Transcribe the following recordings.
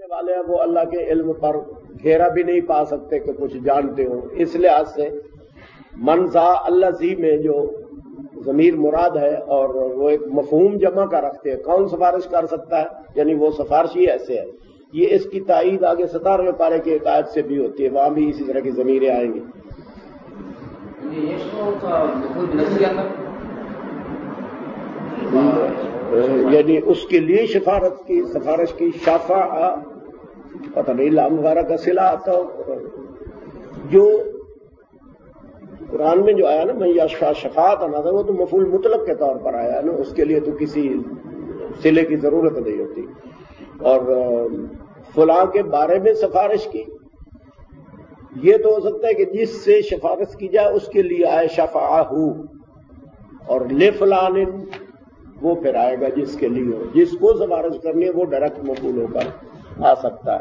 کرنے والے ہیں وہ اللہ کے علم پر گھیرا بھی نہیں پا سکتے کہ کچھ جانتے ہوں. اس لحاظ سے منزا اللہ زی میں جو ضمیر مراد ہے اور وہ ایک مفہوم جمع کا رکھتے ہیں. کون سفارش کر سکتا ہے؟ یعنی وہ سفارش ہی ایسے ہے. یہ اس کی تائید آگے 17ویں پارے کی ایک آیت سے بھی ہوتی ہے، وہاں بھی اسی طرح کی ضمیریں آئیں گی. یعنی اس کے لیے سفارش کی شفاعہ پتہ نہیں لام وغیرہ کا صلہ آتا ہو. جو قرآن میں جو آیا نا میں یشفع شفاعت نظر، وہ تو مفعول مطلق کے طور پر آیا ہے نا، اس کے لیے تو کسی صلے کی ضرورت نہیں ہوتی. اور فلاں کے بارے میں سفارش کی، یہ تو ہو سکتا ہے کہ جس سے سفارش کی جائے اس کے لیے آئے شفاعہ، اور لفلان وہ پھر آئے گا جس کے لیے ہو. جس کو سفارش کرنی ہے وہ ڈائریکٹ مفعول ہو کر آ سکتا ہے.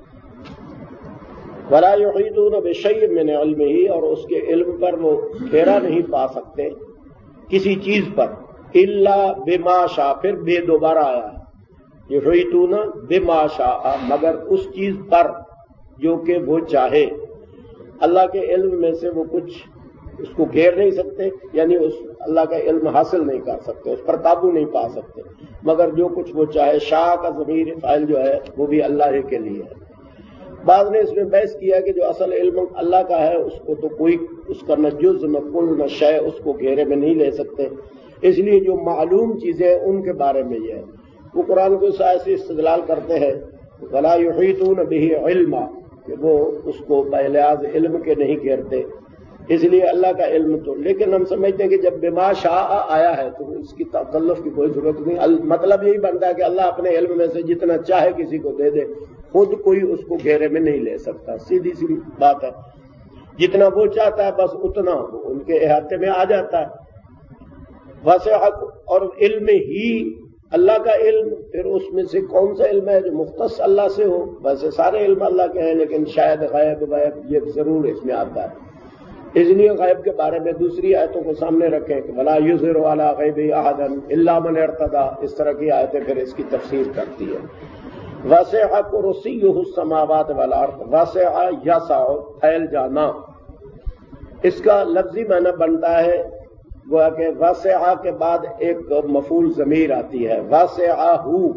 ولا یحیطون بشیء من علمہ، اور اس کے علم پر وہ گھیرا نہیں پا سکتے کسی چیز پر، الا بما شاء، پھر بے دوبارہ آیا ہے. یحیطون بما شاء، مگر اس چیز پر جو کہ وہ چاہے. اللہ کے علم میں سے وہ کچھ اس کو گھیر نہیں سکتے، یعنی اس اللہ کا علم حاصل نہیں کر سکتے، اس پر قابو نہیں پا سکتے، مگر جو کچھ وہ چاہے. شاء کا ضمیر فاعل جو ہے وہ بھی اللہ کے لیے ہے. بعض نے اس میں بحث کیا کہ جو اصل علم اللہ کا ہے اس کو تو کوئی اس کا نہ جز نہ کل نہ شے اس کو گھیرے میں نہیں لے سکتے، اس لیے جو معلوم چیزیں ہیں ان کے بارے میں یہ ہے. وہ قرآن کو ایسے استدلال کرتے ہیں ولا یحیطون بہ علما، کہ وہ اس کو بلحاظ علم کے نہیں گھیرتے، اس لیے اللہ کا علم تو. لیکن ہم سمجھتے ہیں کہ جب بما شاء آیا ہے تو اس کی تکلف کی کوئی ضرورت نہیں. مطلب یہی بنتا ہے کہ اللہ اپنے علم میں سے جتنا چاہے کسی کو دے دے، خود کوئی اس کو گھیرے میں نہیں لے سکتا. سیدھی سی بات ہے، جتنا وہ چاہتا ہے بس اتنا ان کے احاطے میں آ جاتا ہے. وسع، اور علم ہی اللہ کا علم، پھر اس میں سے کون سا علم ہے جو مختص اللہ سے ہو؟ ویسے سارے علم اللہ کے ہیں، لیکن شاید غیب یہ ضرور اس میں آتا ہے. اس لیے غیب کے بارے میں دوسری آیتوں کو سامنے رکھیں کہ ولا یظہر علی غیبہ احدا الا من ارتضی، اس طرح کی آیتیں پھر اس کی تفسیر کرتی ہے. وسع کرسیہ السماوات والارض، وسع یسع، پھیل جانا. اس کا لفظی معنی بنتا ہے گویا کہ وسع کے بعد ایک مفعول ضمیر آتی ہے، وسعہ،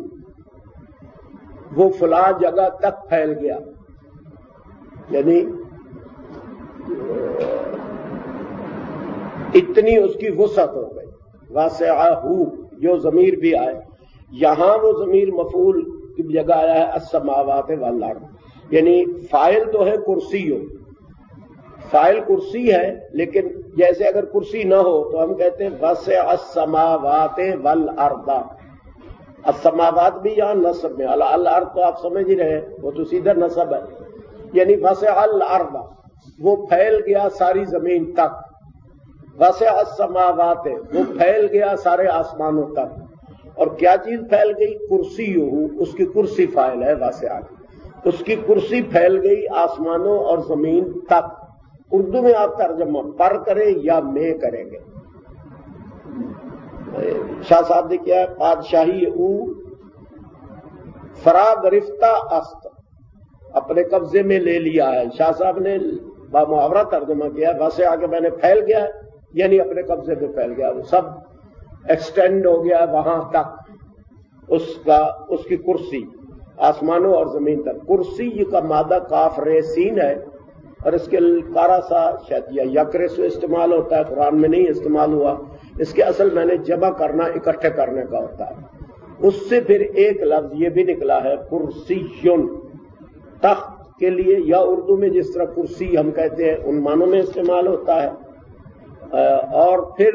وہ فلاں جگہ تک پھیل گیا، یعنی اتنی اس کی وسعت ہو گئی. واسعہ، جو ضمیر بھی آئے، یہاں وہ ضمیر مفعول کی جگہ آیا ہے السماوات والارض، یعنی فاعل تو ہے کرسی، فاعل کرسی ہے، لیکن جیسے اگر کرسی نہ ہو تو ہم کہتے ہیں وسع السماوات والارض. السماوات بھی یہاں نصب میں، الارض تو آپ سمجھ ہی رہے ہیں وہ تو سیدھا نصب ہے، یعنی وسع الارض، وہ پھیل گیا ساری زمین تک. وسع السماوات، وہ پھیل گیا سارے آسمانوں تک. اور کیا چیز پھیل گئی؟ کرسی، اس کی کرسی فاعل ہے واسع، اس کی کرسی پھیل گئی آسمانوں اور زمین تک. اردو میں آپ ترجمہ پر کریں یا میں کریں گے. شاہ صاحب نے کیا ہے، بادشاہی او فرا گرفتہ است، اپنے قبضے میں لے لیا ہے. شاہ صاحب نے بامحاورہ ترجمہ کیا ہے واسع آ کے میں نے پھیل گیا ہے، یعنی اپنے قبضے میں پھیل گیا، وہ سب ایکسٹینڈ ہو گیا وہاں تک اس کی کرسی آسمانوں اور زمین تک. کرسی کا مادہ کاف رے سین ہے، اور اس کے کارا سا شاید یا یکرے سے استعمال ہوتا ہے، قرآن میں نہیں استعمال ہوا. اس کے اصل میں نے جمع کرنا، اکٹھے کرنے کا ہوتا ہے. اس سے پھر ایک لفظ یہ بھی نکلا ہے کرسیون، تخت کے لیے، یا اردو میں جس طرح کرسی ہم کہتے ہیں ان معنوں میں استعمال ہوتا ہے. اور پھر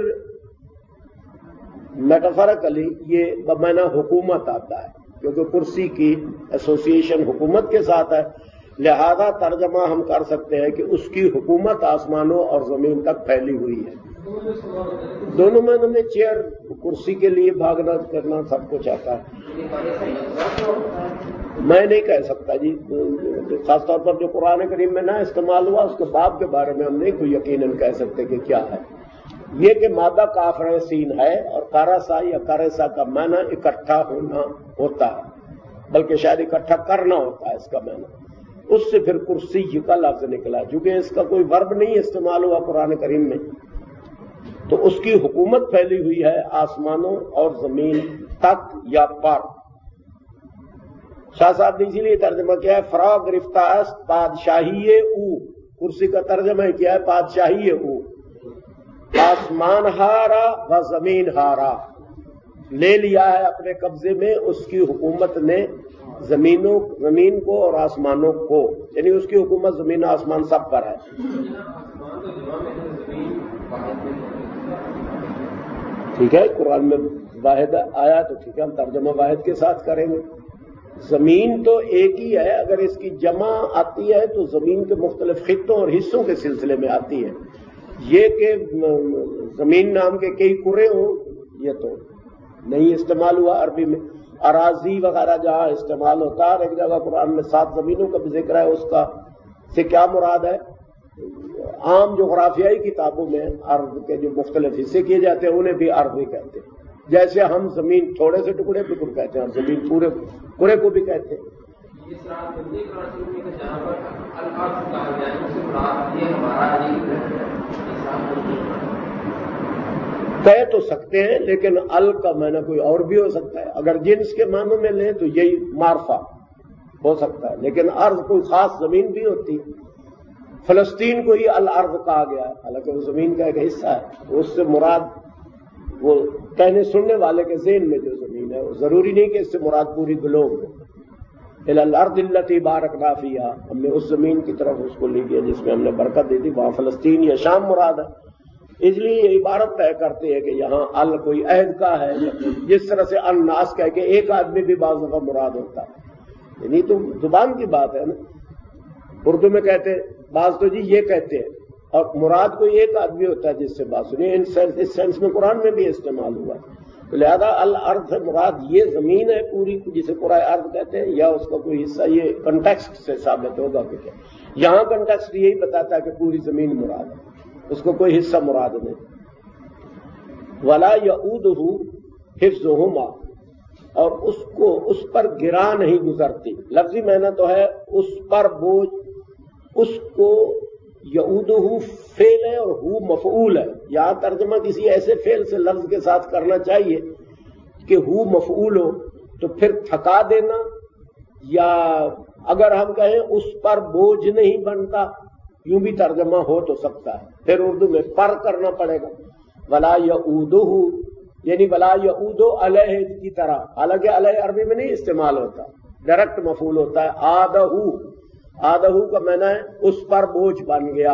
میٹافرکلی یہ بمعنی حکومت آتا ہے، کیونکہ کرسی کی ایسوسیشن حکومت کے ساتھ ہے، لہذا ترجمہ ہم کر سکتے ہیں کہ اس کی حکومت آسمانوں اور زمین تک پھیلی ہوئی ہے. دونوں معنوں میں چیئر، کرسی کے لیے بھاگنا کرنا سب کچھ آتا ہے. میں نہیں کہہ سکتا جی، خاص طور پر جو قرآن کریم میں نہ استعمال ہوا اس کے باب کے بارے میں ہم نہیں کوئی یقیناً کہہ سکتے کہ کیا ہے. یہ کہ مادہ کاف رے سین ہے، اور کاراسا یا کارسا کا معنی اکٹھا ہونا ہوتا ہے. بلکہ شاید اکٹھا کرنا ہوتا ہے اس کا معنی. اس سے پھر کرسی کا لفظ نکلا. چونکہ اس کا کوئی ورب نہیں استعمال ہوا قرآن کریم میں، تو اس کی حکومت پھیلی ہوئی ہے آسمانوں اور زمین تک یا پر. شاہ صاحب نے اسی لیے ترجمہ کیا ہے فرا گرفتہ است بادشاہی او. کرسی کا ترجمہ کیا ہے بادشاہی او. آسمان ہارا و زمین ہارا، لے لیا ہے اپنے قبضے میں اس کی حکومت نے زمین کو اور آسمانوں کو، یعنی اس کی حکومت زمین و آسمان سب پر ہے. ٹھیک ہے، قرآن میں واحد آیا تو ٹھیک ہے، ہم ترجمہ واحد کے ساتھ کریں گے. زمین تو ایک ہی ہے، اگر اس کی جمع آتی ہے تو زمین کے مختلف خطوں اور حصوں کے سلسلے میں آتی ہے. یہ کہ زمین نام کے کئی کرے ہوں یہ تو نہیں استعمال ہوا عربی میں. اراضی وغیرہ جہاں استعمال ہوتا ہے، ایک جگہ قرآن میں 7 زمینوں کا بھی ذکر ہے. اس کا سے کیا مراد ہے؟ عام جغرافیائی کتابوں میں ارض کے جو مختلف حصے کیے جاتے ہیں انہیں بھی ارض ہی کہتے ہیں. جیسے ہم زمین تھوڑے سے ٹکڑے پہ کہتے ہیں اور زمین پورے کرے کو بھی کہتے ہیں. کہہ تو سکتے ہیں لیکن ال کا معنی کوئی اور بھی ہو سکتا ہے. اگر جنس کے معنوں میں لیں تو یہی معرفہ ہو سکتا ہے، لیکن ارض کوئی خاص زمین بھی ہوتی ہے. فلسطین کو ہی الارض کہا گیا ہے، حالانکہ وہ زمین کا ایک حصہ ہے. اس سے مراد وہ کہنے سننے والے کے ذہن میں جو زمین ہے، وہ ضروری نہیں کہ اس سے مراد پوری گلوب ہو. الارض التی بارکنا فیہا، ہم نے اس زمین کی طرف اس کو لے گیا جس میں ہم نے برکت دی تھی. وہاں فلسطین یا شام مراد ہے. اس لیے یہ عبارت طے کرتے ہیں کہ یہاں ال کوئی عہد کا ہے، جس طرح سے الناس کہہ کے ایک آدمی بھی بعض دفعہ مراد ہوتا ہے. یعنی تو زبان کی بات ہے نا. اردو میں کہتے بعض تو جی یہ کہتے ہیں، اور مراد کوئی ایک آدمی ہوتا ہے جس سے بات سنی. اس سینس میں قرآن میں بھی استعمال ہوا ہے. لہذا الارض سے مراد یہ زمین ہے پوری جسے قرآن ارض کہتے ہیں، یا اس کا کوئی حصہ. یہ کنٹیکسٹ سے ثابت ہوگا کہ یہاں کنٹیکسٹ یہی بتاتا ہے کہ پوری زمین مراد ہے، اس کو کوئی حصہ مراد نہیں. ولا یعودہ حفظہما، اور اس پر گرا نہیں گزرتی. لفظی معنی تو ہے اس پر بوجھ، اس کو یعودہ فعل ہے اور ہو مفعول ہے. یہاں ترجمہ کسی ایسے فعل سے لفظ کے ساتھ کرنا چاہیے کہ ہو مفعول ہو، تو پھر تھکا دینا، یا اگر ہم کہیں اس پر بوجھ نہیں بنتا، یوں بھی ترجمہ ہو تو سکتا ہے. پھر اردو میں پر کرنا پڑے گا. ولا یعودہ یعنی ولا یعود علیہ کی طرح، حالانکہ علیہ عربی میں نہیں استعمال ہوتا، ڈائریکٹ مفعول ہوتا ہے. آدہ کا معنی ہے اس پر بوجھ بن گیا،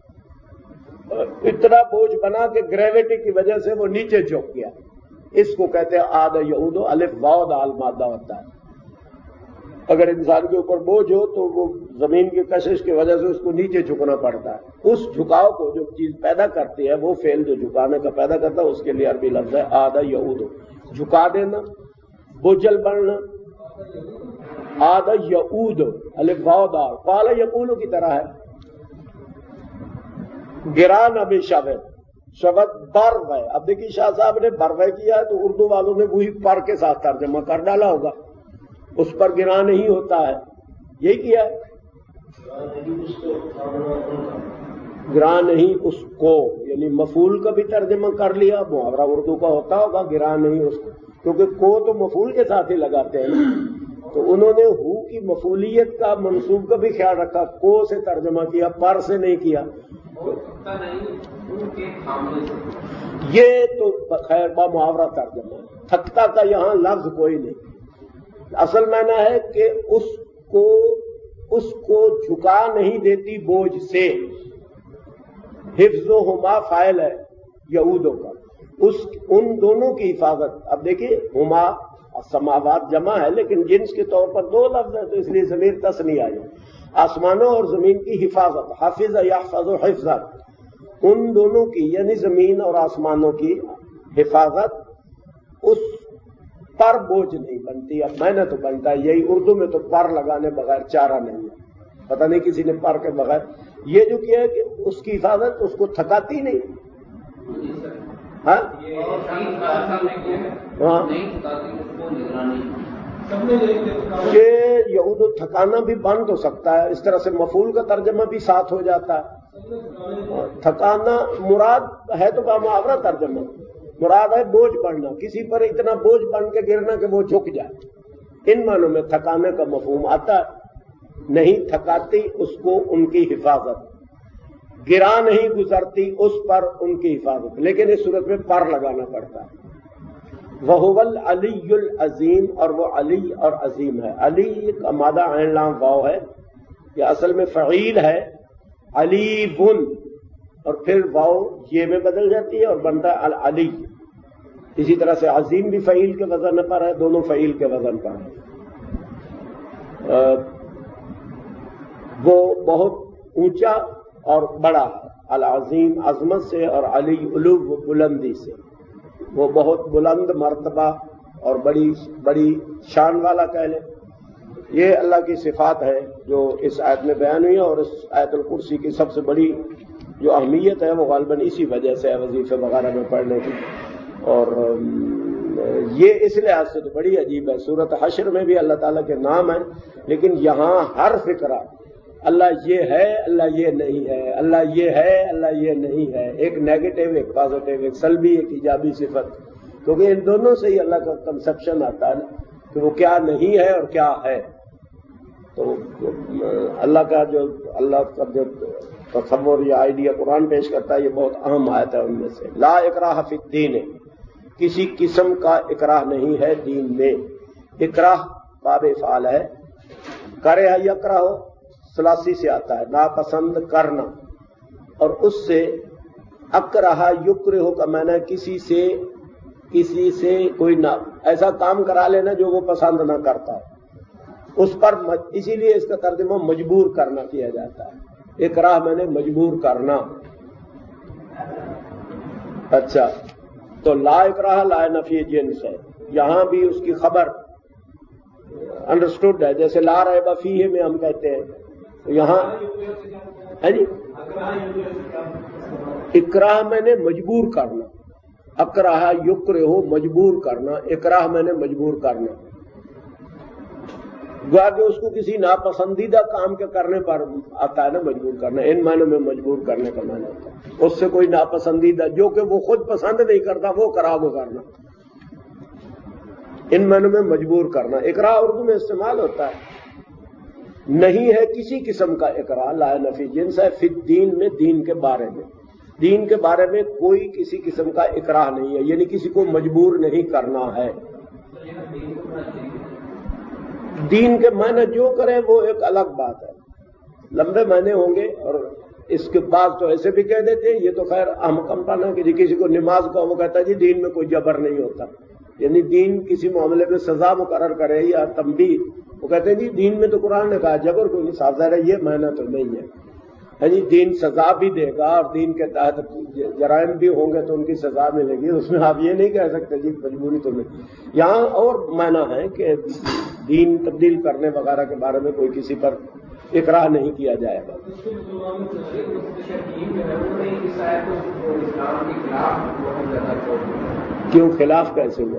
اتنا بوجھ بنا کہ گریویٹی کی وجہ سے وہ نیچے جھک گیا. اس کو کہتے ہیں آدہ یعود. الف واو دال مادہ ہوتا ہے. اگر انسان کے اوپر بوجھ ہو تو وہ زمین کی کشش کی وجہ سے اس کو نیچے جھکنا پڑتا ہے. اس جھکاؤ کو جو چیز پیدا کرتی ہے، وہ فعل جو جھکانے کا پیدا کرتا ہے، اس کے لیے عربی لفظ ہے آدھا یعود. جھکا دینا، بوجھل بننا. آدھا یعود الف واو دال قال یقول کی طرح ہے. گران اب شبد بروے. اب دیکھیے شاہ صاحب نے بروے کیا ہے تو اردو والوں نے وہی پر کے ساتھ ترجمہ کر ڈالا ہوگا. اس پر گرا نہیں ہوتا ہے، یہی کیا ہے. گرا نہیں اس کو، یعنی مفعول کا بھی ترجمہ کر لیا. محاورہ اردو کا ہوتا ہوگا گرا نہیں اس کو، کیونکہ کو تو مفعول کے ساتھ ہی لگاتے ہیں، تو انہوں نے ہو کی مفعولیت کا منصوب کا بھی خیال رکھا، کو سے ترجمہ کیا، پر سے نہیں کیا. یہ تو خیر با محاورہ ترجمہ ہے. تھکتا کا یہاں لفظ کوئی نہیں. اصل معنی ہے کہ اس کو جھکا نہیں دیتی بوجھ سے. حفظہما فاعل ہے یعودوں کا، ان دونوں کی حفاظت. اب دیکھیے ہما سماوات جمع ہے لیکن جنس کے طور پر دو لفظ ہے، تو اس لیے ضمیر تثنیہ آئی. آسمانوں اور زمین کی حفاظت، حافظ یحفظ حفظا، ان دونوں کی یعنی زمین اور آسمانوں کی حفاظت اس پر بوجھ نہیں بنتی. اب میں نے تو بنتا ہے یہی. اردو میں تو پر لگانے بغیر چارہ نہیں ہے. پتہ نہیں کسی نے پر کے بغیر یہ جو کیا ہے کہ اس کی حفاظت اس کو تھکاتی نہیں. ہاں کہ یعود تھکانا بھی بند ہو سکتا ہے، اس طرح سے مفعول کا ترجمہ بھی ساتھ ہو جاتا ہے۔ تھکانا مراد ہے تو بامحاورہ ترجمہ، مراد ہے بوجھ بڑھنا، کسی پر اتنا بوجھ بن کے گرنا کہ وہ جھک جائے، ان معنوں میں تھکانے کا مفہوم آتا ہے۔ نہیں تھکاتی اس کو ان کی حفاظت، گرا نہیں گزرتی اس پر ان کی حفاظت، لیکن اس صورت میں پر لگانا پڑتا ہے۔ وَهُوَ الْعَلِيُّ الْعَظِيمُ، اور وہ علی اور عظیم ہے۔ علی کا مادہ عین لام واو ہے، یہ اصل میں فعیل ہے، علی بن، اور پھر واو یہ میں بدل جاتی ہے اور بنتا ہے العلی۔ اسی طرح سے عظیم بھی فعیل کے وزن پر ہے، دونوں فعیل کے وزن پر ہے۔ وہ بہت اونچا اور بڑا ہے، العظیم عظمت سے اور علی علو بلندی سے، وہ بہت بلند مرتبہ اور بڑی شان والا کہہ لیں۔ یہ اللہ کی صفات ہے جو اس آیت میں بیان ہوئی ہے، اور اس آیت الکرسی کی سب سے بڑی جو اہمیت ہے وہ غالباً اسی وجہ سے ہے وظیفے وغیرہ میں پڑھنے کی، اور یہ اس لحاظ سے تو بڑی عجیب ہے۔ سورۃ حشر میں بھی اللہ تعالیٰ کے نام ہیں، لیکن یہاں ہر فقرہ اللہ یہ ہے، اللہ یہ نہیں ہے، اللہ یہ ہے، اللہ یہ نہیں ہے، ایک نیگیٹو ایک پازیٹو، ایک سلبی ایک ایجابی صفت، کیونکہ ان دونوں سے ہی اللہ کا کنسپشن آتا ہے کہ وہ کیا نہیں ہے اور کیا ہے۔ تو اللہ کا جو تصور یا آئیڈیا قرآن پیش کرتا ہے یہ بہت اہم آیت ہے ان میں سے۔ لا اکراہ فی الدین، کسی قسم کا اکراہ نہیں ہے دین میں۔ اکراہ باب فعال ہے، کرے یکراہ ثلاثی سے آتا ہے، ناپسند کرنا، اور اس سے اکراہ یکرہ کا معنی کسی سے کوئی نہ ایسا کام کرا لینا جو وہ پسند نہ کرتا ہے، اس پر اسی لیے اس کا ترجمہ مجبور کرنا کیا جاتا ہے۔ اکراہ میں نے مجبور کرنا۔ اچھا، تو لا اکراہ لا نفی جنس ہے، یہاں بھی اس کی خبر انڈرسٹوڈ ہے، جیسے لا ریب فیہ میں ہم کہتے ہیں، یہاں ہے جی اکراہ میں نے مجبور کرنا، اکراہ یکرہ مجبور کرنا، اکراہ میں نے مجبور کرنا، گویا کہ اس کو کسی ناپسندیدہ کام کے کرنے پر آتا ہے نا مجبور کرنا، ان معنوں میں مجبور کرنے کا معنی ہوتا ہے، اس سے کوئی ناپسندیدہ جو کہ وہ خود پسند نہیں کرتا وہ کرا گزارنا، ان معنوں میں مجبور کرنا۔ اکراہ اردو میں استعمال ہوتا ہے، نہیں ہے کسی قسم کا اکراہ، لا نفی جنس ہے، فی الدین میں دین کے بارے میں، دین کے بارے میں کوئی کسی قسم کا اکراہ نہیں ہے، یعنی کسی کو مجبور نہیں کرنا ہے۔ دین کے معنی جو کریں وہ ایک الگ بات ہے، لمبے معنی ہوں گے، اور اس کے بعد تو ایسے بھی کہہ دیتے ہیں، یہ تو خیر ہم کم پانا کہ کسی کو نماز کو وہ کہتا ہے جی دین میں کوئی جبر نہیں ہوتا، یعنی دین کسی معاملے میں سزا مقرر کرے یا تنبیہ، وہ کہتے ہیں جی دین میں تو قرآن نے کہا جبر کوئی نہیں، صاف ظاہر ہے یہ معنی تو نہیں ہے جی، دین سزا بھی دے گا اور دین کے تحت جرائم بھی ہوں گے تو ان کی سزا ملے گی، اس میں آپ یہ نہیں کہہ سکتے جی مجبوری تو نہیں۔ یہاں اور معنی ہے کہ دین تبدیل کرنے وغیرہ کے بارے میں کوئی کسی پر اکراہ نہیں کیا جائے گا۔ کیوں خلاف کیسے ہوا؟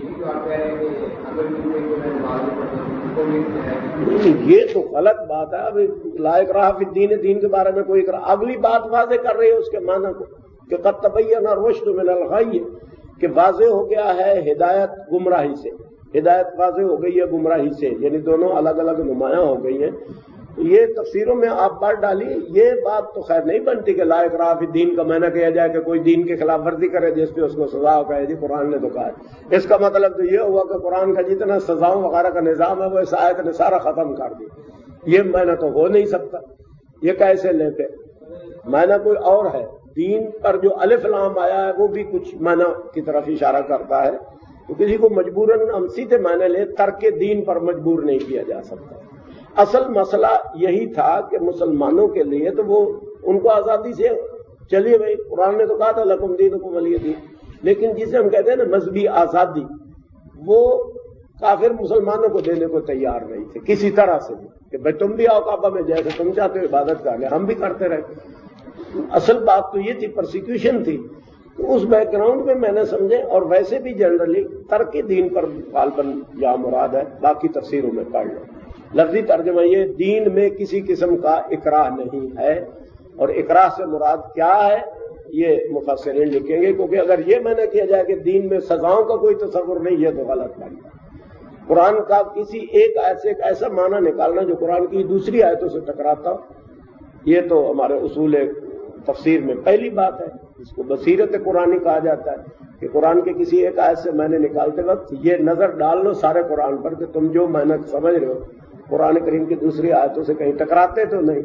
یہ تو غلط بات ہے، اب لا اکراہ فی الدین، دین کے بارے میں کوئی اکراہ، اگلی بات واضح کر رہی ہے اس کے معنی کو کہ قد تبین الرشد من الغی، کہ واضح ہو گیا ہے ہدایت گمراہی سے، ہدایت واضح ہو گئی ہے گمراہی سے، یعنی دونوں الگ الگ نمایاں ہو گئی ہیں۔ یہ تفسیروں میں آپ بات ڈالی، یہ بات تو خیر نہیں بنتی کہ لا اکراہ فی الدین کا معنی کیا جائے کہ کوئی دین کے خلاف ورزی کرے جس پہ اس کو سزا ہو، کہے جی قرآن نے تو کہا ہے، اس کا مطلب تو یہ ہوا کہ قرآن کا جتنا سزاؤں وغیرہ کا نظام ہے وہ اس آیت نے سارا ختم کر دیا، یہ معنی تو ہو نہیں سکتا، یہ کیسے لے پہ معنی کوئی اور ہے۔ دین پر جو الف لام آیا ہے وہ بھی کچھ معنی کی طرف اشارہ کرتا ہے، تو کسی کو مجبوراً ہم سیدھے معنی لے، ترک دین پر مجبور نہیں کیا جا سکتا۔ اصل مسئلہ یہی تھا کہ مسلمانوں کے لیے تو وہ ان کو آزادی سے چلیے بھائی، قرآن نے تو کہا تھا لکم دینکم ولی دین، لیکن جسے ہم کہتے ہیں نا مذہبی آزادی، وہ کافر مسلمانوں کو دینے کو تیار نہیں تھے کسی طرح سے کہ بھائی تم بھی آؤ کعبہ میں، جیسے تم چاہتے ہو عبادت کر لیں، ہم بھی کرتے رہے۔ اصل بات تو یہ تھی، پرسیکیوشن تھی تو اس بیک گراؤنڈ میں میں نے سمجھے، اور ویسے بھی جنرلی ترک دین پر غالباً یا مراد ہے، باقی تفسیروں میں پڑھ لیں۔ لفظی ترجمہ یہ دین میں کسی قسم کا اکراہ نہیں ہے، اور اکراہ سے مراد کیا ہے یہ مفسرین لکھیں گے، کیونکہ اگر یہ میں نے کیا جائے کہ دین میں سزاؤں کا کوئی تصور نہیں ہے تو غلط بن گا۔ قرآن کا کسی ایک آیت سے ایک ایسا معنی نکالنا جو قرآن کی دوسری آیتوں سے ٹکراتا ہو، یہ تو ہمارے اصول تفسیر میں پہلی بات ہے، اس کو بصیرت قرآنی کہا جاتا ہے کہ قرآن کے کسی ایک آیت سے میں نے نکالتے وقت یہ نظر ڈال لو سارے قرآن پر کہ تم جو میں نے سمجھ رہے ہو قرآن کریم کی دوسری آیتوں سے کہیں ٹکراتے تو نہیں۔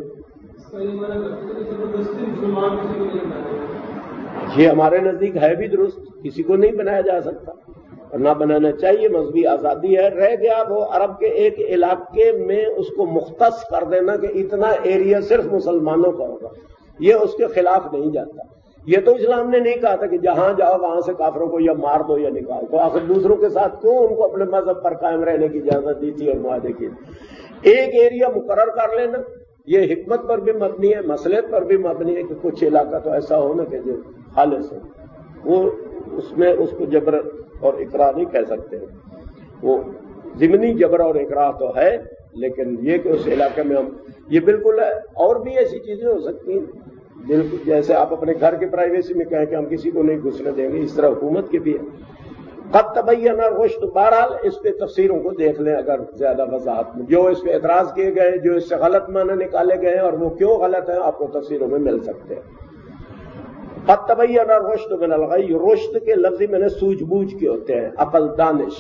یہ ہمارے نزدیک ہے بھی درست، کسی کو نہیں بنایا جا سکتا اور نہ بنانا چاہیے، مذہبی آزادی ہے۔ رہ گیا وہ عرب کے ایک علاقے میں اس کو مختص کر دینا کہ اتنا ایریا صرف مسلمانوں کا ہوگا، یہ اس کے خلاف نہیں جاتا۔ یہ تو اسلام نے نہیں کہا تھا کہ جہاں جاؤ وہاں سے کافروں کو یا مار دو یا نکال دو، آخر دوسروں کے ساتھ کیوں ان کو اپنے مذہب پر قائم رہنے کی اجازت دی تھی اور معاہدے کی۔ ایک ایریا مقرر کر لینا یہ حکمت پر بھی مبنی ہے، مصلحت پر بھی مبنی ہے کہ کچھ علاقہ تو ایسا ہونا کہ جو خالص ہو، وہ اس میں اس کو جبر اور اکراہ نہیں کہہ سکتے، وہ ضمنی جبر اور اکراہ تو ہے، لیکن یہ کہ اس علاقے میں ہم یہ بالکل ہے۔ اور بھی ایسی چیزیں ہو سکتی ہیں بالکل، جیسے آپ اپنے گھر کی پرائیویسی میں کہیں کہ ہم کسی کو نہیں گھسنے دیں گے، اس طرح حکومت کی بھی ہے۔ قد تبین الرشد، بہرحال اس پہ تفسیروں کو دیکھ لیں اگر زیادہ وضاحت میں، جو اس پہ اعتراض کیے گئے، جو اس سے غلط معنی نکالے گئے ہیں اور وہ کیوں غلط ہیں آپ کو تفسیروں میں مل سکتے ہیں۔ قد تبین الرشد من الغی، رشد کے لفظی میں نے سوجھ بوجھ کے ہوتے ہیں، عقل دانش۔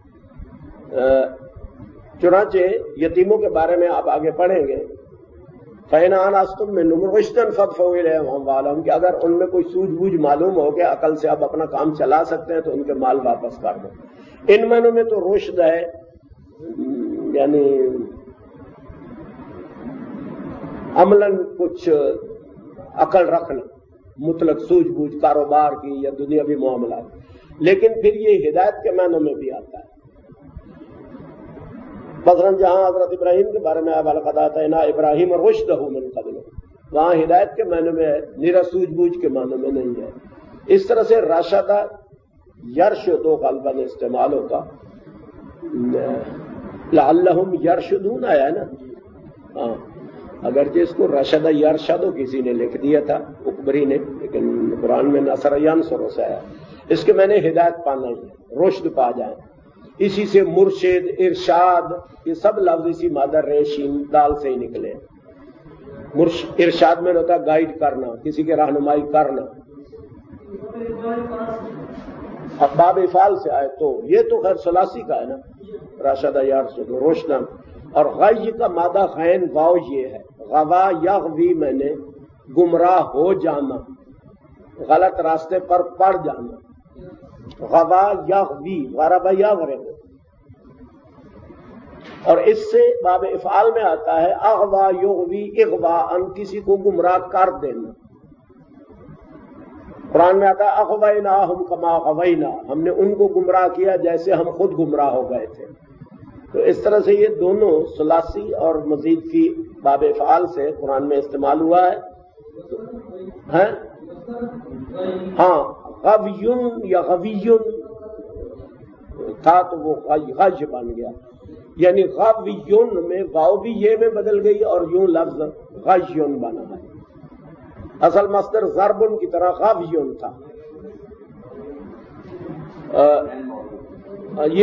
چنانچہ یتیموں کے بارے میں آپ آگے پڑھیں گے، فَإِنْ آنَسْتُم مِّنْهُمْ رُشْدًا فَادْفَعُوا إِلَيْهِمْ أَمْوَالَهُمْ، کہ اگر ان میں کوئی سوجھ بوجھ معلوم ہو کہ عقل سے آپ اپنا کام چلا سکتے ہیں تو ان کے مال واپس کر دو۔ ان معنوں میں تو رشد ہے یعنی عملاً کچھ عقل رکھنا، مطلق سوجھ بوجھ کاروبار کی یا دنیاوی معاملات، لیکن پھر یہ ہدایت کے معنوں میں بھی آتا ہے۔ مثلاً جہاں حضرت ابراہیم کے بارے میں وَلَقَدْ آتَيْنَا إِبْرَاهِيمَ رُشْدَهُ مِن قَبْلُ، وہاں ہدایت کے معنوں میں ہے، نیرا سوجھ بوجھ کے معنوں میں نہیں ہے۔ اس طرح سے راشدہ یرشد غالباً استعمال ہوتا، لعلہم یرشدون آیا ہے نا، ہاں، اگرچہ اس کو رشد یرشد کسی نے لکھ دیا تھا اکبری نے، لیکن قرآن میں نصر ینصر سے آیا، اس کے میں نے ہدایت پانا ہے، رشد پا جائیں۔ اسی سے مرشد، ارشاد، یہ سب لفظ اسی مادہ ریشین دال سے ہی نکلے۔ ارشاد میں ہوتا ہے گائیڈ کرنا، کسی کے رہنمائی کرنا، باب افعال سے آئے تو یہ تو خیر ثلاثی کا ہے نا، راشدہ یارشد روشن، اور غی کا مادہ غین واو یہ ہے، غوا یغوی میں نے گمراہ ہو جانا، غلط راستے پر پڑ جانا، غوا یغوی غرب یغرب، اور اس سے باب افعال میں آتا ہے اغوا یغوی اغواء، کسی کو گمراہ کر دینا۔ قرآن میں آتا ہے اغویناہم کما غوینا، ہم نے ان کو گمراہ کیا جیسے ہم خود گمراہ ہو گئے تھے۔ تو اس طرح سے یہ دونوں ثلاثی اور مزید کی باب افعال سے قرآن میں استعمال ہوا ہے۔ ہاں، غویون یا غویون تھا تو وہ غج بن گیا، یعنی غویون میں واو بھی یہ میں بدل گئی اور یوں لفظ غیون بنا ہے۔ اصل مصدر ضربن کی طرح غویون تھا۔ یہ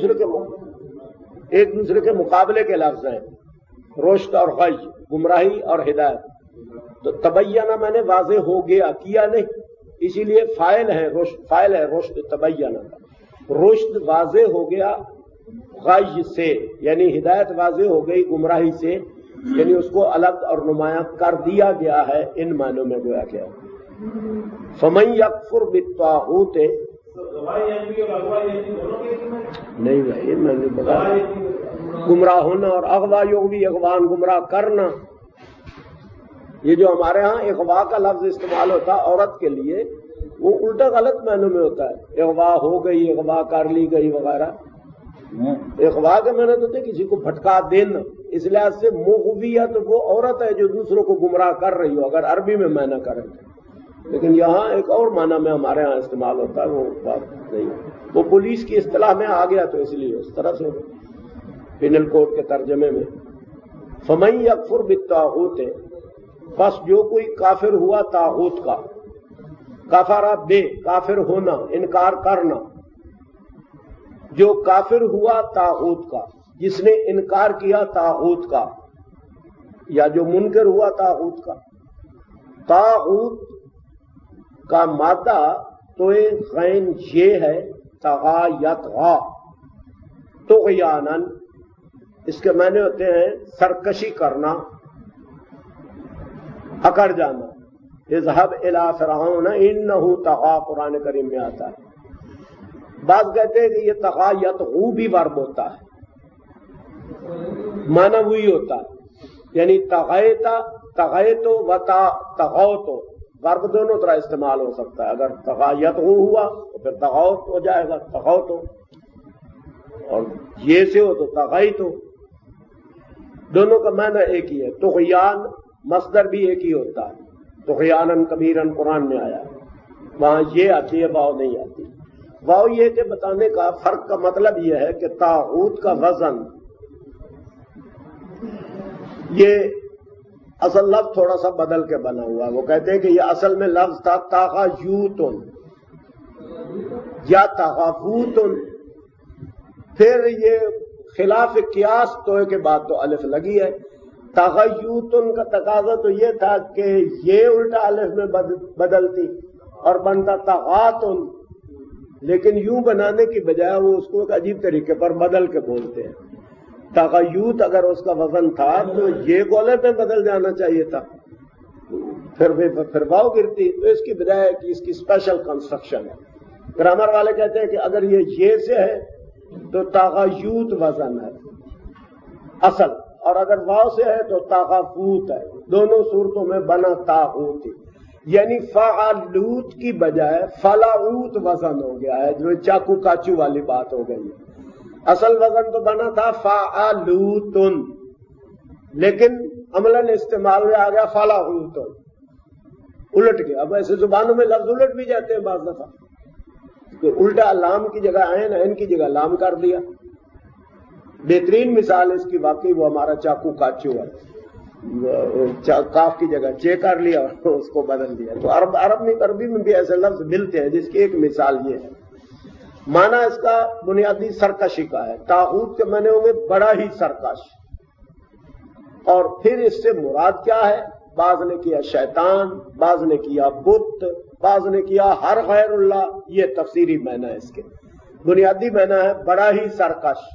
ایک دوسرے کے مقابلے کے لفظ ہیں، رشد اور غی، گمراہی اور ہدایت۔ تو تبینہ میں نے واضح ہو گیا، کیا نہیں، اسی لیے فاعل ہے رشد تبینہ کا، رشد واضح ہو گیا غی سے، یعنی ہدایت واضح ہو گئی گمراہی سے، یعنی اس کو الگ اور نمایاں کر دیا گیا ہے، ان معنوں میں گویا کیا۔ فمن یکفر بالطاغوت، نہیں بھائی میں نے بتایا گمراہ ہونا، اور اغوا یغوی اغوان گمراہ کرنا، یہ جو ہمارے ہاں اغوا کا لفظ استعمال ہوتا ہے عورت کے لیے، وہ الٹا غلط معنوں میں ہوتا ہے، اغوا ہو گئی، اغوا کر لی گئی وغیرہ۔ اغوا کے معنی تو تھے کسی کو بھٹکا دینا، اس لحاظ سے مغویت وہ عورت ہے جو دوسروں کو گمراہ کر رہی ہو، اگر عربی میں معنی کریں لیکن یہاں ایک اور معنی میں ہمارے ہاں استعمال ہوتا ہے، وہ بات نہیں، وہ پولیس کی اصطلاح میں آ گیا تو اس لیے اس طرح سے پینل کوڈ کے ترجمے میں فَمَن يَكْفُرْ بِالطَّاغُوتِ، بس جو کوئی کافر ہوا طاغوت کا، کفارہ بے کافر ہونا، انکار کرنا، جو کافر ہوا طاغوت کا، جس نے انکار کیا طاغوت کا، یا جو منکر ہوا طاغوت کا۔ طاغوت کا مادہ تو غین یہ ہے طغا یطغا، طغیانن، اس کے معنی ہوتے ہیں سرکشی کرنا، اکڑ جانا۔ اذهب الى فرعون انه طغى، قرآن کریم میں آتا ہے۔ بعض کہتے ہیں کہ یہ طغا یطغو بھی ورب ہوتا ہے، معنی وہی ہوتا ہے، یعنی طغیتا، طغیتو و طغوتو، ورب دونوں طرح استعمال ہو سکتا ہے۔ اگر طغا یطغو ہوا تو پھر طغوت ہو جائے گا، طغوتو، اور یہ سے ہو تو طغیتو، دونوں کا معنی ایک ہی ہے۔ طغیان مصدر بھی ایک ہی ہوتا ہے، طغیانن کبیرن قرآن میں آیا، وہاں یہ آتی ہے، واو نہیں آتی۔ واو یہ کہ بتانے کا فرق کا مطلب یہ ہے کہ طاغوت کا وزن، یہ اصل لفظ تھوڑا سا بدل کے بنا ہوا ہے۔ وہ کہتے ہیں کہ یہ اصل میں لفظ تھا طاغیوتن یا طاغوتن، پھر یہ خلاف قیاس توئے کے بعد تو الف لگی ہے۔ طاغیوتن کا تقاضا تو یہ تھا کہ یہ الٹا الف میں بدلتی اور بنتا طاغاتن، لیکن یوں بنانے کی بجائے وہ اس کو ایک عجیب طریقے پر بدل کے بولتے ہیں۔ طاغیوت اگر اس کا وزن تھا تو یہ گولے پہ بدل جانا چاہیے تھا، پھر واؤ گرتی، تو اس کی بجائے کہ اس کی اسپیشل کنسٹرکشن ہے۔ گرامر والے کہتے ہیں کہ اگر یہ سے ہے تو طاغیوت وزن ہے اصل، اور اگر واؤ سے ہے تو طاغوت ہے۔ دونوں صورتوں میں بنا طاغوت، یعنی فعلوت کی بجائے فلاوت وزن ہو گیا ہے، جو چاقو کاچو والی بات ہو گئی ہے۔ اصل وزن تو بنا تھا فعلوتن، لیکن عملاً استعمال میں آ گیا فلاوتن، الٹ گیا۔ اب ایسے زبانوں میں لفظ الٹ بھی جاتے ہیں بعض دفعہ، تو الٹا لام کی جگہ عین، عین کی جگہ لام کر دیا۔ بہترین مثال اس کی واقعی وہ ہمارا چاقو کاچو ہے، کاف کی جگہ چے کر لیا اور اس کو بدل دیا۔ تو عربی میں بھی ایسے لفظ ملتے ہیں، جس کی ایک مثال یہ ہے۔ معنی اس کا بنیادی سرکشی کا ہے۔ طاغوت کے معنی ہوں گے بڑا ہی سرکش، اور پھر اس سے مراد کیا ہے؟ بعض نے کیا شیطان، بعض نے کیا بت، بعض نے کیا ہر غیر اللہ۔ یہ تفسیری معنی ہے اس کے، بنیادی معنی ہے بڑا ہی سرکش،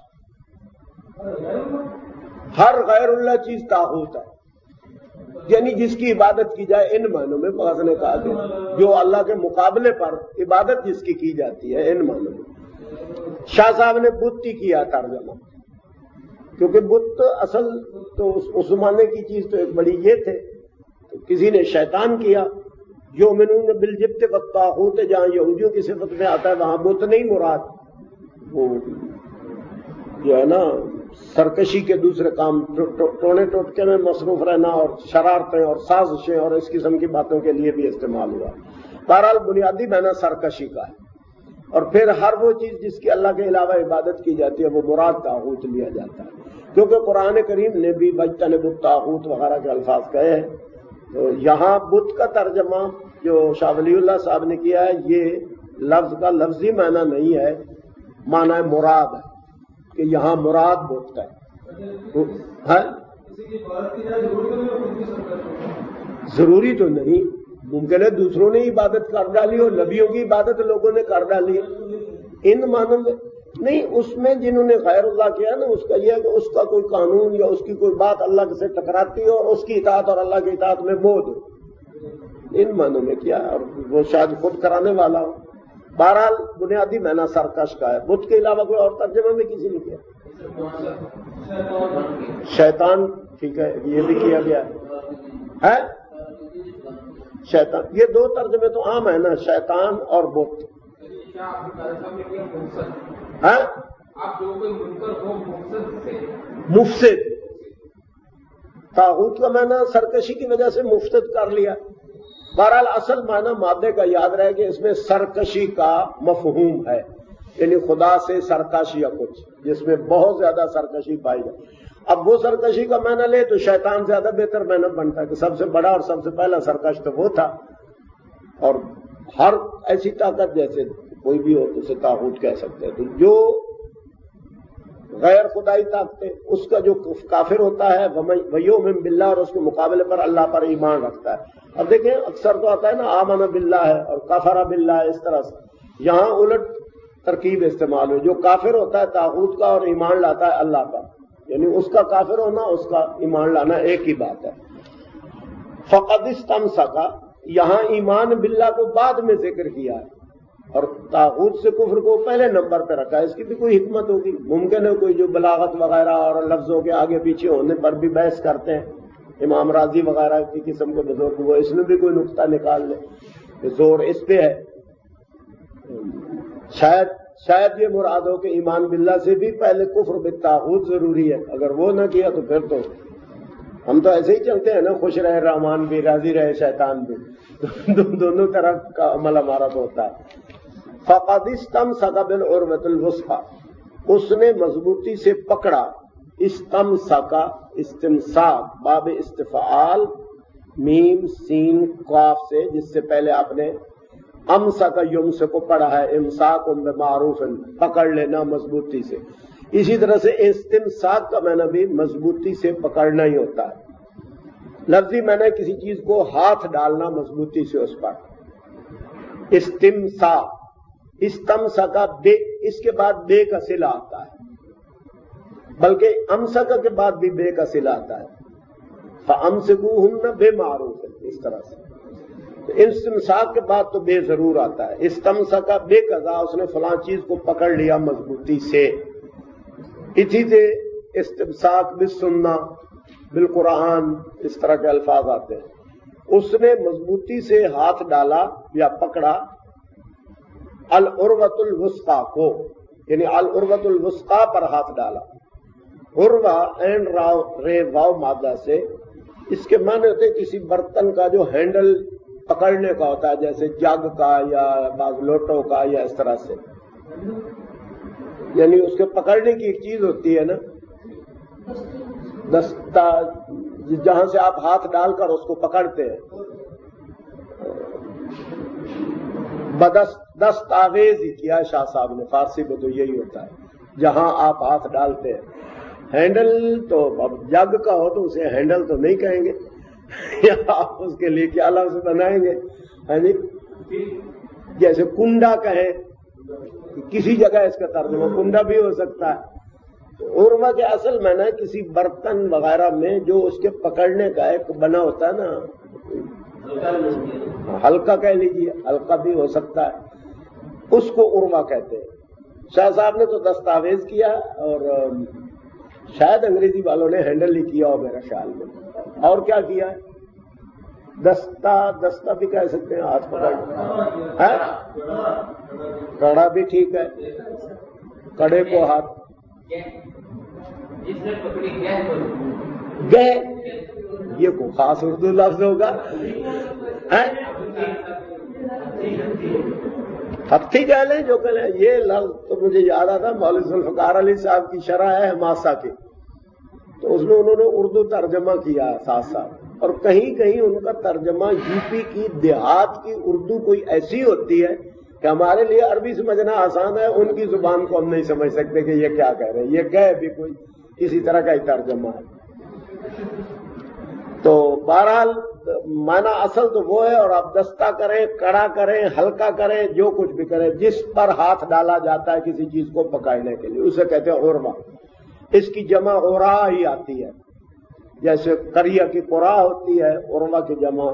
ہر غیر اللہ چیز طاغوت ہے، یعنی جس کی عبادت کی جائے۔ ان معنوں میں بعض نے کہا کہ جو اللہ کے مقابلے پر عبادت جس کی جاتی ہے، ان معنوں میں۔ شاہ صاحب نے بت کی کیا ترجمہ، کیونکہ بت اصل تو اس زمانے کی چیز تو ایک بڑی یہ تھے، تو کسی نے شیطان کیا۔ یؤمنون بالجبت والطاغوت، جہاں یہودیوں کی صفت میں آتا ہے وہاں بت نہیں مراد، وہ جو ہے نا سرکشی کے دوسرے کام، ٹونے ٹوٹکے میں مصروف رہنا اور شرارتیں اور سازشیں اور اس قسم کی باتوں کے لیے بھی استعمال ہوا۔ بہرحال بنیادی معنی سرکشی کا ہے، اور پھر ہر وہ چیز جس کی اللہ کے علاوہ عبادت کی جاتی ہے وہ مراد طاغوت لیا جاتا ہے، کیونکہ قرآن کریم نے بھی واجتنبوا الطاغوت وغیرہ کے الفاظ کہے ہیں۔ تو یہاں بت کا ترجمہ جو شاہ ولی اللہ صاحب نے کیا ہے، یہ لفظ کا لفظی معنی نہیں ہے، معنی مراد ہے، کہ یہاں مراد بت ہے۔ ضروری تو نہیں، ممکن ہے دوسروں نے عبادت کر ڈالی اور نبیوں کی عبادت لوگوں نے کر ڈالی، ان معنوں میں نہیں۔ اس میں جنہوں نے غیر اللہ کیا نا، اس کا یہ ہے کہ اس کا کوئی قانون یا اس کی کوئی بات اللہ سے ٹکراتی ہو، اور اس کی اطاعت اور اللہ کی اطاعت میں بودھ ہو، ان معنوں میں کیا، اور وہ شاید خود کرانے والا ہو۔ بہرحال بنیادی معنی سرکش کا ہے۔ بت کے علاوہ کوئی اور ترجمہ میں کسی نے کیا؟ شیطان، ٹھیک ہے، یہ بھی کیا گیا ہے شیطان۔ یہ دو ترجمے تو عام ہے نا، شیطان اور بت۔ مفسد، طاغوت کا معنی سرکشی کی وجہ سے مفسد کر لیا، بہرحال اصل معنی مادے کا یاد رہے کہ اس میں سرکشی کا مفہوم ہے، یعنی خدا سے سرکشی یا کچھ جس میں بہت زیادہ سرکشی پائی جائے۔ اب وہ سرکشی کا معنی لے تو شیطان زیادہ بہتر معنی بنتا ہے کہ سب سے بڑا اور سب سے پہلا سرکش تو وہ تھا، اور ہر ایسی طاقت جیسے کوئی بھی ہو تو اسے طاغوت کہہ سکتے ہیں۔ تو جو غیر خدائی طاقتیں، اس کا جو کافر ہوتا ہے وَيُؤْمِنُ بِاللَّهِ، اور اس کے مقابلے پر اللہ پر ایمان رکھتا ہے۔ اب دیکھیں اکثر تو آتا ہے نا آمن باللہ ہے اور کفر باللہ، اس طرح سے یہاں الٹ ترکیب استعمال ہوئی۔ جو کافر ہوتا ہے طاغوت کا اور ایمان لاتا ہے اللہ کا، یعنی اس کا کافر ہونا اس کا ایمان لانا ایک ہی بات ہے۔ فقد استمسک، یہاں ایمان باللہ کو بعد میں ذکر کیا ہے اور طاغوت سے کفر کو پہلے نمبر پہ رکھا ہے۔ اس کی بھی کوئی حکمت ہوگی، ممکن ہے کوئی جو بلاغت وغیرہ اور لفظوں کے آگے پیچھے ہونے پر بھی بحث کرتے ہیں، امام راضی وغیرہ کی قسم کے بزرگ، وہ اس میں بھی کوئی نقطہ نکال لے، زور اس پہ ہے۔ شاید یہ مراد ہو کہ ایمان باللہ سے بھی پہلے کفر بالطاغوت ضروری ہے، اگر وہ نہ کیا تو پھر تو ہم تو ایسے ہی چلتے ہیں نا، خوش رہے رحمان بھی راضی رہے شیطان بھی، دونوں طرح کا عمل ہمارا تو ہوتا ہے۔ فقد استمسک بالعروۃ الوثقی، اس نے مضبوطی سے پکڑا، استمسک استمساک باب استفعال میم سین قاف سے، جس سے پہلے آپ نے امسک یمسک کو پڑھا ہے، امساک بمعروف، پکڑ لینا مضبوطی سے۔ اسی طرح سے استمساک کا معنی بھی مضبوطی سے پکڑنا ہی ہوتا ہے۔ لفظی معنی کسی چیز کو ہاتھ ڈالنا مضبوطی سے اس پر، استمساک۔ استمسک بے، اس کے بعد بے کا صلہ آتا ہے، بلکہ امسک کے بعد بھی بے کا صلہ آتا ہے، فامسکوہن بمعروف، اس طرح سے۔ استمساک کے بعد تو بے ضرور آتا ہے۔ استمسک بے قضا، اس نے فلاں چیز کو پکڑ لیا مضبوطی سے۔ اسی سے استمساک بالسنہ بالقرآن، اس طرح کے الفاظ آتے ہیں۔ اس نے مضبوطی سے ہاتھ ڈالا یا پکڑا العروۃ الوثقی کو، یعنی العروۃ الوثقی پر ہاتھ ڈالا۔ عروہ عین راو رے واو مادہ سے، اس کے معنی ہوتے کسی برتن کا جو ہینڈل پکڑنے کا ہوتا ہے، جیسے جگ کا یا بعض لوٹوں کا یا اس طرح سے، یعنی اس کے پکڑنے کی ایک چیز ہوتی ہے نا، دستہ، جہاں سے آپ ہاتھ ڈال کر اس کو پکڑتے ہیں، دستاویز ہی کیا شاہ صاحب نے، فارسی میں تو یہی ہوتا ہے جہاں آپ ہاتھ ڈالتے ہیں۔ ہینڈل تو اب جگ کا ہو تو اسے ہینڈل تو نہیں کہیں گے، یا آپ اس کے لیے کیا لفظ بنائیں گے، ہاں جی، جیسے کنڈا کہیں، کسی جگہ اس کا ترجمہ کنڈا بھی ہو سکتا ہے۔ عروہ کے اصل میں نا کسی برتن وغیرہ میں جو اس کے پکڑنے کا ایک بنا ہوتا ہے نا، ہلکا کہہ لیجیے، ہلکا بھی ہو سکتا ہے، اس کو عروہ کہتے ہیں۔ شاہ صاحب نے تو دستاویز کیا، اور شاید انگریزی والوں نے ہینڈل ہی کیا ہو میرا خیال میں۔ اور کیا کیا ہے؟ دستہ بھی کہہ سکتے ہیں، ہاتھ پکڑ، کڑا بھی ٹھیک ہے، کڑے کو ہاتھ، گہ، یہ کوئی خاص اردو لفظ ہوگا، ہتھی کہہ لیں جو کہہ لیں، یہ لفظ تو مجھے یاد آتا مولوی ذوالفقار علی صاحب کی شرح ہے حماسہ کی، تو اس میں انہوں نے اردو ترجمہ کیا ساتھ ساتھ، اور کہیں کہیں ان کا ترجمہ یو پی کی دیہات کی اردو کوئی ایسی ہوتی ہے کہ ہمارے لیے عربی سمجھنا آسان ہے، ان کی زبان کو ہم نہیں سمجھ سکتے کہ یہ کیا کہہ رہے ہیں، یہ کہہ بھی کوئی کسی طرح کا ہی ترجمہ ہے۔ تو بہرحال معنی اصل تو وہ ہے، اور آپ دستہ کریں، کڑا کریں، ہلکا کریں، جو کچھ بھی کریں، جس پر ہاتھ ڈالا جاتا ہے کسی چیز کو پکڑنے کے لیے، اسے کہتے ہیں عروہ۔ اس کی جمع عرا ہی آتی ہے، جیسے قریہ کی قرا ہوتی ہے، عروہ کی جمع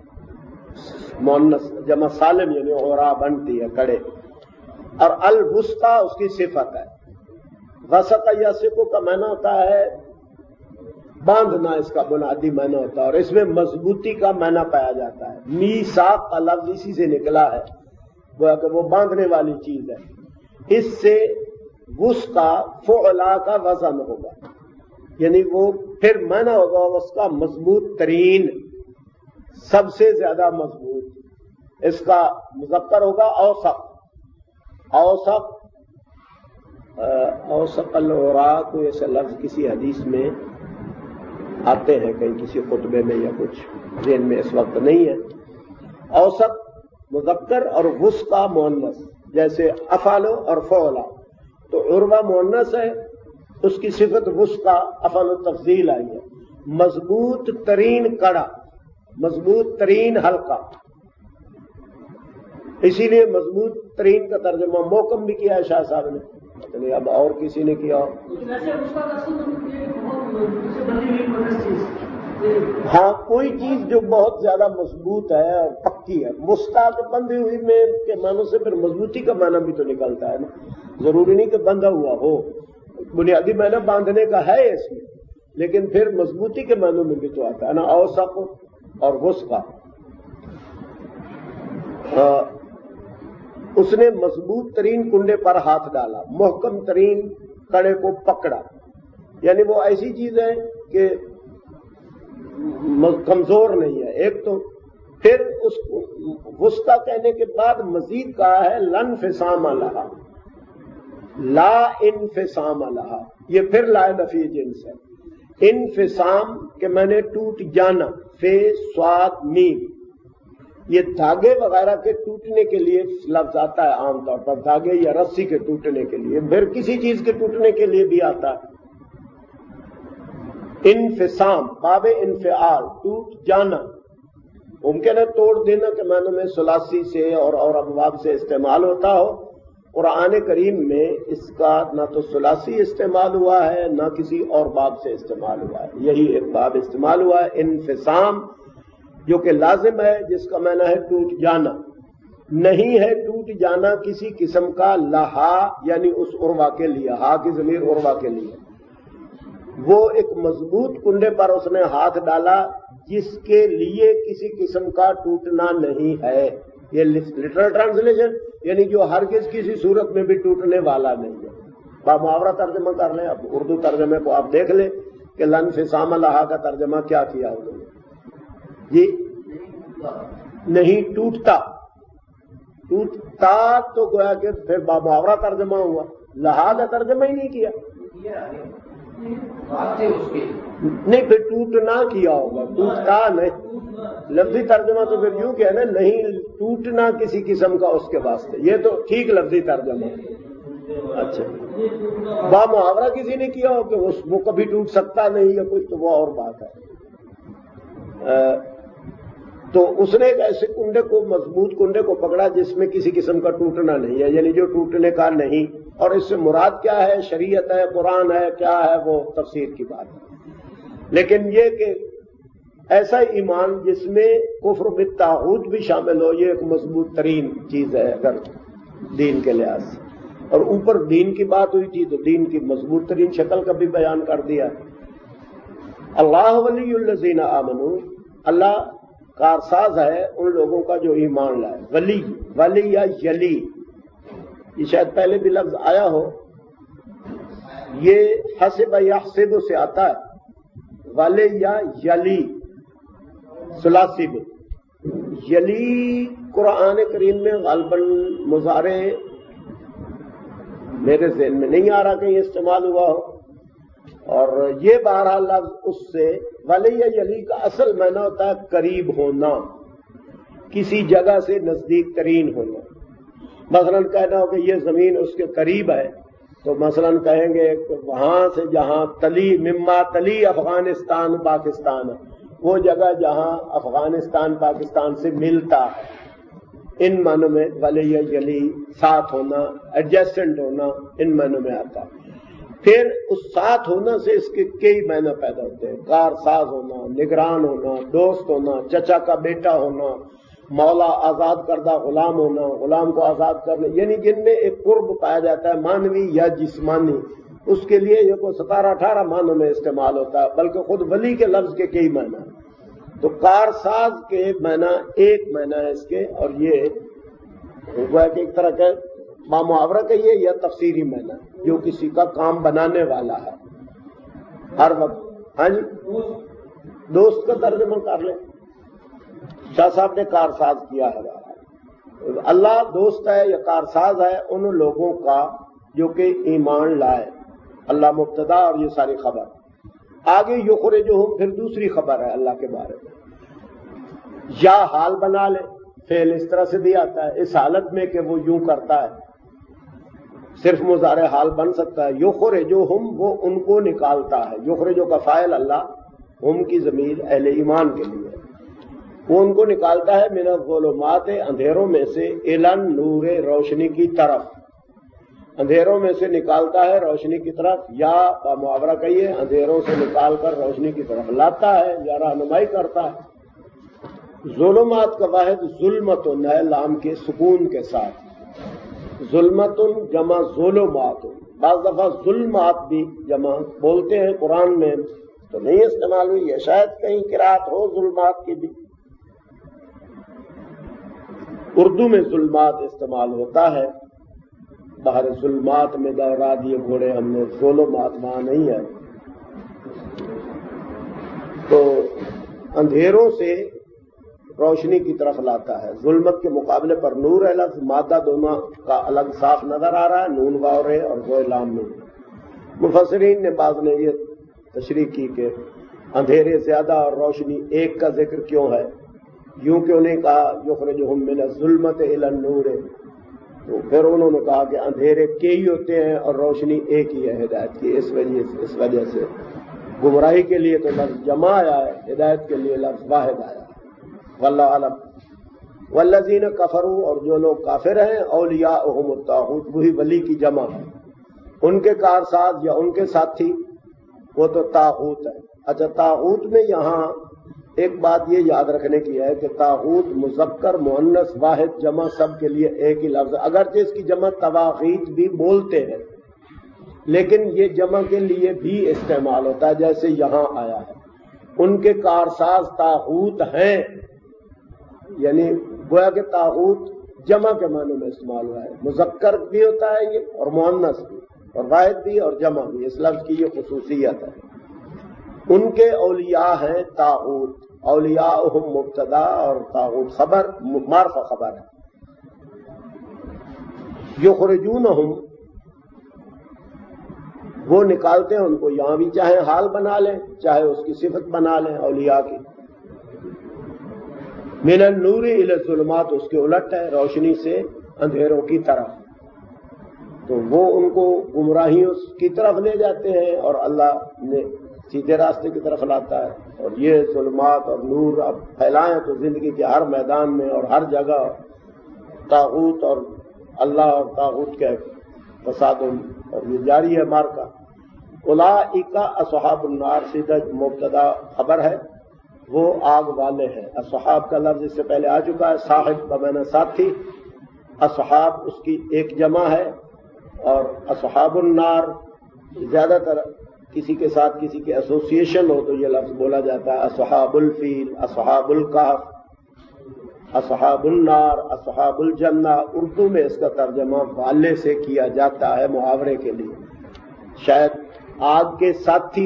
مؤنث جمع سالم یعنی عرا بنتی ہے، کڑے۔ اور الوسطی اس کی صفت ہے۔ وسط یسق کا معنی ہوتا ہے باندھنا، اس کا بنیادی معنی ہوتا ہے، اور اس میں مضبوطی کا معنی پایا جاتا ہے۔ میثاق کا لفظ اسی سے نکلا ہے، گویا کہ وہ باندھنے والی چیز ہے۔ اس سے وسطی فعلا کا وزن ہوگا، یعنی وہ پھر معنی ہوگا اس کا مضبوط ترین، سب سے زیادہ مضبوط. اس کا مذکر ہوگا اوسق. اوسق العراء کو ایسے لفظ کسی حدیث میں آتے ہیں کہیں کسی خطبے میں یا کچھ ذہن میں اس وقت نہیں ہے. اوسط مذکر اور وسطی مؤنث جیسے افعلو اور فعلا. تو عروہ مؤنث ہے, اس کی صفت وسطی افعل التفضیل آئی ہے. مضبوط ترین کڑا, مضبوط ترین حلقہ. اسی لیے مضبوط ترین کا ترجمہ محکم بھی کیا ہے شاہ صاحب نے, نہیں اب اور کسی نے کیا ہو. ہاں, کوئی چیز جو بہت زیادہ مضبوط ہے اور پکی ہے. مستعد بندھی ہوئی میں کے معنوں سے پھر مضبوطی کا معنی بھی تو نکلتا ہے نا. ضروری نہیں کہ بندھا ہوا ہو, بنیادی معنی باندھنے کا ہے اس میں, لیکن پھر مضبوطی کے معنوں میں بھی تو آتا ہے نا. اوسق اور وسطی. اس نے مضبوط ترین کنڈے پر ہاتھ ڈالا, محکم ترین کڑے کو پکڑا. یعنی وہ ایسی چیز ہے کہ کمزور نہیں ہے. ایک تو پھر اس کو وسطی کہنے کے بعد مزید کہا ہے لن فسام لہا, لا انفسام لہا. یہ پھر لا نفی جنس ہے. انفسام کے معنی ٹوٹ جانا, فے صاد میم. یہ دھاگے وغیرہ کے ٹوٹنے کے لیے لفظ آتا ہے عام طور پر, دھاگے یا رسی کے ٹوٹنے کے لیے. پھر کسی چیز کے ٹوٹنے کے لیے بھی آتا ہے. انفسام باب انفعال, ٹوٹ جانا. ممکن ہے توڑ دینا کے معنی میں ثلاثی سے اور ابواب سے استعمال ہوتا ہو. قرآن کریم میں اس کا نہ تو ثلاثی استعمال ہوا ہے نہ کسی اور باب سے استعمال ہوا ہے. یہی ایک باب استعمال ہوا ہے انفسام, جو کہ لازم ہے, جس کا معنی ہے ٹوٹ جانا. نہیں ہے ٹوٹ جانا کسی قسم کا لہا, یعنی اس عروہ کے لیے. ہا کی ضمیر عروہ کے لیے. وہ ایک مضبوط کنڈے پر اس نے ہاتھ ڈالا جس کے لیے کسی قسم کا ٹوٹنا نہیں ہے. یہ لٹرل ٹرانسلیشن, یعنی جو ہرگز کسی صورت میں بھی ٹوٹنے والا نہیں ہے. محاورہ ترجمہ کر لیں. اب اردو ترجمے کو آپ دیکھ لیں کہ لن فسام لہا کا ترجمہ کیا کیا انہوں نے. جی نہیں ٹوٹتا. ٹوٹتا تو گویا کہ پھر محاورہ ترجمہ ہوا, لہا کا ترجمہ ہی نہیں کیا. نہیں پھر ٹوٹنا کیا ہوگا, ٹوٹتا نہیں. لفظی ترجمہ تو پھر یوں کہ نا, نہیں ٹوٹنا کسی قسم کا اس کے واسطے. یہ تو ٹھیک لفظی ترجمہ ہے. اچھا, با محاورہ کسی نے کیا ہو کہ وہ کبھی ٹوٹ سکتا نہیں یا کچھ, تو وہ اور بات ہے. تو اس نے ایک ایسے کنڈے کو, مضبوط کنڈے کو پکڑا جس میں کسی قسم کا ٹوٹنا نہیں ہے, یعنی جو ٹوٹنے کا نہیں. اور اس سے مراد کیا ہے, شریعت ہے, قرآن ہے, کیا ہے, وہ تفسیر کی بات ہے. لیکن یہ کہ ایسا ایمان جس میں کفر بالطاغوت بھی شامل ہو, یہ ایک مضبوط ترین چیز ہے اگر دین کے لحاظ سے. اور اوپر دین کی بات ہوئی تھی تو دین کی مضبوط ترین شکل کا بھی بیان کر دیا. اللہ ولی الذین آمنوا, اللہ کارساز ہے ان لوگوں کا جو ایمان لائے. ولی یا یلی, یہ شاید پہلے بھی لفظ آیا ہو. یہ حسب یحسب سے آتا ہے. ولی یا یلی ثلاثی میں. یلی قرآن کریم میں غالباً مضارع میرے ذہن میں نہیں آ رہا کہیں استعمال ہوا ہو. اور یہ بہرحال لفظ اس سے ولی یا یلی کا اصل معنی ہوتا ہے قریب ہونا, کسی جگہ سے نزدیک ترین ہونا. مثلا کہنا ہو کہ یہ زمین اس کے قریب ہے, تو مثلا کہیں گے کہ وہاں سے جہاں تلی مما تلی افغانستان پاکستان ہے, وہ جگہ جہاں افغانستان پاکستان سے ملتا ہے. ان معنوں میں ولی یا یلی ساتھ ہونا, ایڈجسٹنٹ ہونا, ان معنوں میں آتا ہے. پھر اس ساتھ ہونا سے اس کے کئی معنی پیدا ہوتے ہیں. کار ساز ہونا, نگران ہونا, دوست ہونا, چچا کا بیٹا ہونا, مولا آزاد کردہ غلام ہونا, غلام کو آزاد کرنا, یعنی جن میں ایک قرب پایا جاتا ہے مانوی یا جسمانی. اس کے لیے یہ کوئی 17-18 معنوں میں استعمال ہوتا ہے, بلکہ خود ولی کے لفظ کے کئی معنی. تو کار ساز کے معنی ایک معنی ہے اس کے, اور یہ ایک طرح کا محاورہ کہیے یا تفسیری معنی, جو کسی کا کام بنانے والا ہے ہر وقت. ہاں جی, دوست کا ترجمہ کر لیں. شاہ صاحب نے کارساز کیا ہے، اللہ دوست ہے یا کارساز ہے ان لوگوں کا جو کہ ایمان لائے. اللہ مبتدا اور یہ ساری خبر. آگے یخرجہم پھر دوسری خبر ہے اللہ کے بارے میں. یا حال بنا لے، فعل اس طرح سے بھی آتا ہے اس حالت میں کہ وہ یوں کرتا ہے، صرف مضارع حال بن سکتا ہے. یخرجہم وہ ان کو نکالتا ہے. یخرجو کا فاعل اللہ، ہم کی ضمیر اہل ایمان کے لیے، وہ ان کو نکالتا ہے من الظلمات اندھیروں میں سے الی النور روشنی کی طرف. اندھیروں میں سے نکالتا ہے روشنی کی طرف، یا محاورہ کہیے اندھیروں سے نکال کر روشنی کی طرف لاتا ہے یا رہنمائی کرتا ہے. ظلمات کا واحد ظلمتن ہے لام کے سکون کے ساتھ. ظلمتن جمع ظلمات. بعض دفعہ ظلمات بھی جمع بولتے ہیں قرآن میں تو نہیں استعمال ہوئی ہے، شاید کہیں قرات ہو ظلمات کی بھی. اردو میں ظلمات استعمال ہوتا ہے. باہر ظلمات میں دوڑا دیے گھوڑے ہم نے، ظلمات وہاں نہیں ہے. تو اندھیروں سے روشنی کی طرف لاتا ہے. ظلمت کے مقابلے پر نور ہے لفظ، مادہ دونوں کا الگ صاف نظر آ رہا ہے، نون واو رے اور وہ لام نون. مفسرین نے بعض نے یہ تشریح کی کہ اندھیرے زیادہ اور روشنی ایک کا ذکر کیوں ہے، یوں کہ انہیں کہا یخرجہم من الظلمۃ الی النور، تو پھر انہوں نے کہا کہ اندھیرے کئی ہوتے ہیں اور روشنی ایک ہی ہے ہدایت کی. اس وجہ سے گمراہی کے لیے تو لفظ جمع آیا ہے، ہدایت کے لیے لفظ واحد آیا ہے. واللہ اعلم. والذین کفروا اور جو لوگ کافر ہیں اولیاءہم الطاغوت، وہی ولی کی جمع ہے. ان کے کارساز یا ان کے ساتھی وہ تو طاغوت ہے. اچھا طاغوت میں یہاں ایک بات یہ یاد رکھنے کی ہے کہ طاغوت مذکر مؤنث واحد جمع سب کے لیے ایک ہی لفظ، اگرچہ اس کی جمع طواغیت بھی بولتے ہیں لیکن یہ جمع کے لیے بھی استعمال ہوتا ہے جیسے یہاں آیا ہے. ان کے کارساز طاغوت ہیں، یعنی گویا کہ طاغوت جمع کے معنی میں استعمال ہوا ہے. مذکر بھی ہوتا ہے یہ اور مؤنث بھی، اور واحد بھی اور جمع بھی. اس لفظ کی یہ خصوصیت ہے. ان کے اولیاء ہیں طاغوت. اولیاءہم مبتدا اور طاغوت خبر، معرفہ خبر ہے. یخرجونہم وہ نکالتے ہیں ان کو، یہاں بھی چاہے حال بنا لیں چاہے اس کی صفت بنا لیں اولیاء کی. من النور الی الظلمات اس کے الٹ ہے، روشنی سے اندھیروں کی طرف. تو وہ ان کو گمراہیوں کی طرف لے جاتے ہیں اور اللہ نے سیدھے راستے کی طرف لاتا ہے. اور یہ ظلمات اور نور اب پھیلائیں تو زندگی کے ہر میدان میں اور ہر جگہ طاغوت اور اللہ اور طاغوت کے تصادم اور یہ جاری ہے مارکا. اولئک اصحاب النار سیدھا مبتدا خبر ہے، وہ آگ والے ہیں. اصحاب کا لفظ اس سے پہلے آ چکا ہے، صاحب کا معنی ساتھی، اصحاب اس کی ایک جمع ہے. اور اصحاب النار زیادہ تر کسی کے ساتھ کسی کے ایسوسیشن ہو تو یہ لفظ بولا جاتا ہے. اصحاب الفیل، اصحاب الکہف، اصحاب النار، اصحاب الجنہ. اردو میں اس کا ترجمہ والے سے کیا جاتا ہے محاورے کے لیے. شاید آگ کے ساتھی،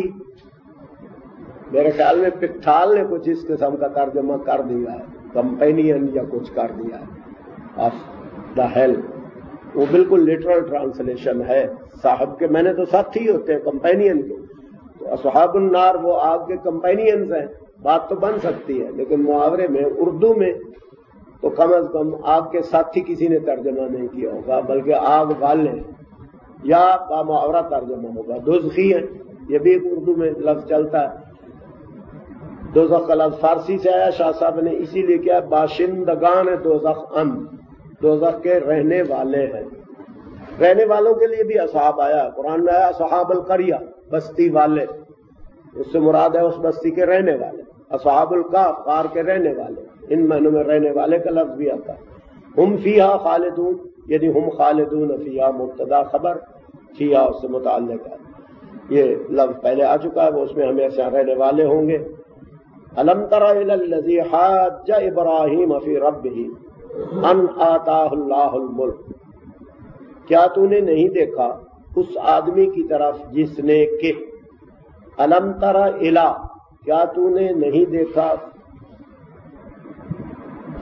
میرے خیال میں پکٹھال نے کچھ اس قسم کا ترجمہ کر دیا ہے، کمپینین یا کچھ کر دیا ہے آف دا ہیل. وہ بالکل لٹرل ٹرانسلیشن ہے. صاحب کے میں نے تو ساتھی ہوتے ہیں کمپینین کے، تو اصحاب النار وہ آگ کے کمپینینز ہیں. بات تو بن سکتی ہے لیکن محاورے میں اردو میں تو کم از کم آگ کے ساتھی کسی نے ترجمہ نہیں کیا ہوگا بلکہ آگ والے یا محاورہ ترجمہ ہوگا. دوزخی ہے، یہ بھی ایک اردو میں لفظ چلتا ہے. دوزخ کا لفظ فارسی سے آیا، شاہ صاحب نے اسی لیے کیا باشندگان دوزخ ان، دوزخ کے رہنے والے ہیں. رہنے والوں کے لیے بھی اصحاب آیا، قرآن میں آیا اصحاب القریہ، بستی والے، اس سے مراد ہے اس بستی کے رہنے والے. اصحاب الکہف، غار کے رہنے والے، ان معنوں میں رہنے والے کا لفظ بھی آتا ہے. ہم فیہا خالدون، یعنی ہم خالدون فیہا مبتدا خبر، فیہا اس سے متعلق ہے. یہ لفظ پہلے آ چکا ہے، وہ اس میں ہمیشہ رہنے والے ہوں گے. الم تر الی الذی حاج ابراہیم فی ربہ ان آتاہ اللہ الملک، کیا تو نے نہیں دیکھا اس آدمی کی طرف جس نے کہ، الم تر الی، کیا تو نے نہیں دیکھا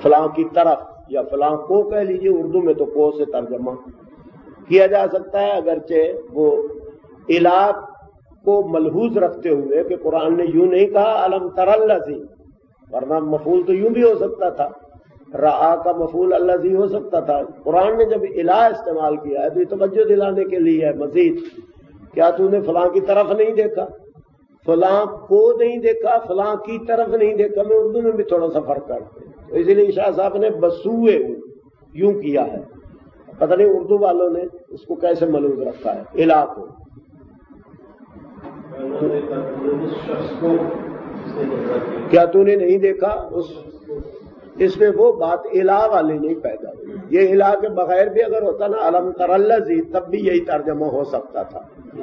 فلاں کی طرف یا فلاں کو کہہ لیجئے، اردو میں تو کو سے ترجمہ کیا جا سکتا ہے، اگرچہ وہ الہ کو ملحوظ رکھتے ہوئے کہ قرآن نے یوں نہیں کہا الم تر الذی، ورنہ مفعول تو یوں بھی ہو سکتا تھا، رعا کا مفعول الذی ہو سکتا تھا۔ قرآن نے جب الہ استعمال کیا ہے تو یہ توجہ دلانے کے لیے ہے مزید، کیا تو نے فلاں کی طرف نہیں دیکھا، فلاں کو نہیں دیکھا، فلاں کی طرف نہیں دیکھا۔ میں اردو میں بھی تھوڑا سا فرق کرتے ہیں، تو اسی لیے شاہ صاحب نے بسوئے یوں کیا ہے، پتہ نہیں اردو والوں نے اس کو کیسے ملحوظ رکھا ہے الہ کو۔ کیا تو نے نہیں دیکھا، اس میں وہ بات الہ والی نہیں پیدا ہوئی۔ یہ الہ کے بغیر بھی اگر ہوتا نا الم تر الذی، تب بھی یہی ترجمہ ہو سکتا تھا۔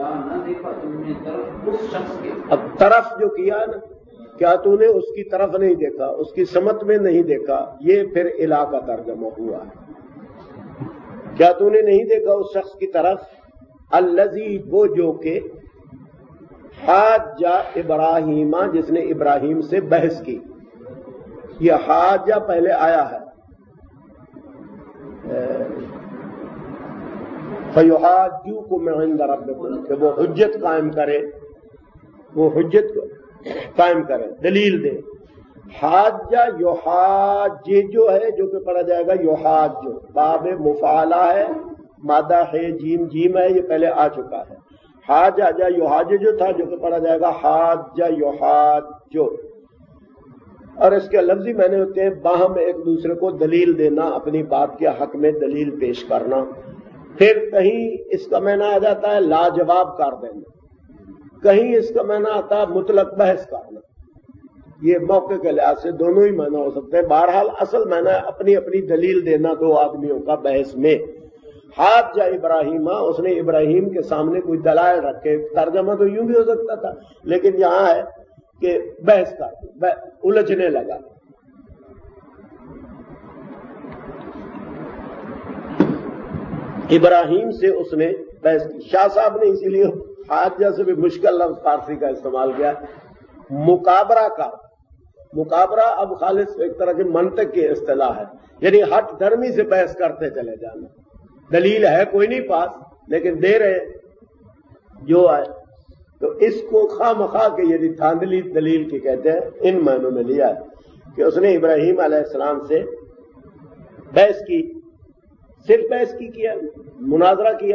اب طرف جو کیا نا، کیا تو نے اس کی طرف نہیں دیکھا، اس کی سمت میں نہیں دیکھا، یہ پھر الہ کا ترجمہ ہوا ہے۔ کیا تو نے نہیں دیکھا اس شخص کی طرف الذی، وہ جو کہ حاجہ ابراہیم، جس نے ابراہیم سے بحث کی۔ یہ حاجہ پہلے آیا ہے، فَيُحَاجُّوكُمْ عِندَ رَبِّكُمْ، کہ وہ حجت قائم کرے، وہ حجت قائم کرے، دلیل دے۔ حاجہ یحاج جو ہے، جو کہ پڑھا جائے گا یحاج، باب مفعلہ ہے، مادہ ہے، جیم جیم ہے، یہ پہلے آ چکا ہے۔ حاجہ جا یحاج جو تھا، جو کہ پڑھا جائے گا حاجہ یحاج، اور اس کے لفظی معنی ہوتے ہیں باہم ایک دوسرے کو دلیل دینا، اپنی بات کے حق میں دلیل پیش کرنا۔ پھر کہیں اس کا معنی آ جاتا ہے لاجواب کر دینا، کہیں اس کا معنی آتا ہے مطلق بحث کرنا۔ یہ موقع کے لحاظ سے دونوں ہی معنی ہو سکتے ہیں، بہرحال اصل معنی ہے اپنی اپنی دلیل دینا دو آدمیوں کا بحث میں۔ حاجہ ابراہیم، اس نے ابراہیم کے سامنے کوئی دلائل رکھے، ترجمہ تو یوں بھی ہو سکتا تھا، لیکن یہاں ہے کہ بحث کر الجھنے لگا۔ ابراہیم سے اس نے بحث کی۔ شاہ صاحب نے اسی لیے حاجہ سے بھی مشکل لفظ فارسی کا استعمال کیا، مقابرہ کا۔ مقابرہ اب خالص ایک طرح کی منطق کی اصطلاح ہے، یعنی ہٹ دھرمی سے بحث کرتے چلے جانا۔ دلیل ہے کوئی نہیں پاس، لیکن دے رہے جو ہے، تو اس کو خواہ مخواہ کے یعنی دھاندلی دلیل کی کہتے ہیں، ان معنوں میں لیا ہے کہ اس نے ابراہیم علیہ السلام سے بحث کی، صرف بحث کی کیا، مناظرہ کیا،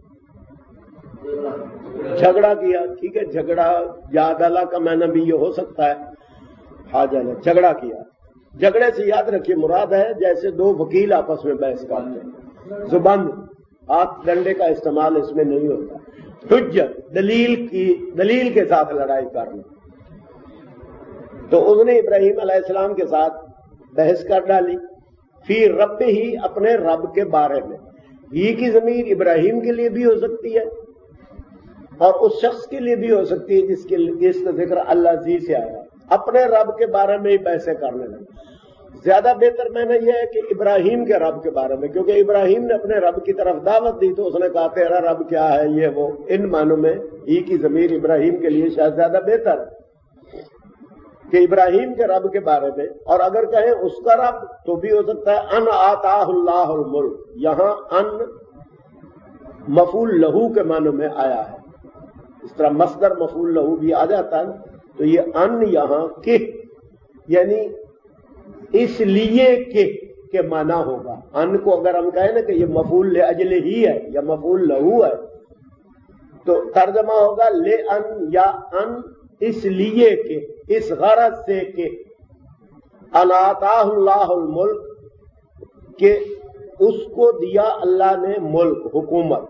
جھگڑا کیا۔ ٹھیک ہے، جھگڑا جادلہ کا معنی بھی یہ ہو سکتا ہے، حاجہ نے جھگڑا کیا۔ جھگڑے سے یاد رکھیے مراد ہے جیسے دو وکیل آپس میں بحث کرتے ہیں، زبان ہاتھ ڈنڈے کا استعمال اس میں نہیں ہوتا۔ حجت دلیل کے ساتھ لڑائی کرنا۔ تو اس نے ابراہیم علیہ السلام کے ساتھ بحث کر ڈالی، فی رب ہی، اپنے رب کے بارے میں۔ ہی کی ضمیر ابراہیم کے لیے بھی ہو سکتی ہے اور اس شخص کے لیے بھی ہو سکتی ہے جس کا ذکر اللہ زی سے آیا، اپنے رب کے بارے میں ہی بحثیں کرنے لگے۔ زیادہ بہتر معنی یہ ہے کہ ابراہیم کے رب کے بارے میں، کیونکہ ابراہیم نے اپنے رب کی طرف دعوت دی تو اس نے کہا تیرا رب کیا ہے، یہ وہ۔ ان معنوں میں ہی کی ضمیر ابراہیم کے لیے شاید زیادہ بہتر ہے کہ ابراہیم کے رب کے بارے میں، اور اگر کہیں اس کا رب تو بھی ہو سکتا ہے ان آتاہ اللہ الملک۔ یہاں ان مفعول لہو کے معنوں میں آیا ہے، اس طرح مصدر مفعول لہو بھی آ جاتا ہے، تو یہ ان یہاں کہ یعنی اس لیے کہ معنی ہوگا۔ ان کو اگر ہم کہیں نا کہ یہ مفعول لاجل ہی ہے یا مفعول لہو ہے، تو ترجمہ ہوگا لے ان یا ان اس لیے کہ، اس غرض سے کہ آتاہ اللہ الملک، کہ اس کو دیا اللہ نے ملک، حکومت۔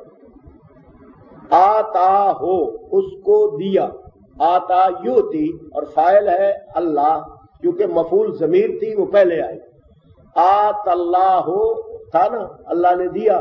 آتا ہو، اس کو دیا، آتا یوتی، اور فاعل ہے اللہ، کیونکہ مفعول ضمیر تھی وہ پہلے آئی۔ آت اللہ ہو تھا نا، اللہ نے دیا۔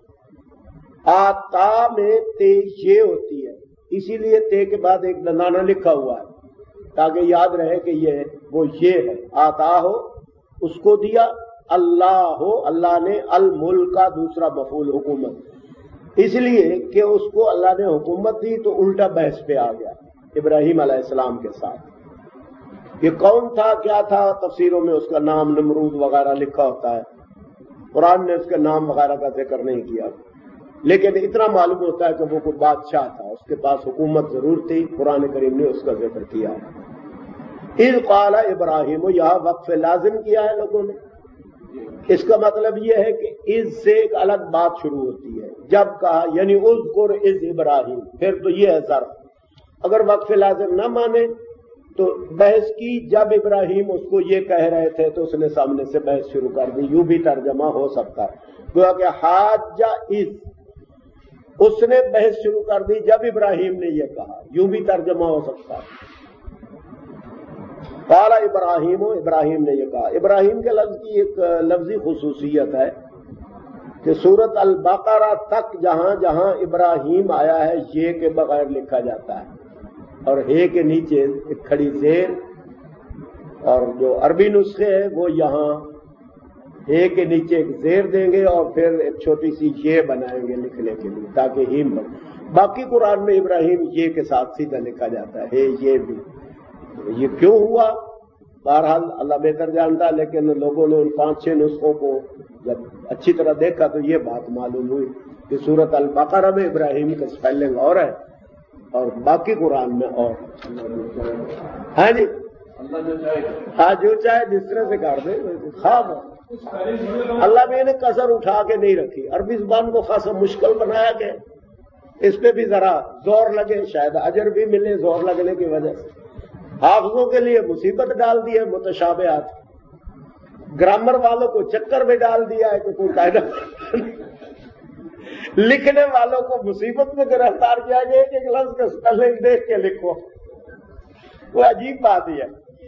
آتا میں تے یہ ہوتی ہے، اسی لیے تے کے بعد ایک دندانہ لکھا ہوا ہے تاکہ یاد رہے کہ یہ وہ یہ ہے۔ آتا ہو، اس کو دیا، اللہ ہو، اللہ نے، الملک کا دوسرا مفعول حکومت، اس لیے کہ اس کو اللہ نے حکومت دی تو الٹا بحث پہ آ گیا ابراہیم علیہ السلام کے ساتھ۔ یہ کون تھا کیا تھا، تفسیروں میں اس کا نام نمرود وغیرہ لکھا ہوتا ہے، قرآن نے اس کے نام وغیرہ کا ذکر نہیں کیا، لیکن اتنا معلوم ہوتا ہے کہ وہ کوئی بادشاہ تھا، اس کے پاس حکومت ضرور تھی، قرآن کریم نے اس کا ذکر کیا۔ اذ قال ابراہیم، یہاں وقف لازم کیا ہے لوگوں نے، اس کا مطلب یہ ہے کہ اذ سے ایک الگ بات شروع ہوتی ہے، جب کہا یعنی اذکر اذ ابراہیم، پھر تو یہ ہے ظرف۔ اگر وقف لازم نہ مانے تو بحث کی جب ابراہیم اس کو یہ کہہ رہے تھے تو اس نے سامنے سے بحث شروع کر دی، یوں بھی ترجمہ ہو سکتا ہے، گویا کہ حاجہ اذ، اس نے بحث شروع کر دی جب ابراہیم نے یہ کہا، یوں بھی ترجمہ ہو سکتا ہے۔ قال ابراہیم، ابراہیم نے یہ کہا۔ ابراہیم کے لفظ کی ایک لفظی خصوصیت ہے کہ سورۃ البقرہ تک جہاں جہاں ابراہیم آیا ہے یہ کے بغیر لکھا جاتا ہے، اور ہے کے نیچے ایک کھڑی زیر، اور جو عربی نسخے ہیں وہ یہاں ہے کے نیچے ایک زیر دیں گے اور پھر ایک چھوٹی سی یہ بنائیں گے لکھنے کے لیے تاکہ ہیم بنے۔ باقی قرآن میں ابراہیم یہ کے ساتھ سیدھا لکھا جاتا ہے یہ بھی۔ یہ کیوں ہوا بہرحال اللہ بہتر جانتا، لیکن لوگوں نے ان 5-6 نسخوں کو جب اچھی طرح دیکھا تو یہ بات معلوم ہوئی کہ سورۃ البقرہ میں ابراہیم کا سپیلنگ اور ہے اور باقی قرآن میں اور۔ ہاں جی، ہاں جو چاہے جس طرح سے کر دے، خواب اللہ میں نے کسر اٹھا کے نہیں رکھی، عربی زبان کو خاصا مشکل بنایا گیا، اس پہ بھی ذرا زور لگے، شاید اجر بھی ملے زور لگنے کی وجہ سے۔ حافظوں کے لیے مصیبت ڈال دی ہے متشابہات، گرامر والوں کو چکر میں ڈال دیا ہے کہ کوئی قاعدہ لکھنے والوں کو مصیبت میں گرفتار کیا گیا کہ لفظ کا اسپیلنگ دیکھ کے لکھو، وہ عجیب بات ہی ہے۔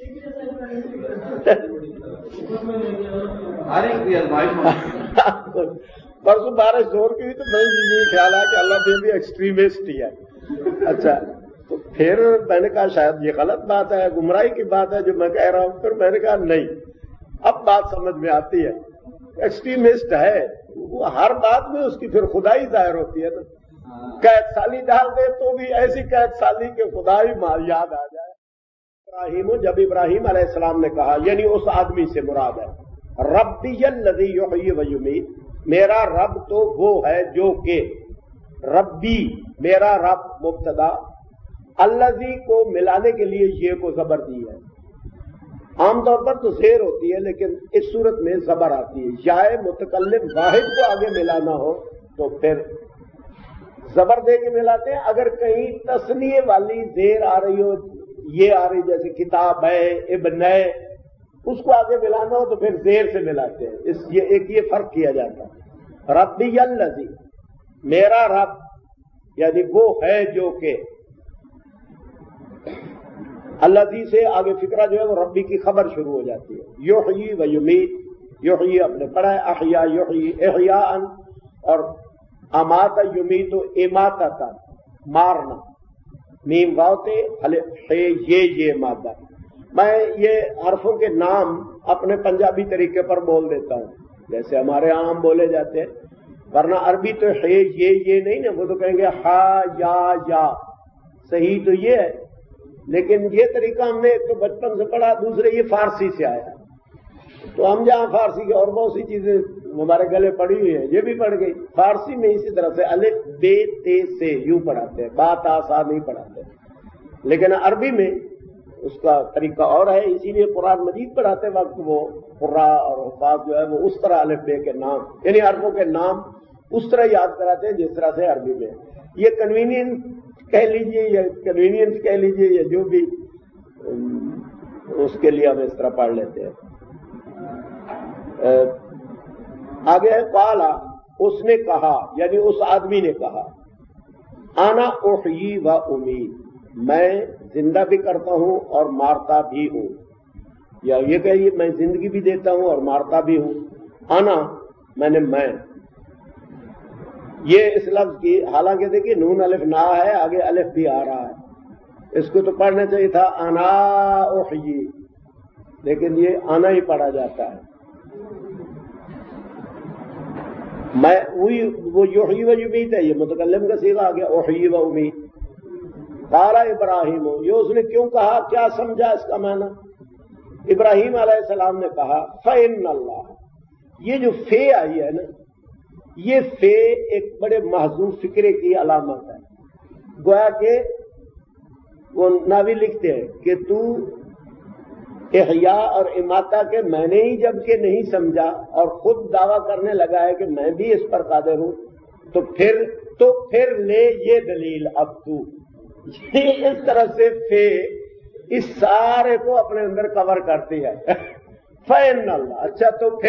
پرسوں بارش زور کی ہوئی تو مجھے خیال ہے کہ اللہ بھی ایکسٹریمسٹ ہی ہے۔ اچھا تو پھر میں نے کہا شاید یہ غلط بات ہے، گمراہی کی بات ہے جو میں کہہ رہا ہوں، پھر میں نے کہا نہیں، اب بات سمجھ میں آتی ہے، ایکسٹریمسٹ ہے وہ، ہر بات میں اس کی پھر خدائی ظاہر ہوتی ہے نا، قید سالی ڈال دے تو بھی ایسی قید سالی کہ خدائی یاد آ جائے۔ ابراہیم، جب ابراہیم علیہ السلام نے کہا، یعنی اس آدمی سے مراد ہے ربی الذی یحیی و یمیت، میرا رب تو وہ ہے جو کہ، ربی میرا رب مبتدا، الذی کو ملانے کے لیے یہ کو زبر دی ہے۔ عام طور پر تو زیر ہوتی ہے لیکن اس صورت میں زبر آتی ہے، یا متکلم واحد کو آگے ملانا ہو تو پھر زبر دے کے ملاتے ہیں، اگر کہیں تسنیے والی زیر آ رہی ہو، یہ آ رہی جیسے کتاب ہے، ابن ہے، اس کو آگے ملانا ہو تو پھر زیر سے ملاتے ہیں، یہ فرق کیا جاتا ہے۔ ربی الذی، میرا رب یعنی وہ ہے جو کہ، الذی سے آگے فکرہ جو ہے وہ ربی کی خبر شروع ہو جاتی ہے۔ یحیی و یمیت، یحیی اپنے پڑھا ہے، احیا یحیی احیاء، اور امات یمیت اماتتا، مارنا، میم واؤتے یہ مادہ۔ میں یہ حرفوں کے نام اپنے پنجابی طریقے پر بول دیتا ہوں جیسے ہمارے عام بولے جاتے ہیں، ورنہ عربی تو ہے یہ نہیں نا، وہ تو کہیں گے ہا یا، صحیح تو یہ ہے، لیکن یہ طریقہ ہم نے ایک تو بچپن سے پڑھا، دوسرے یہ فارسی سے آیا، تو ہم جہاں فارسی کی اور بہت سی چیزیں ہمارے گلے پڑی ہوئی ہیں، یہ بھی پڑھ گئی، فارسی میں اسی طرح سے الف بے تے سے یوں پڑھاتے ہیں، بات آسا نہیں پڑھاتے، لیکن عربی میں اس کا طریقہ اور ہے، اسی لیے قرآن مجید پڑھاتے وقت وہ قراء اور حفاظ جو ہے وہ اس طرح الف بے کے نام، یعنی عربوں کے نام اس طرح یاد کراتے ہیں جس طرح سے عربی میں۔ یہ کنوینئنس کہہ لیجئے یا کنوینئنس کہہ لیجئے یا جو بھی، اس کے لیے ہم اس طرح پڑھ لیتے ہیں۔ آگے ہے قالا، اس نے کہا یعنی اس آدمی نے کہا، انا احیی و امید، میں زندہ بھی کرتا ہوں اور مارتا بھی ہوں، یا یہ کہیے میں زندگی بھی دیتا ہوں اور مارتا بھی ہوں۔ انا میں نے میں، یہ اس لفظ کی، حالانکہ دیکھیے نون الف نا ہے، آگے الف بھی آ رہا ہے، اس کو تو پڑھنا چاہیے تھا انا احیی، لیکن یہ انا ہی پڑھا جاتا ہے۔ میں وہ یحیی و یمیت ہے، یہ متکلم کا صیغہ آ گیا، احیی و امید۔ قال ابراہیم، یہ اس نے کیوں کہا، کیا سمجھا اس کا معنی؟ ابراہیم علیہ السلام نے کہا فَإِنَّ اللَّهَ، یہ جو فے آئی ہے نا، یہ فے ایک بڑے محذوف فکرے کی علامت ہے. گویا کہ وہ ناوی لکھتے ہیں کہ تو احیاء اور اماتہ کے میں نے ہی جب کہ نہیں سمجھا اور خود دعویٰ کرنے لگا ہے کہ میں بھی اس پر قادر ہوں، تو پھر لے یہ دلیل اب تو. اس طرح سے فے اس سارے کو اپنے اندر کور کرتی ہے. فَإِنَّ اللَّهَ، اچھا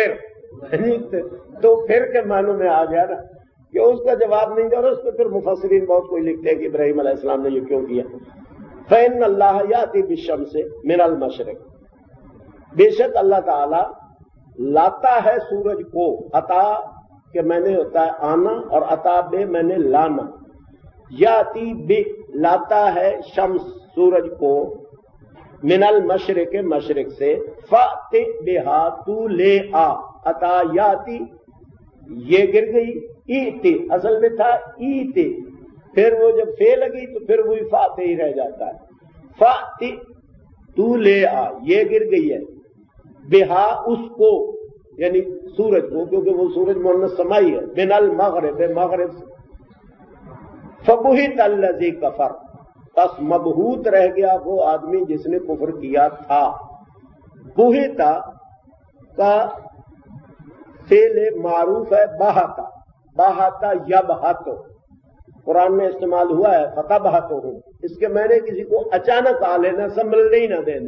تو پھر کے معنوں میں آ گیا نا کہ اس کا جواب نہیں دیا. اور اس پہ پھر مفسرین بہت کوئی لکھتے ہیں کہ ابراہیم علیہ السلام نے یہ کیوں کیا. فَإِنَّ اللَّهَ يَأْتِي بِالشَّمْسِ مِنَ الْمَشْرِقِ، بے شک اللہ تعالی لاتا ہے سورج کو. عطا کہ میں نے ہوتا ہے آنا، اور عطا بے میں نے لانا. یاتی بے لاتا ہے شمس سورج کو، من المشرق مشرق سے، فَأْتِ بِهَا تو لے آ. عطا یاتی یہ گر گئی، ایتی اصل میں تھا ایتی، پھر وہ جب فے لگی تو پھر وہی فاتے ہی رہ جاتا ہے. فَأْتِ تو لے آ، یہ گر گئی ہے، بہا اس کو یعنی سورج کو، کیونکہ وہ سورج مؤنث سمائی ہے، من المغرب مغرب سے. فَبُہِتَ الَّذِي كَفَرَ، پس مبہوت رہ گیا وہ آدمی جس نے کفر کیا تھا. بہتا کا فعل معروف ہے بہتا، بہتا یبہت قرآن میں استعمال ہوا ہے فتبہتہم. اس کے میں نے کسی کو اچانک آ لینا، سنبھلنے ہی نہ دینا،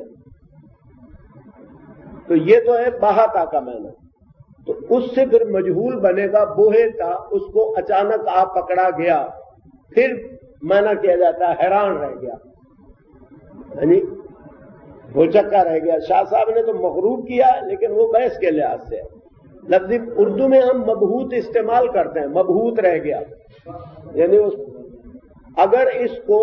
تو یہ تو ہے بہتا کا معنی. تو اس سے پھر مجہول بنے گا بہتا، اس کو اچانک آ پکڑا گیا. پھر معنی کیا جاتا ہے حیران رہ گیا، یعنی بھوچکا رہ گیا. شاہ صاحب نے تو مغروب کیا لیکن وہ بحث کے لحاظ سے. لفظ اردو میں ہم مبہوت استعمال کرتے ہیں، مبہوت رہ گیا، یعنی اگر اس کو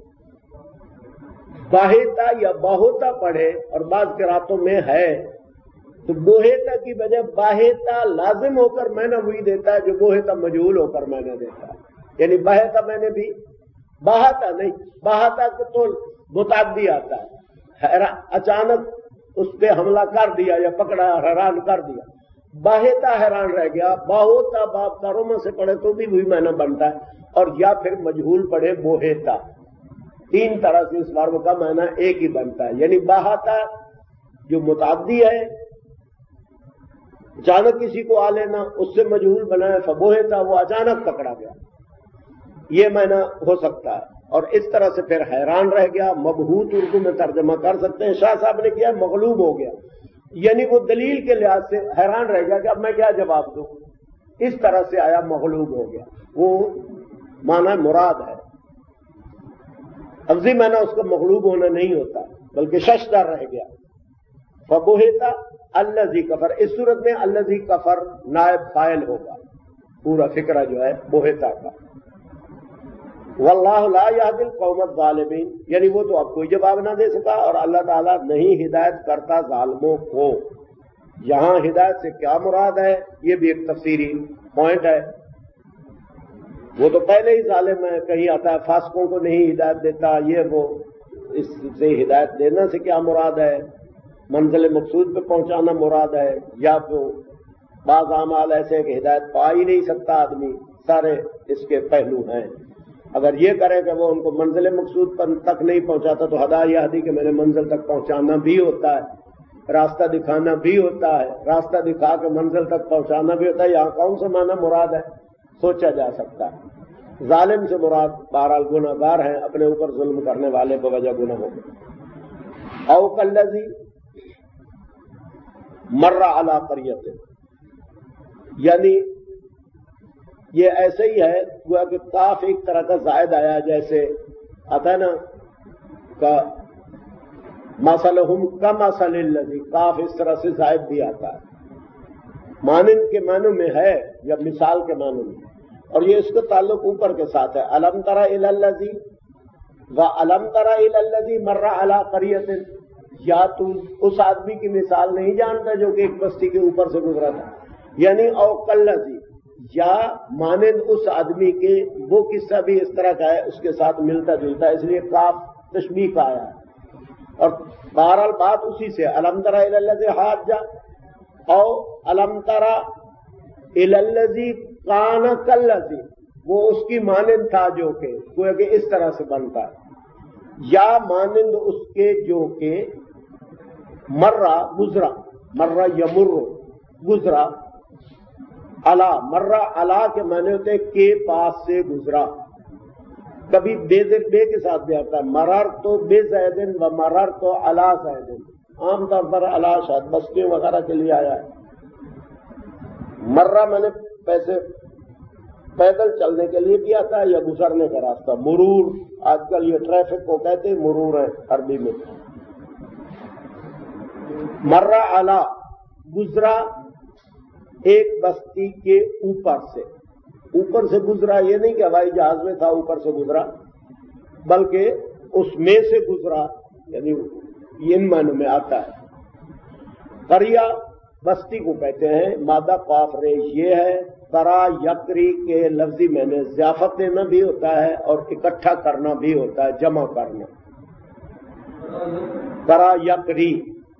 باہتا یا باہوتا پڑھے اور بعض قراتوں میں ہے تو بوہتا کی بجائے باہتا لازم ہو کر معنی وہی دیتا ہے جو بوہتا مجہول ہو کر معنی دیتا ہے. یعنی باہتا میں نے بھی بہتا نہیں، بہتا تو متعدی آتا ہے، اچانک اس پہ حملہ کر دیا یا پکڑا، حیران کر دیا. باہتا حیران رہ گیا، باہوتا باپ کاروما سے پڑھے تو بھی وہی معنی بنتا ہے، اور یا پھر مجہول پڑھے بوہتا. تین طرح سے اس ورب کا معنی ایک ہی بنتا ہے. یعنی باہتا جو متعدی ہے، اچانک کسی کو آ لینا، اس سے مجہول بنا ہے فبوہتا، وہ اچانک پکڑا گیا، یہ معنی ہو سکتا ہے. اور اس طرح سے پھر حیران رہ گیا، مبہوت اردو میں ترجمہ کر سکتے ہیں. شاہ صاحب نے کیا مغلوب ہو گیا، یعنی وہ دلیل کے لحاظ سے حیران رہ گیا کہ اب میں کیا جواب دوں. اس طرح سے آیا مغلوب ہو گیا، وہ معنی مراد ہے. لفظی معنی اس کا مغلوب ہونا نہیں ہوتا بلکہ ششدر رہ گیا. فبہتا الذی کفر، اس صورت میں الذی کفر نائب فاعل ہوگا پورا فکرہ جو ہے بہتا کا. واللہ لا یہدی القوم الظالمین، یعنی وہ تو اب کوئی جواب نہ دے سکا، اور اللہ تعالیٰ نہیں ہدایت کرتا ظالموں کو. یہاں ہدایت سے کیا مراد ہے یہ بھی ایک تفسیری پوائنٹ ہے. وہ تو پہلے ہی ظالم ہے، کہیں آتا ہے فاسقوں کو نہیں ہدایت دیتا، یہ وہ. اس سے ہدایت دینا سے کیا مراد ہے؟ منزل مقصود پہ پہنچانا مراد ہے، یا تو بعض اعمال ایسے کہ ہدایت پا ہی نہیں سکتا آدمی. سارے اس کے پہلو ہیں. اگر یہ کرے کہ وہ ان کو منزل مقصود پر تک نہیں پہنچاتا تو ہدا یہدی کہ میرے منزل تک پہنچانا بھی ہوتا ہے، راستہ دکھانا بھی ہوتا ہے، راستہ دکھا کے منزل تک پہنچانا بھی ہوتا ہے. یہاں کون سا معنی مراد ہے سوچا جا سکتا ہے. ظالم سے مراد بہرحال گناہ گار ہیں، اپنے اوپر ظلم کرنے والے بوجہ گناہ ہو گئے. او کالذی مر علی قریۃ، یعنی یہ ایسے ہی ہے گویا کہ کاف ایک طرح کا زائد آیا، جیسے آتا ہے نا کا مثلہم کمثل الذی، کاف اس طرح سے زائد بھی آتا ہے. مانند کے معنوں میں ہے یا مثال کے معنوں میں، اور یہ اس کا تعلق اوپر کے ساتھ ہے. الم تر الی الذی والم تر الی الذی مر علی قریۃ، یا تو اس آدمی کی مثال نہیں جانتا جو کہ ایک بستی کے اوپر سے گزرا تھا. یعنی او کالذی، یا مانند اس آدمی کے. وہ قصہ بھی اس طرح کا ہے، اس کے ساتھ ملتا جلتا ہے، اس لیے کاف تشبیہ کا آیا ہے. اور بہرحال بات اسی سے الم تری الی الذی حاج او الم تری الی الذی کان کالذی، وہ اس کی مانند تھا جو کہ گویا کہ اس طرح سے بنتا ہے، یا مانند اس کے جو کہ مرہ گزرا، مرہ یمر گزرا، علا مرہ علا کے معنی ہوتے کے پاس سے گزرا، کبھی بے کے ساتھ بھی آتا ہے، مرر تو بے زیدن و مرر تو علا زیدن، عام طور پر علا شاید بستیوں وغیرہ کے لیے آیا ہے۔ مرہ میں نے پیدل چلنے کے لیے بھی آتا ہے یا گزرنے کا راستہ، مرور آج کل یہ ٹریفک کو کہتے ہیں مرور ہے عربی میں۔ مرہ علا گزرا ایک بستی کے اوپر سے گزرا، یہ نہیں کہ ہوائی جہاز میں تھا اوپر سے گزرا، بلکہ اس میں سے گزرا، یعنی ان معنوں میں آتا ہے۔ قریہ بستی کو کہتے ہیں، مادہ قاف ریش یہ ہے۔ قرا یقری کے لفظی معنی ضیافت دینا بھی ہوتا ہے اور اکٹھا کرنا بھی ہوتا ہے، جمع کرنا۔ قرا یقری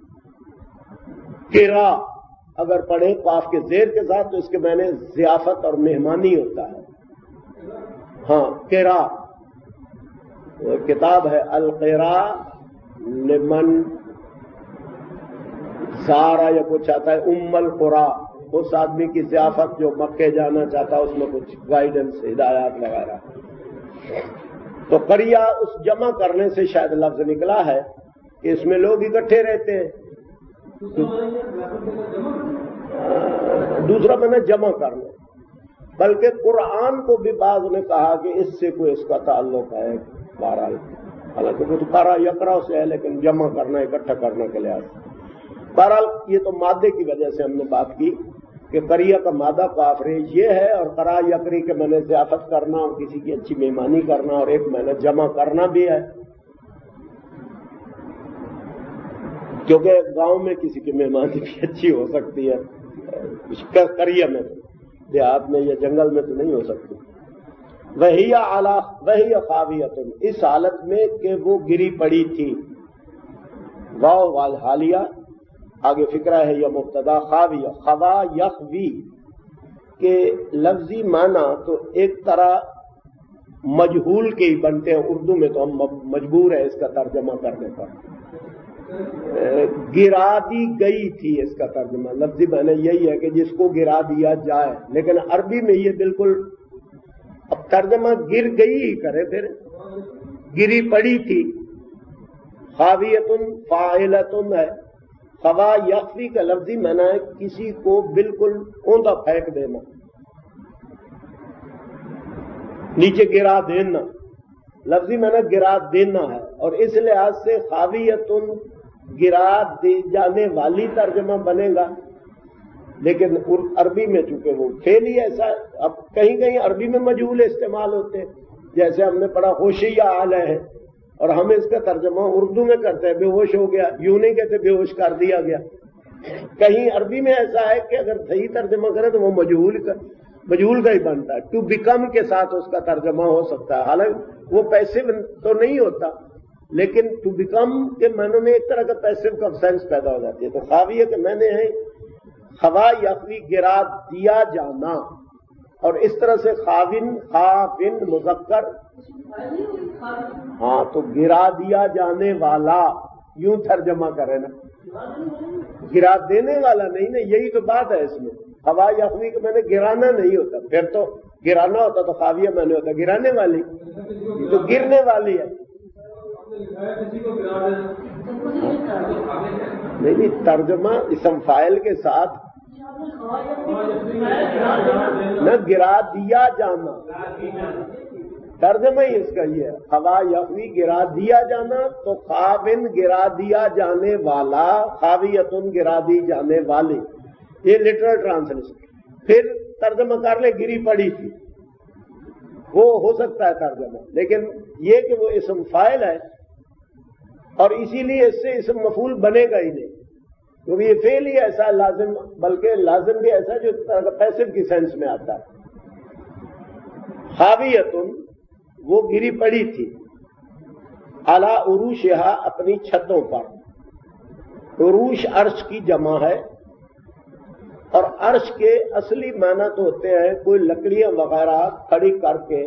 قرا اگر پڑھے قاف کے زیر کے ساتھ تو اس کے معنی ضیافت اور مہمانی ہوتا ہے۔ ہاں قرا کتاب ہے القرا لمن زارا یا کچھ آتا ہے ام القرا، اس آدمی کی ضیافت جو مکے جانا چاہتا ہے، اس میں کچھ گائیڈنس ہدایات وغیرہ۔ تو قریہ اس جمع کرنے سے شاید لفظ نکلا ہے کہ اس میں لوگ اکٹھے رہتے ہیں، دوسرا میں نے جمع کرنا، بلکہ قرآن کو بھی بعض نے کہا کہ اس سے کوئی اس کا تعلق ہے، بہرحال حالانکہ وہ تو قرا یقرا سے ہے لیکن جمع کرنا اکٹھا کرنے کے لحاظ سے۔ بہرحال یہ تو مادے کی وجہ سے ہم نے بات کی کہ قریہ کا مادہ قاف ریش یہ ہے، اور قرا یقری کے معنی ضیافت کرنا اور کسی کی اچھی مہمانی کرنا، اور ایک معنی جمع کرنا بھی ہے، کیونکہ گاؤں میں کسی کی مہمانی بھی اچھی ہو سکتی ہے، قریہ میں، دیہات میں یا جنگل میں تو نہیں ہو سکتی۔ وہی خاویۃ، اس حالت میں کہ وہ گری پڑی تھی، واو وال حالیہ، آگے فکرہ ہے یا مبتدا خاویہ، خوا یخوی کے لفظی معنی تو ایک طرح مجہول کے ہی بنتے ہیں، اردو میں تو ہم مجبور ہیں اس کا ترجمہ کرنے پر، گرا دی گئی تھی اس کا ترجمہ، لفظی معنی یہی ہے کہ جس کو گرا دیا جائے، لیکن عربی میں یہ بالکل اب ترجمہ گر گئی ہی کرے، پھر گری پڑی تھی۔ خاویتن فاعلتن ہے، خوا یخفی کا لفظی معنی ہے کسی کو بالکل اوندا پھینک دینا، نیچے گرا دینا، لفظی معنی گرا دینا ہے، اور اس لحاظ سے خاویتن گرا دی جانے والی ترجمہ بنے گا، لیکن عربی میں چونکہ وہ فعل ہی ایسا ہے، اب کہیں کہیں عربی میں مجہول استعمال ہوتے ہیں، جیسے ہم نے پڑھا ہوشیہ آلہ ہے، اور ہم اس کا ترجمہ اردو میں کرتے ہیں بے ہوش ہو گیا، یوں نہیں کہتے بے ہوش کر دیا گیا۔ کہیں عربی میں ایسا ہے کہ اگر صحیح ترجمہ کرے تو وہ مجہول کا ہی بنتا ہے، ٹو بیکم کے ساتھ اس کا ترجمہ ہو سکتا ہے، حالانکہ وہ پیسو تو نہیں ہوتا، لیکن ٹو بیکم کے معنوں میں ایک طرح کا پیسو کا سینس پیدا ہو جاتی ہے۔ تو خاویہ کے معنی ہے خوا یخوی گرا دیا جانا، اور اس طرح سے خاون مذکر، ہاں تو گرا دیا جانے والا، یوں ترجمہ کرے نا، گرا دینے والا نہیں نا، یہی تو بات ہے اس میں۔ خوا یخوی کے میں نے گرانا نہیں ہوتا، پھر تو گرانا ہوتا تو خاویہ میں نے ہوتا گرانے والی، یہ تو گرنے والی ہے۔ نہیں، ترجمہ اسم فاعل کے ساتھ نہ گرا دیا جانا، ترجمہ ہی اس کا یہ ہے، خوا یخوی گرا دیا جانا، تو خاون گرا دیا جانے والا، خاویتن گرا دی جانے والی، یہ لٹرل ٹرانسلیشن۔ پھر ترجمہ کر لے گری پڑی تھی، وہ ہو سکتا ہے ترجمہ، لیکن یہ کہ وہ اسم فاعل ہے اور اسی لیے اس سے اسم مفعول بنے گا ہی نہیں، کیونکہ یہ فعل ہی ایسا لازم، بلکہ لازم بھی ایسا جو پیسو کی سینس میں آتا ہے۔ خاویتن وہ گری پڑی تھی، अला उरूशहा, अपनी छतों पर। उरूश अर्श की जमा है, और अर्श के असली माना तो होते हैं कोई लकड़ियां वगैरह खड़ी करके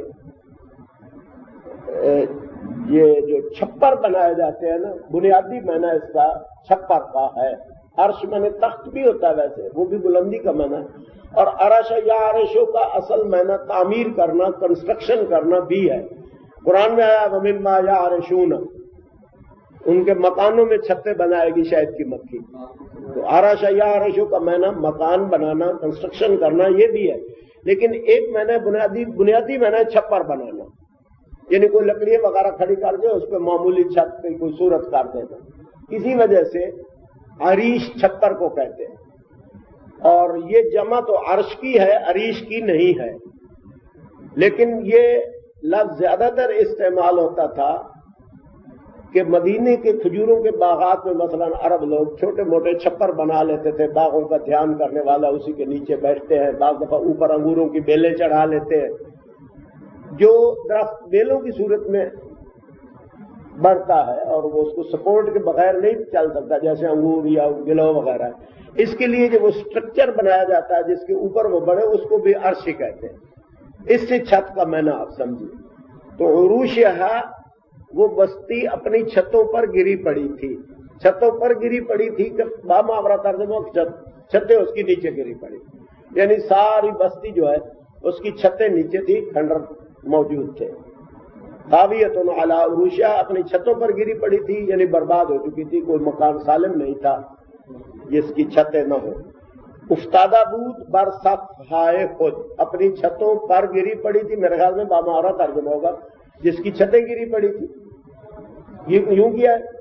ये जो छप्पर बनाए जाते हैं ना, बुनियादी माना इसका छप्पर का है। अर्श माने तख्त भी होता है, वैसे वो भी बुलंदी का माना है। और अरश या अरशों का असल माना तामीर करना, कंस्ट्रक्शन करना भी है। कुरान में आया वमिम्मा या अरशून, उनके मकानों में छतें बनाएगी शहद की मक्खी। तो अरश या अरशों का माना मकान बनाना, कंस्ट्रक्शन करना, ये भी है। लेकिन एक माना बुनियादी माना छप्पर बनाना, यानी कोई लकड़ियां वगैरह खड़ी कर दे, उस पर मामूली छत पे कोई सूरत कर देना। इसी वजह से अरीश छप्पर को कहते हैं। और ये जमा तो अर्श की है, अरीश की नहीं है। लेकिन ये लफ्ज ज्यादातर इस्तेमाल होता था कि मदीने के खजूरों के बागात में मसलन अरब लोग छोटे मोटे छप्पर बना लेते थे, बागों का ध्यान करने वाला उसी के नीचे बैठते हैं। बाज़ दफा ऊपर अंगूरों की बेलें चढ़ा लेते हैं, जो दरख्त बेलों की सूरत में बढ़ता है और वो उसको सपोर्ट के बगैर नहीं चल सकता, जैसे अंगूर या गिलो वगैरह। इसके लिए जो वो स्ट्रक्चर बनाया जाता है जिसके ऊपर वो बढ़े, उसको भी अर्श कहते हैं। इससे छत का माना आप समझिए। तो उरूशहा वो बस्ती अपनी छतों पर गिरी पड़ी थी। छतों पर गिरी पड़ी थी कि बामावरा तर्जुमा, छतें उसकी नीचे गिरी पड़ी, यानी सारी बस्ती जो है उसकी छतें नीचे थी, खंडर मौजूद थे। हावियतुन अला उरूशहा, अपनी छतों पर गिरी पड़ी थी, यानी बर्बाद हो चुकी थी, कोई मकान सालिम नहीं था जिसकी छतें न हो। उफ्तादा बूद बर सफ़हाए खुद, अपनी छतों पर गिरी पड़ी थी, मेरे ख्याल में बामावरा तर्जुमा होगा, जिसकी छतें गिरी पड़ी थी। ये यूं किया है,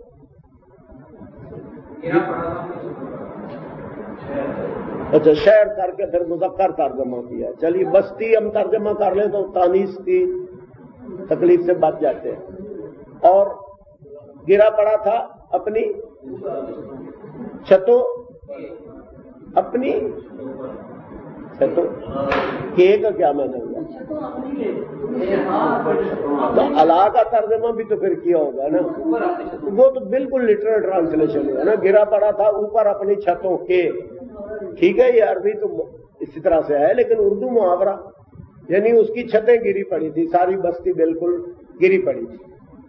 अच्छा शहर करके फिर मुज़क्कर तर्जुमा किया। चलिए बस्ती हम तर्जुमा कर ले तो तानीस की तकलीफ से बच जाते हैं। और गिरा पड़ा था अपनी छतों, अपनी छतों के का क्या माना हुआ? तो अला का तर्जुमा भी तो फिर किया होगा ना, वो तो बिल्कुल लिटरल ट्रांसलेशन है ना। गिरा पड़ा था ऊपर अपनी छतों के, ठीक है, ये अरबी तो इसी तरह से है, लेकिन उर्दू मुहावरा यानी उसकी छतें गिरी पड़ी थी, सारी बस्ती बिल्कुल गिरी पड़ी थी।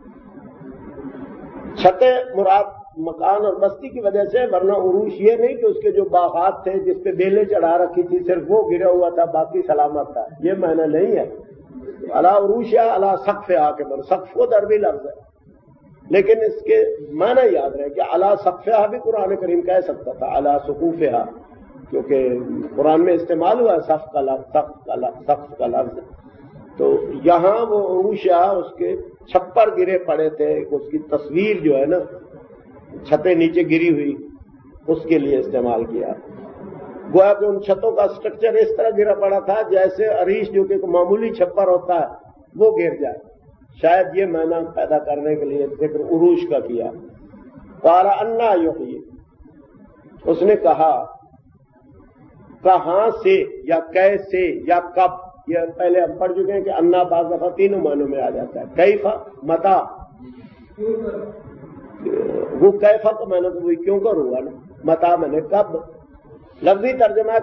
छतें मुराद मकान और बस्ती की वजह से, वरना उरूश ये नहीं कि उसके जो बागात थे जिस पे बेलें चढ़ा रखी थी सिर्फ वो गिरा हुआ था, बाकी सलामत था, ये माना नहीं है। अला उरूशहा अला सक़फ़हा के बन, सक़फ़ वो अरबी लफ्ज़ है, लेकिन इसके माना याद रहे कि अला सक़फ़हा भी कुरान करीम कह सकता था, अला सुक़ूफ़हा, क्योंकि कुरान में इस्तेमाल हुआ सक़फ़ का लफ्ज़। तो यहां वो उरूशहा उसके छप्पर गिरे पड़े थे, उसकी तस्वीर जो है ना छतें नीचे गिरी हुई, उसके लिए इस्तेमाल किया। गोया कि उन छतों का स्ट्रक्चर इस तरह गिरा पड़ा था जैसे अरीश जो कि मामूली छप्पर होता है वो गिर जाए, शायद ये माना पैदा करने के लिए जिक्र उरूश का किया। क़ाला अन्ना युह्यी, उसने कहा कहां से या कैसे या कब, ये पहले हम पढ़ चुके हैं कि अन्ना बाज़ दफा तीनों मानों में आ जाता है। कैफा मता, वो कैफा का माना तो वही क्यों कर हुआ ना, मता मैंने कब। लफ्जी तर्जुमा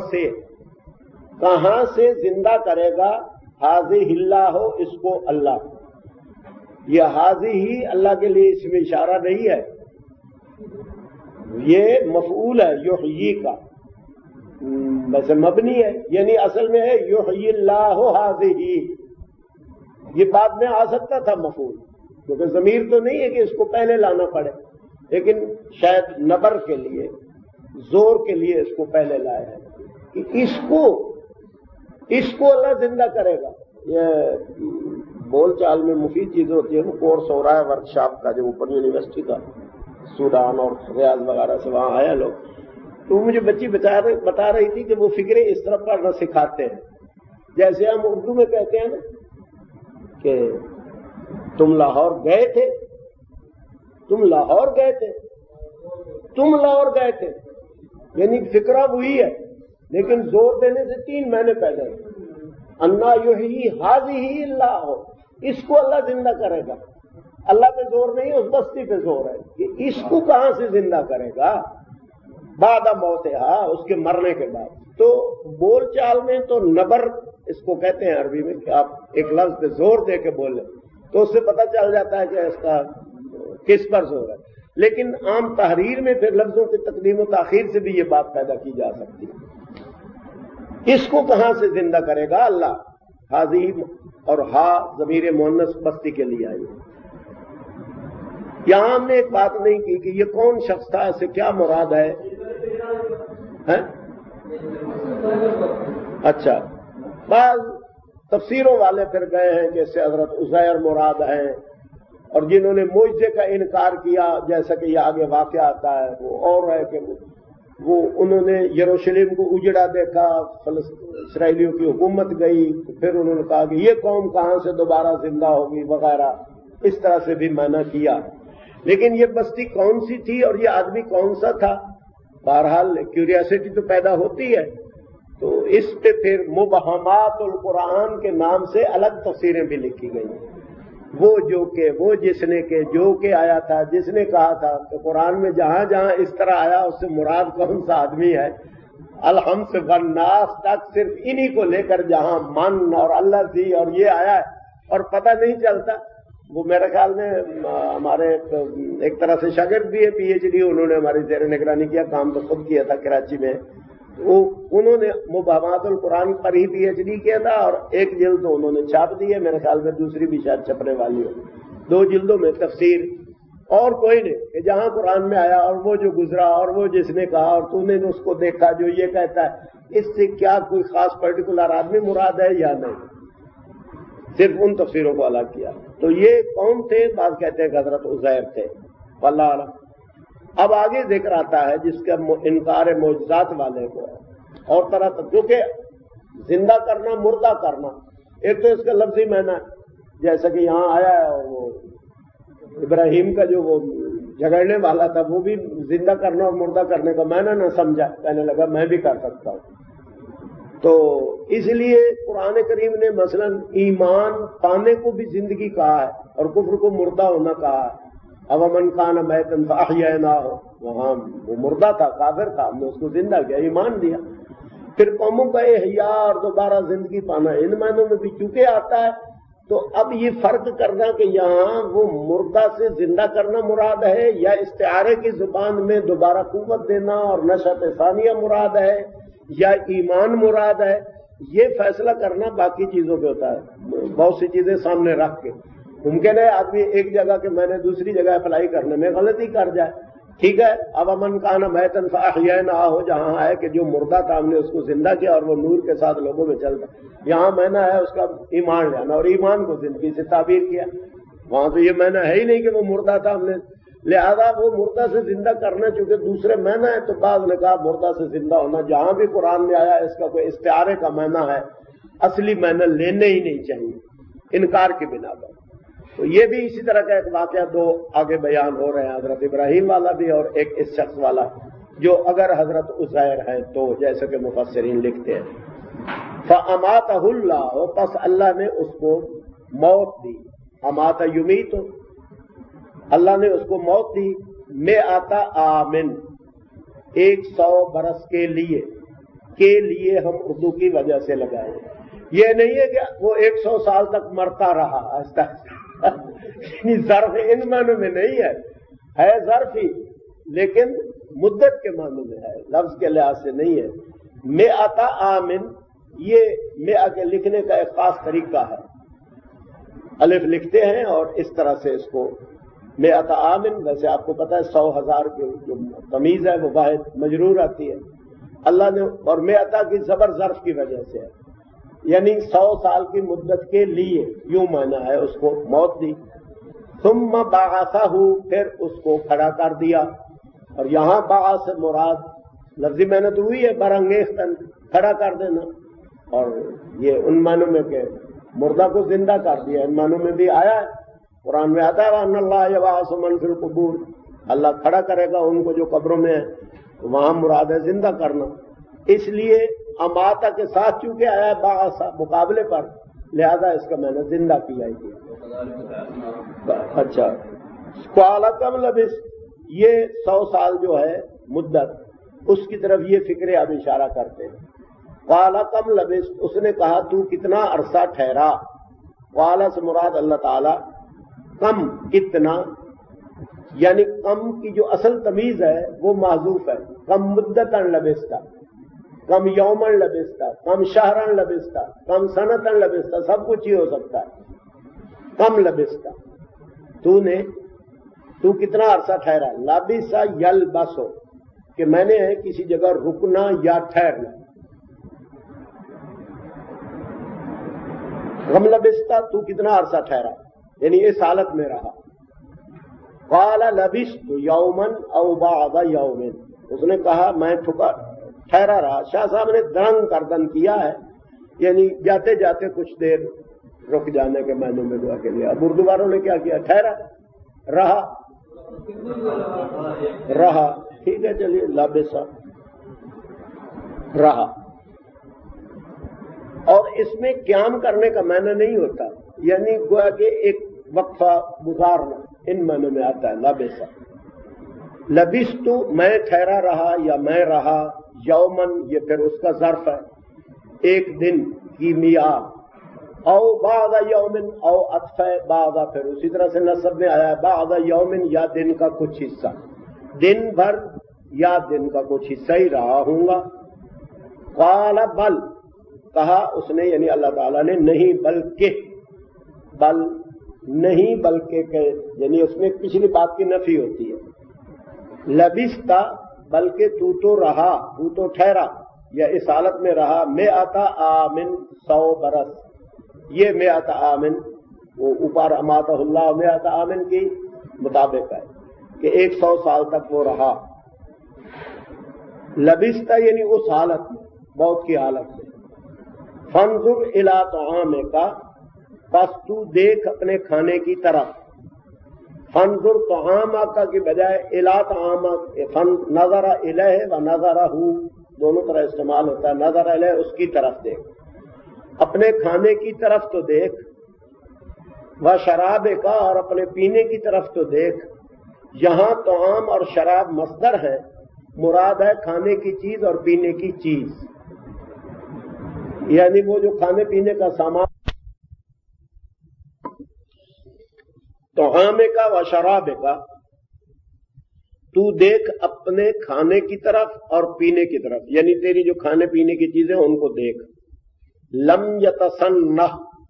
कहां से जिंदा करेगा, हाजी हिल्ला हो, इसको अल्लाह। ये हाजी ही अल्लाह के लिए इसमें इशारा नहीं है, ये मफऊल है युह्यी का, वैसे मबनी है, यानी असल में है युह्यिल्लाहु हाज़िही। ये बाद में आ सकता था मफऊल, क्योंकि ज़मीर तो नहीं है कि इसको पहले लाना पड़े, लेकिन शायद नबर के लिए, जोर के लिए इसको पहले लाया है कि इसको अल्लाह जिंदा करेगा। ये बोलचाल में मुफीद चीज होती है। वो कोर्स हो रहा है वर्कशॉप का, जो ओपन यूनिवर्सिटी का, सूडान और रियाज वगैरह से वहां आया लोग, तो मुझे बच्ची बता रही थी कि वो फिक्रे इस तरह पढ़ना सिखाते हैं जैसे हम उर्दू में कहते हैं ना कि तुम लाहौर गए थे, तुम लाहौर गए थे, तुम लाहौर गए थे, यानी फिक्रा वही है, लेकिन जोर देने से 3 महीने पहले। अन्ना युह्यी हाज़िही अल्लाह, इसको अल्लाह जिंदा करेगा। اللہ پہ زور نہیں، اس بستی پہ زور ہے کہ اس کو کہاں سے زندہ کرے گا بعد موتہا، اس کے مرنے کے بعد۔ تو بول چال میں تو نبر اس کو کہتے ہیں عربی میں، کہ آپ ایک لفظ پہ زور دے کے بولیں تو اس سے پتہ چل جاتا ہے کہ اس کا کس پر زور ہے۔ لیکن عام تحریر میں پھر لفظوں کی تقدیم و تاخیر سے بھی یہ بات پیدا کی جا سکتی ہے۔ اس کو کہاں سے زندہ کرے گا اللہ؟ حاضی اور ہا ضمیر مؤنث بستی کے لیے آئی۔ یہاں ہم نے ایک بات نہیں کی کہ یہ کون شخص تھا، اس سے کیا مراد ہے؟ اچھا، بعض تفسیروں والے پھر گئے ہیں کہ اس سے حضرت عزیر مراد ہیں، اور جنہوں نے معجزے کا انکار کیا جیسا کہ یہ آگے واقعہ آتا ہے وہ اور ہے کہ وہ انہوں نے یروشلم کو اجڑا دیکھا، اسرائیلیوں کی حکومت گئی، پھر انہوں نے کہا کہ یہ قوم کہاں سے دوبارہ زندہ ہوگی وغیرہ، اس طرح سے بھی معنی کیا۔ لیکن یہ بستی کون سی تھی اور یہ آدمی کون سا تھا؟ بہرحال کیوریاسٹی تو پیدا ہوتی ہے، تو اس پہ پھر مبہمات القرآن کے نام سے الگ تفسیریں بھی لکھی گئی ہیں۔ وہ جو کہ، وہ جس نے کہ، جو کہ آیا تھا، جس نے کہا تھا، تو قرآن میں جہاں جہاں اس طرح آیا اس سے مراد کون سا آدمی ہے؟ الحمد والناس تک صرف انہی کو لے کر جہاں من اور اللہ تھی اور یہ آیا ہے اور پتہ نہیں چلتا۔ وہ میرے خیال میں ہمارے ایک طرح سے شاگرد بھی ہے، پی ایچ ڈی انہوں نے ہماری زیر نگرانی کیا، کام تو خود کیا تھا کراچی میں، انہوں نے مبہمات القرآن پر ہی پی ایچ ڈی کیا تھا، اور ایک جلد تو انہوں نے چھاپ دی ہے، میرے خیال میں دوسری بھی شاید چھپنے والی ہو، 2 جلدوں میں تفسیر، اور کوئی نہیں کہ جہاں قرآن میں آیا اور وہ جو گزرا اور وہ جس نے کہا اور تو نے اس کو دیکھا جو یہ کہتا ہے، اس سے کیا کوئی خاص پرٹیکولر آدمی مراد ہے یا نہیں، صرف ان تفسیروں کو الگ کیا۔ تو یہ کون تھے؟ بعض کہتے ہیں کہ حضرت عزیر تھے، واللہ اعلم۔ اب آگے ذکر آتا ہے جس کا انکار معجزات والے کو اور طرح کیونکہ زندہ کرنا، مردہ کرنا، ایک تو اس کا لفظی معنی ہے جیسا کہ یہاں آیا ہے، اور وہ ابراہیم کا جو وہ جھگڑنے والا تھا وہ بھی زندہ کرنا اور مردہ کرنے کا معنی نہ سمجھا، کہنے لگا میں بھی کر سکتا ہوں۔ تو اس لیے قرآن کریم نے مثلا ایمان پانے کو بھی زندگی کہا ہے اور کفر کو مردہ ہونا کہا ہے۔ اومن کان میتا فاحییناہ، وہاں وہ مردہ تھا، کافر تھا، ہم نے اس کو زندہ کیا، ایمان دیا۔ پھر قوموں کا احیاء اور دوبارہ زندگی پانا ان معنوں میں بھی چونکہ آتا ہے، تو اب یہ فرق کرنا کہ یہاں وہ مردہ سے زندہ کرنا مراد ہے یا استعارے کی زبان میں دوبارہ قوت دینا اور نشأت ثانیہ مراد ہے یا ایمان مراد ہے، یہ فیصلہ کرنا باقی چیزوں پہ ہوتا ہے۔ بہت سی چیزیں سامنے رکھ کے ممکن ہے آدمی ایک جگہ کے میں نے دوسری جگہ اپلائی کرنے میں غلطی کر جائے، ٹھیک ہے۔ اب امن کان میتا فاحییناہ ہو، جہاں ہے کہ جو مردہ تھا ہم نے اس کو زندہ کیا اور وہ نور کے ساتھ لوگوں میں چلتا، یہاں معنی ہے اس کا ایمان لانا اور ایمان کو زندگی سے تعبیر کیا، وہاں تو یہ معنی ہے ہی نہیں کہ وہ مردہ تھا، ہم نے لہذا وہ مردہ سے زندہ کرنا چونکہ دوسرے معنی ہے، تو بعض نے کہا مردہ سے زندہ ہونا جہاں بھی قرآن میں آیا اس کا کوئی استعارے کا معنی ہے، اصلی معنی لینے ہی نہیں چاہیے انکار کی بنا پر۔ تو یہ بھی اسی طرح کا ایک واقعہ 2 آگے بیان ہو رہے ہیں، حضرت ابراہیم والا بھی اور ایک اس شخص والا جو اگر حضرت عزیر ہے تو جیسا کہ مفسرین لکھتے ہیں۔ فَأَمَاتَهُ اللَّهُ، پس اللہ نے اس کو موت دی، امات یمیت، اللہ نے اس کو موت دی، مئات عامن، 100 برس کے لیے ہم اردو کی وجہ سے لگائے، یہ نہیں ہے کہ وہ 100 سال تک مرتا رہا، آہستہ یعنی ظرف ان معنوں میں نہیں ہے ظرف ہی، لیکن مدت کے معنوں میں ہے، لفظ کے لحاظ سے نہیں ہے۔ مئات عامن، یہ مئہ کے لکھنے کا ایک خاص طریقہ ہے، الف لکھتے ہیں اور اس طرح سے اس کو مئات عامن، ویسے آپ کو پتہ ہے 100,000 کی جو تمیز ہے وہ واحد مجرور آتی ہے، اللہ نے اور مئتا کی زبر ظرف کی وجہ سے ہے، یعنی 100 سال کی مدت کے لیے، یوں معنی ہے، اس کو موت دی۔ ثم بعثہ، پھر اس کو کھڑا کر دیا، اور یہاں بعث مراد لفظی معنی تو ہوئی ہے برانگیختن، کھڑا کر دینا، اور یہ ان معنوں میں کہ مردہ کو زندہ کر دیا، ان معنوں میں بھی آیا ہے، قرآن میں آتا ہے وَأَنَّ اللَّهَ يَبْعَثُ مَن فِي الْقُبُورِ، اللہ کھڑا کرے گا ان کو جو قبروں میں ہے، وہاں مراد ہے زندہ کرنا۔ اس لیے اماتا کے ساتھ چونکہ آیا بعث مقابلے پر، لہذا اس کا میں نے زندہ کیا ہی. اچھا قال کم لبث، یہ 100 سال جو ہے مدت، اس کی طرف یہ فکر اب اشارہ کرتے ہیں. قال کم لبث، اس نے کہا تو کتنا عرصہ ٹھہرا. قال سے مراد اللہ تعالی کم کتنا، یعنی کم کی جو اصل تمیز ہے وہ محذوف ہے. کم مدتن لبثتا، کم یومن لبثتا، کم شہرن لبثتا، کم سنتن لبثتا، سب کچھ ہی ہو سکتا ہے. کم لبثتا، تو کتنا عرصہ ٹھہرا. لبثا یلبسو، کہ میں نے ہے کسی جگہ رکنا یا ٹھہرنا. کم لبثتا، تو کتنا عرصہ ٹھہرا، یعنی اس حالت میں رہا. قال لبثت یومن او بعض یوم، اس نے کہا میں ٹھہرا رہا. شاہ صاحب نے درنگ کردن کیا ہے، یعنی جاتے جاتے کچھ دیر رک جانے کے معنی میں دعا کے لیے. اب اردو والوں نے کیا کیا، ٹھہرا رہا. ٹھیک ہے چلیے، لبثا رہا. اور اس میں قیام کرنے کا معنی نہیں ہوتا، یعنی گویا کہ ایک وقفہ گزارنا، ان معنوں میں آتا ہے لبثا. لبثت میں ٹھہرا رہا یا میں رہا. یومن یہ پھر اس کا ظرف ہے، ایک دن کی میعاد. او بعض یومن، او عطف بعض پھر اسی طرح سے نصب میں آیا ہے بعض یومن، یا دن کا کچھ حصہ، دن بھر یا دن کا کچھ حصہ ہی رہا ہوں گا. قال بل، کہا اس نے یعنی اللہ تعالیٰ نے، نہیں بلکہ، بل نہیں بلکہ کہ یعنی اس میں پچھلی بات کی نفی ہوتی ہے. لبثتا بلکہ تو رہا، تو ٹھہرا یا اس حالت میں رہا. میں آتا آمن 100 برس، یہ میں آتا آمن وہ اوپر اماتہ اللہ میں آتا آمن کی مطابق ہے کہ 100 سال تک وہ رہا. لبثتا یعنی اس حالت میں، موت کی حالت میں. فانظر الی طعامک، پس تو دیکھ اپنے کھانے کی طرف. فانظر طعامک کی بجائے الی طعامک، نظر الیہ و نظرہ، دونوں طرح استعمال ہوتا ہے. نظر الیہ اس کی طرف دیکھ، اپنے کھانے کی طرف تو دیکھ. و شرابک، اور اپنے پینے کی طرف تو دیکھ. یہاں طعام اور شراب مصدر ہے، مراد ہے کھانے کی چیز اور پینے کی چیز، یعنی وہ جو کھانے پینے کا سامان. طعام کا و شراب کا، تو دیکھ اپنے کھانے کی طرف اور پینے کی طرف، یعنی تیری جو کھانے پینے کی چیزیں ان کو دیکھ. لم یتسنہ،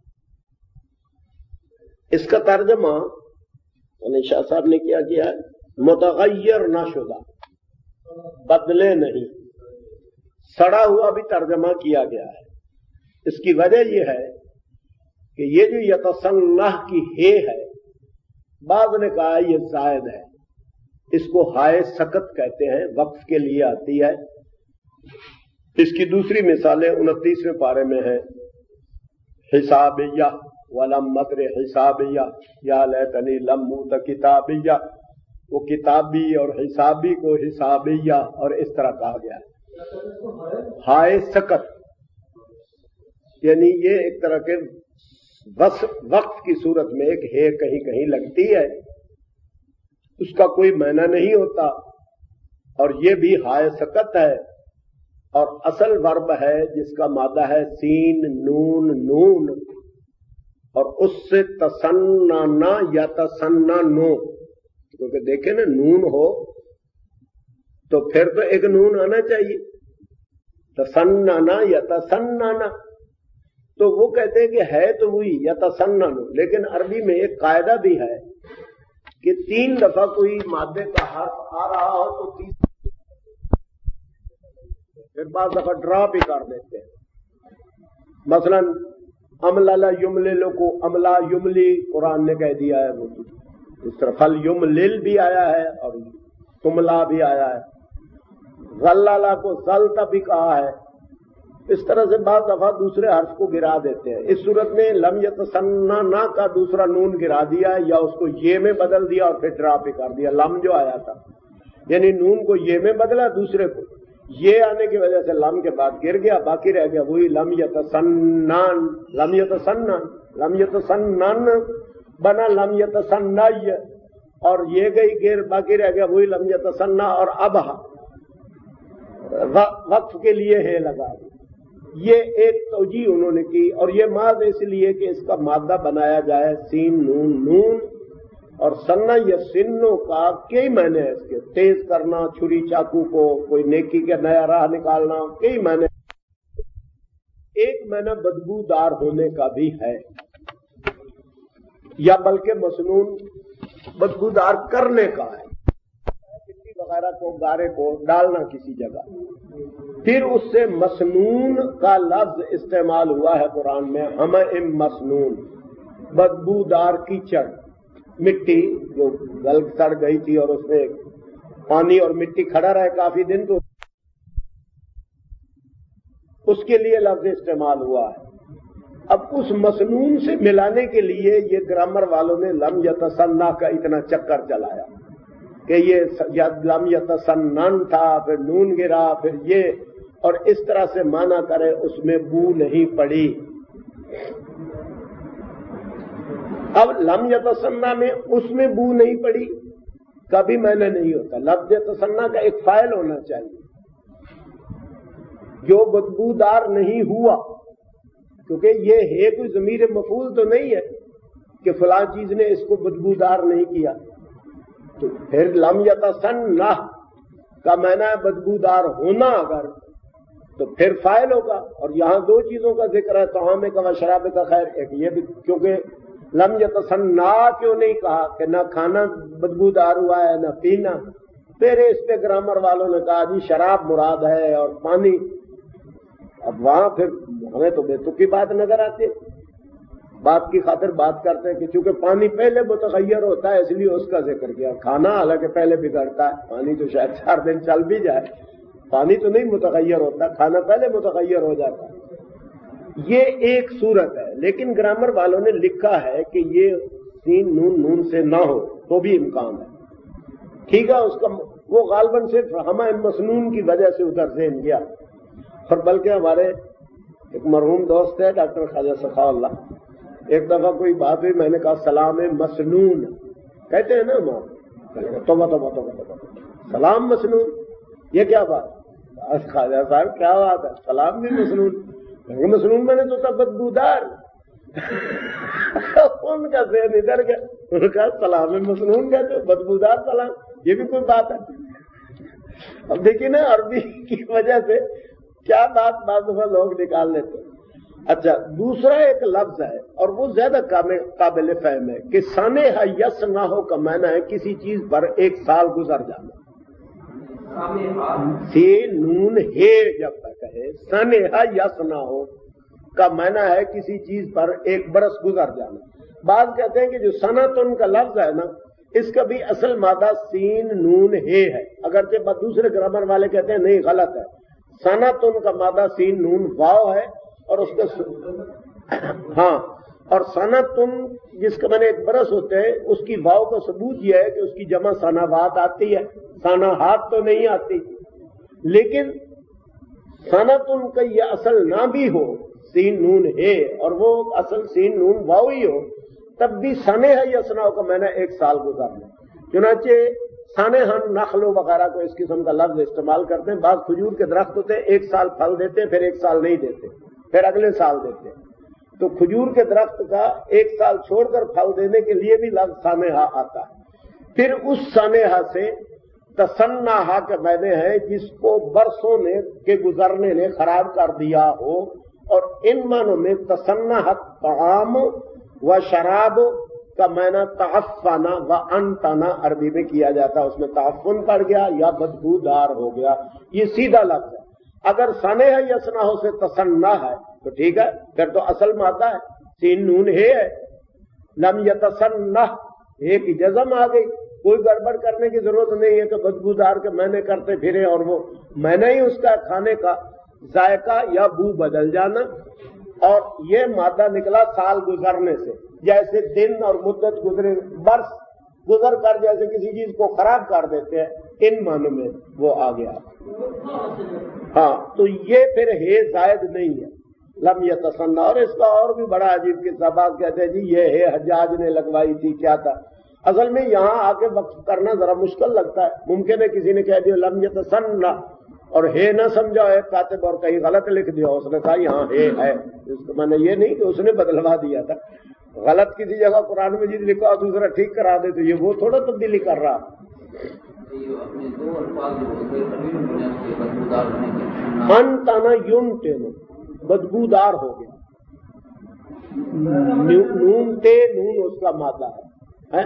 اس کا ترجمہ شاہ صاحب نے کیا ہے، متغیر نہ شدہ، بدلے نہیں. سڑا ہوا بھی ترجمہ کیا گیا ہے. اس کی وجہ یہ ہے کہ یہ جو یتسنہ کی ہے، بعض نے کہا یہ زائد ہے، اس کو ہائے سکت کہتے ہیں، وقف کے لیے آتی ہے. اس کی دوسری مثالیں 29ویں پارے میں ہے. حسابیہ ولم مدر حسابیہ یا لیتنی لم اوت کتابیہ، وہ کتابی اور حسابی کو حسابیہ اور اس طرح کہا گیا ہے. ہائے سکت یعنی یہ ایک طرح کے وقف کی صورت میں ایک ہے کہیں کہیں لگتی ہے، اس کا کوئی معنی نہیں ہوتا. اور یہ بھی ہائے سکت ہے، اور اصل ورب ہے جس کا مادہ ہے سین نون نون، اور اس سے تسننا یا تسننو، کیونکہ دیکھیں نا نون ہو تو پھر تو ایک نون آنا چاہیے، تسننا یا تسننا. تو وہ کہتے ہیں کہ ہے تو وہی یا تسننو، لیکن عربی میں ایک قاعدہ بھی ہے کہ 3 دفعہ کوئی مادے کا حرف آ رہا ہو تو 3 پھر بعض دفعہ ڈراپ ہی کر دیتے ہیں. مثلا املل یملل کو املا یملی قرآن نے کہہ دیا ہے، وہ اس طرح فل یملل بھی آیا ہے اور تملا بھی آیا ہے. غلالہ کو زلتا بھی کہا ہے. اس طرح سے بعض دفعہ دوسرے حرف کو گرا دیتے ہیں. اس صورت میں لم یتسننا کا دوسرا نون گرا دیا یا اس کو یہ میں بدل دیا اور پھر ڈراپ ہی کر دیا. لم جو آیا تھا یعنی نون کو یہ میں بدلا دوسرے کو، یہ آنے کی وجہ سے لم کے بعد گر گیا، باقی رہ گیا وہی لم یتسنن، لم یتسنن، لم یتسنن بنا لم یتسنی، اور یہ گئی گر، باقی رہ گیا وہی لم یتسنہ، اور اب وقف کے لیے ہے لگا. یہ ایک توجیہ انہوں نے کی، اور یہ ماض اس لیے کہ اس کا مادہ بنایا جائے سین نون نون، اور سنہ یا سنوں کا کئی معنی ہے اس کے، تیز کرنا چھری چاقو کو، کوئی نیکی کا نیا راہ نکالنا، کئی معنی. ایک معنی بدبودار ہونے کا بھی ہے، یا بلکہ مسنون بدبودار کرنے کا ہے، مٹی وغیرہ کو گارے کو ڈالنا کسی جگہ. پھر اس سے مسنون کا لفظ استعمال ہوا ہے قرآن میں، ہمہ مسنون، بدبودار کیچڑ، مٹی جو گل سڑ گئی تھی اور اس میں پانی اور مٹی کھڑا رہے کافی دن، تو اس کے لیے لفظ استعمال ہوا ہے. اب اس مسنون سے ملانے کے لیے یہ گرامر والوں نے لم یتسنہ کا اتنا چکر چلایا کہ یہ لم یتسنن تھا، پھر نون گرا، پھر یہ، اور اس طرح سے مانا کرے اس میں بو نہیں پڑی. اب لم یتسنہ میں اس میں بو نہیں پڑی کبھی معنی نہیں ہوتا. لفظ یتسنہ کا ایک فاعل ہونا چاہیے جو بدبودار نہیں ہوا، کیونکہ یہ ہے کوئی ضمیر مفعول تو نہیں ہے کہ فلاں چیز نے اس کو بدبودار نہیں کیا. تو پھر لم یتسنہ کا معنی ہے بدبودار ہونا، اگر تو پھر فاعل ہوگا. اور یہاں دو چیزوں کا ذکر ہے، طعام کا و شراب کا. خیر ایک یہ بھی، کیونکہ لم یتسنہ کیوں نہیں کہا کہ نہ کھانا بدبودار ہوا ہے نہ پینا. پھر اس پہ گرامر والوں نے کہا جی شراب مراد ہے اور پانی. اب وہاں پھر ہمیں تو بے تکی بات نظر آتی ہے، بات کی خاطر بات کرتے ہیں کہ چونکہ پانی پہلے متغیر ہوتا ہے اس لیے اس کا ذکر کیا. کھانا حالانکہ پہلے بگڑتا ہے، پانی تو شاید 4 دن چل بھی جائے، پانی تو نہیں متغیر ہوتا، کھانا پہلے متغیر ہو جاتا ہے. یہ ایک صورت ہے، لیکن گرامر والوں نے لکھا ہے کہ یہ سین نون نون سے نہ ہو تو بھی امکان ہے. ٹھیک ہے، اس کا وہ غالباً صرف ہمہ مسنون کی وجہ سے ادھر ذہن گیا. اور بلکہ ہمارے ایک مرحوم دوست ہے ڈاکٹر خواجہ سخا اللہ، ایک دفعہ کوئی بات ہوئی، میں نے کہا سلام مسنون کہتے ہیں نا ہم، توبہ سلام مسنون، یہ کیا بات؟ خواجہ صاحب کیا بات ہے، سلام بھی مسنون؟ مسنون میں نے تو تھا بدبودار. ان کا ذہن ادھر گیا، انہوں نے کہا سلام مسنون کہتے بدبودار سلام، یہ بھی کوئی بات ہے؟ اب دیکھیے نا عربی کی وجہ سے کیا بات بعض دفعہ لوگ نکال لیتے. اچھا، دوسرا ایک لفظ ہے اور وہ زیادہ قابل فہم ہے کہ سانحہ یصنع کا معنی ہے کسی چیز پر 1 سال گزر جانا. سین نون ہے جب تک ہے، سانحہ یصنع کا معنی ہے کسی چیز پر 1 برس گزر جانا. بعض کہتے ہیں کہ جو صنعتن کا لفظ ہے نا، اس کا بھی اصل مادہ سین نون ہے، اگرچہ دوسرے گرامر والے کہتے ہیں نہیں، غلط ہے. صنعتن کا مادہ سین نون واو ہے، اور اس کا ہاں، اور صنعتن جس کا میں نے 1 برس ہوتے ہیں، اس کی واو کا ثبوت یہ ہے کہ اس کی جمع صنعات آتی ہے، صنعات تو نہیں آتی. لیکن صنعتن کا یہ اصل نہ بھی ہو، سین نون ہے اور وہ اصل سین نون واو ہی ہو، تب بھی سانحہ یصنع کا میں نے 1 سال گزارنا. چنانچہ سانحہ نخل وغیرہ کو اس قسم کا لفظ استعمال کرتے ہیں. بعض کھجور کے درخت ہوتے ہیں 1 سال پھل دیتے ہیں، پھر 1 سال نہیں دیتے، پھر اگلے سال دیتے. تو کھجور کے درخت کا 1 سال چھوڑ کر پھل دینے کے لیے بھی لفظ سانحہ آتا ہے. پھر اس سانحہ سے تصنع کے معنی ہے جس کو برسوں کے گزرنے نے خراب کر دیا ہو. اور ان معنوں میں تصنع طعام و شراب کا معنی تعفن و انتنا عربی میں کیا جاتا ہے، اس میں تعفن پڑ گیا یا بدبودار ہو گیا. یہ سیدھا لفظ ہے. اگر سانحہ یصنع سے تصنع ہے تو ٹھیک ہے، پھر تو اصل مادہ ہے، سین نون ہے. لم یتسنع ایک جزم آ گئی، کوئی گڑبڑ کرنے کی ضرورت نہیں ہے کہ بدبودار کے معنی کرتے پھرے اور وہ معنی ہی اس کا کھانے کا ذائقہ یا بو بدل جانا. اور یہ مادہ نکلا سال گزرنے سے، جیسے دن اور مدت گزرے، برس گزر کر جیسے کسی چیز کو خراب کر دیتے ہیں، ان معنوں میں وہ آ گیا. ہاں تو یہ پھر ہے زائد نہیں ہے لم یتسنہ. اور اس کا اور بھی بڑا عجیب قصہ بات کہتے ہیں جی یہ ہے حجاج نے لگوائی تھی کیا تھا. اصل میں یہاں آ کے وقف کرنا ذرا مشکل لگتا ہے. ممکن ہے کسی نے کہہ دیا لم یتسنہ اور ہے نہ سمجھا ہے کاتب اور کہیں غلط لکھ دیا, اس نے کہا یہاں ہے. اس کو میں نے یہ نہیں کہ اس نے بدلوا دیا تھا, غلط کسی جگہ قرآن مجید لکھا اور دوسرا ٹھیک کرا دے تو یہ وہ تھوڑا تبدیلی کر رہا. انتنا یمتن بدبودار ہو گیا. نون تے نون اس کا مادہ ہے.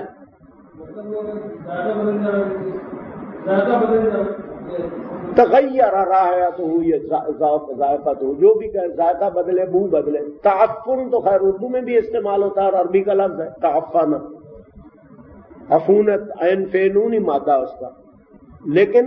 تغیر رائحت ہو یہ ذائقہ تو جو بھی کہ ذائقہ بدلے بو بدلے. تعفن تو خیر اردو میں بھی استعمال ہوتا ہے اور عربی کا لفظ ہے تعفن, عفونت عین فینون ہی مادہ اس کا. لیکن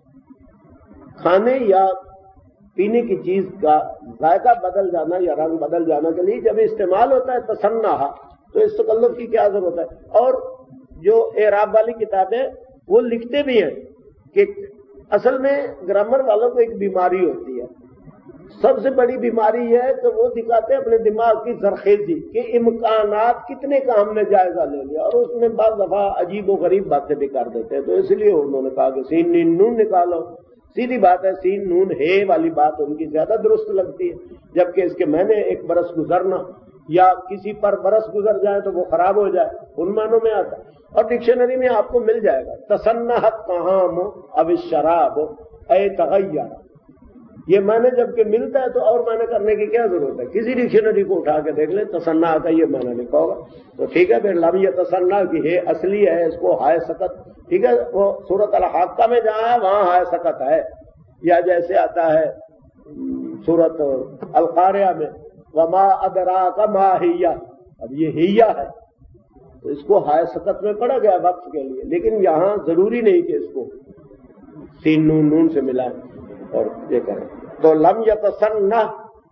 کھانے یا پینے کی چیز کا ذائقہ بدل جانا یا رنگ بدل جانا کے لیے جب استعمال ہوتا ہے تسنہ تو اس تکلف کی کیا ضرورت ہے. اور جو اعراب والی کتابیں وہ لکھتے بھی ہیں کہ اصل میں گرامر والوں کو ایک بیماری ہوتی ہے. سب سے بڑی بیماری یہ ہے کہ وہ دکھاتے ہیں اپنے دماغ کی زرخیزی کہ امکانات کتنے کا ہم نے جائزہ لے لیا اور اس میں بعض دفعہ عجیب و غریب باتیں بھی کر دیتے ہیں. تو اس لیے انہوں نے کہا کہ سین نین نون نکالو. سیدھی بات ہے سین نون ہے والی بات ان کی زیادہ درست لگتی ہے, جبکہ اس کے میں نے ایک برس گزرنا یا کسی پر برس گزر جائے تو وہ خراب ہو جائے ان معنوں میں آتا ہے. اور ڈکشنری میں آپ کو مل جائے گا تسنحت طعام اب الشراب اے تغیر. یہ معنی جبکہ ملتا ہے تو اور معنی کرنے کی کیا ضرورت ہے. کسی ڈکشنری کو اٹھا کے دیکھ لیں تسنہ کا یہ معنی لکھا ہوگا تو ٹھیک ہے. پھر لم یتسنہ کی ہے اصلی ہے, اس کو ہائے سکت ٹھیک ہے. وہ سورۃ الحاقہ میں جہاں ہے وہاں ہائے سکت ہے, یا جیسے آتا ہے سورۃ القاریہ میں وما ادراک ما ہی, اب یہ ہیہ ہے تو اس کو ہائے سکت میں پڑھا گیا وقت کے لیے. لیکن یہاں ضروری نہیں کہ اس کو سین نون نون سے ملائیں اور یہ کریں. تو لم یتسنہ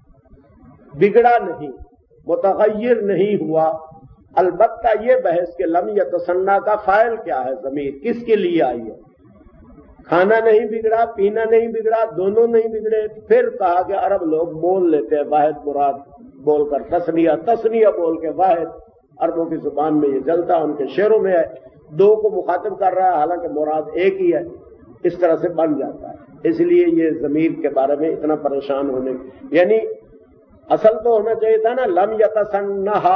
بگڑا نہیں, متغیر نہیں ہوا. البتہ یہ بحث کہ لم یتسنہ کا فاعل کیا ہے, ضمیر کس کے لیے آئی ہے. کھانا نہیں بگڑا, پینا نہیں بگڑا, دونوں نہیں بگڑے. پھر کہا کہ عرب لوگ بول لیتے ہیں واحد مراد بول کر تسنیہ بول کے واحد. عربوں کی زبان میں یہ چلتا, ان کے شعروں میں ہے. دو کو مخاطب کر رہا ہے حالانکہ مراد ایک ہی ہے, اس طرح سے بن جاتا ہے. اس لیے یہ ضمیر کے بارے میں اتنا پریشان ہونے, یعنی اصل تو ہونا چاہیے تھا نا لم یتسنہ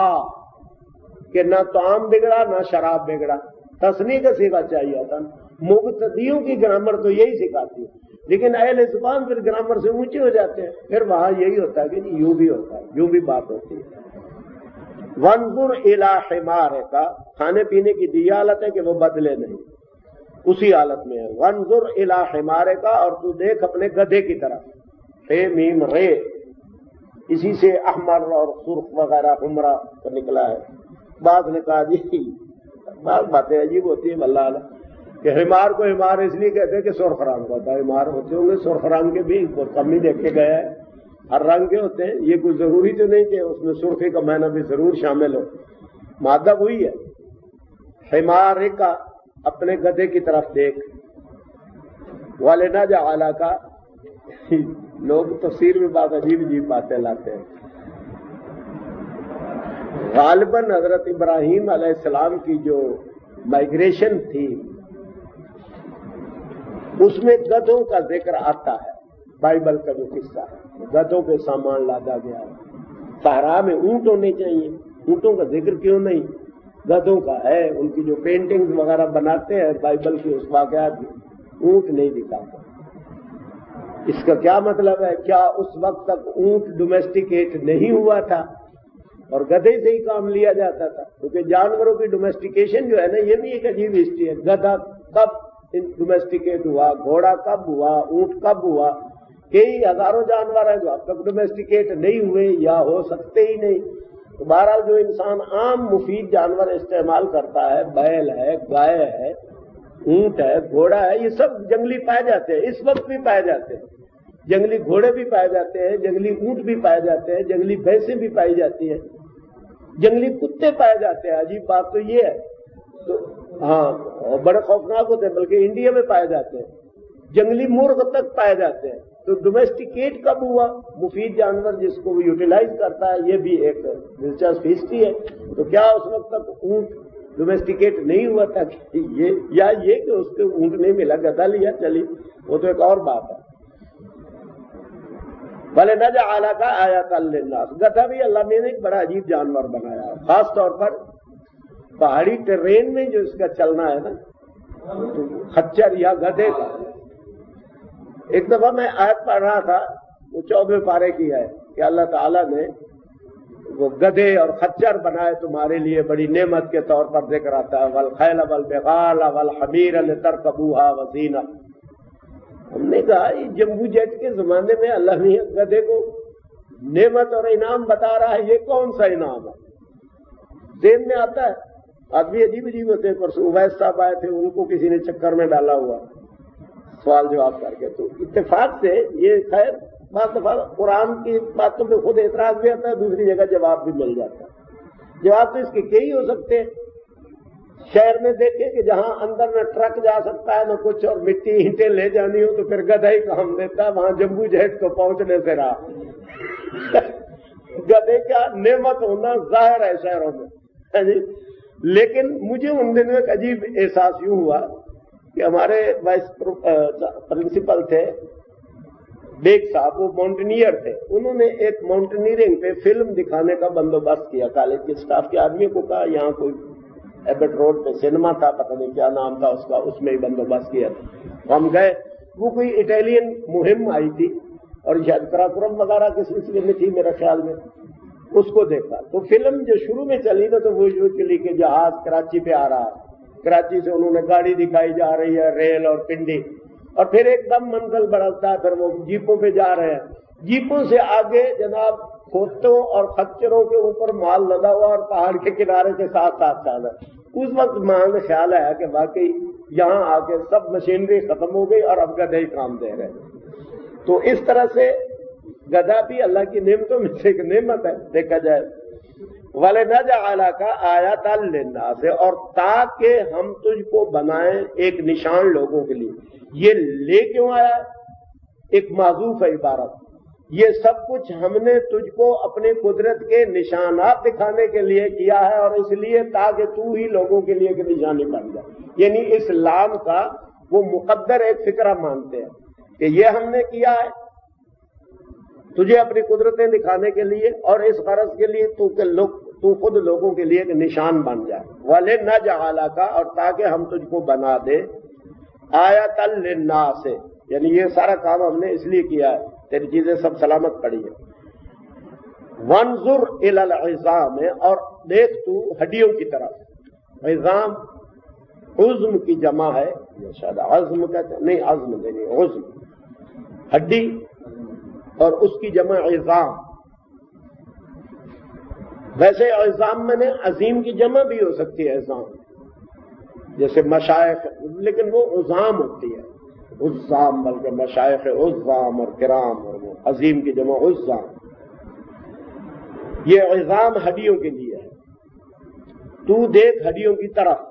کہ نہ طعام بگڑا نہ شراب بگڑا. تسنیہ کا صیغہ چاہیے تھا. مبتدیوں کی گرامر تو یہی سکھاتی ہے, لیکن اہل زبان پھر گرامر سے اونچے ہو جاتے ہیں. پھر وہاں یہی ہوتا ہے کہ یوں بھی ہوتا ہے, یوں بھی بات ہوتی ہے. وانظر الی حمارک, کھانے پینے کی دی حالت ہے کہ وہ بدلے نہیں, اسی حالت میں ہے. وانظر الی حمارک, اور تو دیکھ اپنے گدھے کی طرف. فے میم رے, اسی سے احمر اور سرخ وغیرہ حمرہ کا نکلا ہے. بعض نے کہا جی بعض باتیں عجیب ہوتی ہیں واللہ اعلم کہ حمار کو حمار اس لیے کہتے ہیں کہ سرخ رنگ ہوتا ہے. حمار ہوتے ہوں گے سرخ رنگ کے بھی, کم ہی دیکھے گئے ہیں, ہر رنگ کے ہوتے ہیں. یہ کوئی ضروری تو نہیں کہ اس میں سرخی کا معنی بھی ضرور شامل ہو, مادہ وہی ہے. حمار کا اپنے گدھے کی طرف دیکھ. والنا جعلا کا, لوگ تفسیر میں بات عجیب عجیب باتیں لاتے ہیں. غالباً حضرت ابراہیم علیہ السلام کی جو مائگریشن تھی اس میں گدھوں کا ذکر آتا ہے. بائبل کا جو قصہ ہے گدھوں پہ سامان لادا گیا ہے. صحرا میں اونٹ ہونے چاہیے, اونٹوں کا ذکر کیوں نہیں؟ گدھوں کا ہے. ان کی جو پینٹنگز وغیرہ بناتے ہیں بائبل کے اس واقعات میں اونٹ نہیں دکھاتا. اس کا کیا مطلب ہے؟ کیا اس وقت تک اونٹ ڈومیسٹیکیٹ نہیں ہوا تھا اور گدھے سے ہی کام لیا جاتا تھا؟ کیونکہ جانوروں کی ڈومیسٹیکیشن جو ہے نا یہ بھی ایک عجیب ہسٹری ہے. گدھا کب ڈومیسٹیکیٹ ہوا, گھوڑا کب ہوا, اونٹ کب ہوا؟ کئی ہزاروں جانور ہیں جو اب تک ڈومیسٹیکیٹ نہیں ہوئے یا ہو سکتے ہی نہیں. تو بہرحال جو انسان عام مفید جانور استعمال کرتا ہے, بیل ہے, گائے ہے, اونٹ ہے, گھوڑا ہے, یہ سب جنگلی پائے جاتے ہیں. اس وقت بھی پائے جاتے ہیں. جنگلی گھوڑے بھی پائے جاتے ہیں, جنگلی اونٹ بھی پائے جاتے ہیں, جنگلی بھینسیں بھی پائی جاتی ہیں, جنگلی کتے پائے جاتے ہیں. عجیب بات تو یہ ہے. تو ہاں بڑے خوفناک ہوتے ہیں, بلکہ انڈیا میں پائے جاتے ہیں. जंगली मुर्ग तक पाए जाते हैं। तो डोमेस्टिकेट कब हुआ? मुफीद जानवर जिसको वो यूटिलाइज करता है, ये भी एक दिलचस्प हिस्ट्री है। तो क्या उस वक्त तक ऊंट डोमेस्टिकेट नहीं हुआ था कि ये कि उसको ऊंट नहीं मिला, गधा लिया चली, वो तो एक और बात है। भले न आला का आया कल लिन्नास, गधा भी अल्लाह ने एक बड़ा अजीब जानवर बनाया है, खास तौर पर पहाड़ी टेरेन में जो इसका चलना है ना, तो खच्चर या गधे का। एक दफा मैं आयत पढ़ रहा था, वो 14वें पारे की है कि अल्लाह ताला ने वो गधे और खच्चर बनाए तुम्हारे लिए बड़ी नेमत के तौर पर जिक्र आता है। वल खैल वल बिगाल वल हमीर लितरकबूहा वज़ीना। हमने कहा ये जम्बू जेट के जमाने में अल्लाह ने गधे को नेमत और इनाम बता रहा है, ये कौन सा इनाम है? देन में आता है, आदमी अजीब अजीब होते हैं। परसों उवैस साहब आए थे, उनको किसी ने चक्कर में डाला हुआ सवाल जवाब करके। तो इत्तेफाक से ये खैर बात दफा कुरान की बातों पे खुद एतराज भी आता है, दूसरी जगह जवाब भी मिल जाता है। जवाब तो इसके कई हो सकते हैं। शहर में देखे कि जहां अंदर न ट्रक जा सकता है न कुछ, और मिट्टी ईंटें ले जानी हो तो फिर गधा ही काम देता है, वहां जम्बू जेट को पहुंचने से रहा। गधे का नेमत होना जाहिर है शहरों में, है जी। लेकिन मुझे उन दिनों एक अजीब एहसास यूं हुआ कि हमारे वाइस प्रिंसिपल थे बेग साहब, वो माउंटेनियर थे। उन्होंने एक माउंटेनियरिंग पे फिल्म दिखाने का बंदोबस्त किया। कॉलेज के स्टाफ के आदमी को कहा, यहाँ कोई एबट रोड पे सिनेमा था, पता नहीं क्या नाम था उसका, उसमें ही बंदोबस्त किया था। हम गए, वो कोई इटालियन मुहिम आई थी और शायद कराकुरम वगैरह के सिलसिले में थी मेरे ख्याल में। उसको देखा तो फिल्म जो शुरू में चली ना, तो वो जो चली कि जहाज कराची पे आ रहा है, कराची से उन्होंने गाड़ी दिखाई जा रही है, रेल और पिंडी, और फिर एकदम मंजिल बढ़ता है, फिर वो जीपों पे जा रहे हैं। जीपों से आगे जनाब खोतों और खच्चरों के ऊपर माल लदा हुआ और पहाड़ के किनारे के साथ साथ चल रहा। उस वक्त मान में ख्याल आया कि वाकई यहाँ आके सब मशीनरी खत्म हो गई और अब गधे ही काम दे रहे हैं। तो इस तरह से गधा भी अल्लाह की नेमतों में से एक नेमत है देखा जाए। वाले न जाला का आया ताल लेना से, और ताकि हम तुझको बनाएं एक निशान लोगों के लिए। ये ले क्यों आया? एक माजूफ है इबारत। ये सब कुछ हमने तुझको अपनी कुदरत के निशानात दिखाने के लिए किया है, और इसलिए ताकि तू ही लोगों के लिए एक निशानी बन जाए। यानी इस्लाम का वो मुकद्दर एक फिक्रा मानते हैं कि ये हमने किया है तुझे अपनी कुदरतें दिखाने के लिए, और इस गरज के लिए तू खुद लोगों के लिए एक निशान बन जाए। वाले न जहाला का, और ताकि हम तुझको बना दे आयतल लिन्नास से, यानी ये सारा काम हमने इसलिए किया है तेरी चीजें सब सलामत पड़ी है। वंजुर इलल इज़ाम, और देख तू हड्डियों की तरफ। इज़ाम उज़्म की जमा है, शायद अज़्म कहते नहीं, अज़्म नहीं, उज़्म हड्डी, और उसकी जमा इज़ाम। वैसे इज़ाम में अजीम की जमा भी हो सकती है इज़ाम, जैसे मशाइख, लेकिन वो उज़ाम होती है, उज़्ज़ाम, बल्कि मशाइख उज़्ज़ाम और किराम, और वो अजीम की जमा उज़्ज़ाम। ये इज़ाम हड्डियों के लिए है। तू देख हड्डियों की तरफ,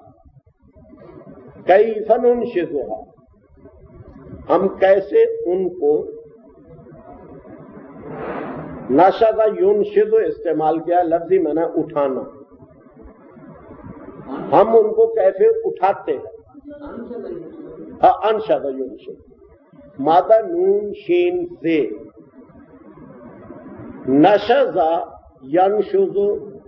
कैफ़ नुनशिज़ुहा, हम कैसे उनको, नशज़ युनशिज़ु इस्तेमाल किया, लफ्ज़ी माना उठाना, हम उनको कैसे उठाते हैं। हाँ, अनशज़ युनशिज़ु, मादा नून शीन से, नशज़ यनशुज़ु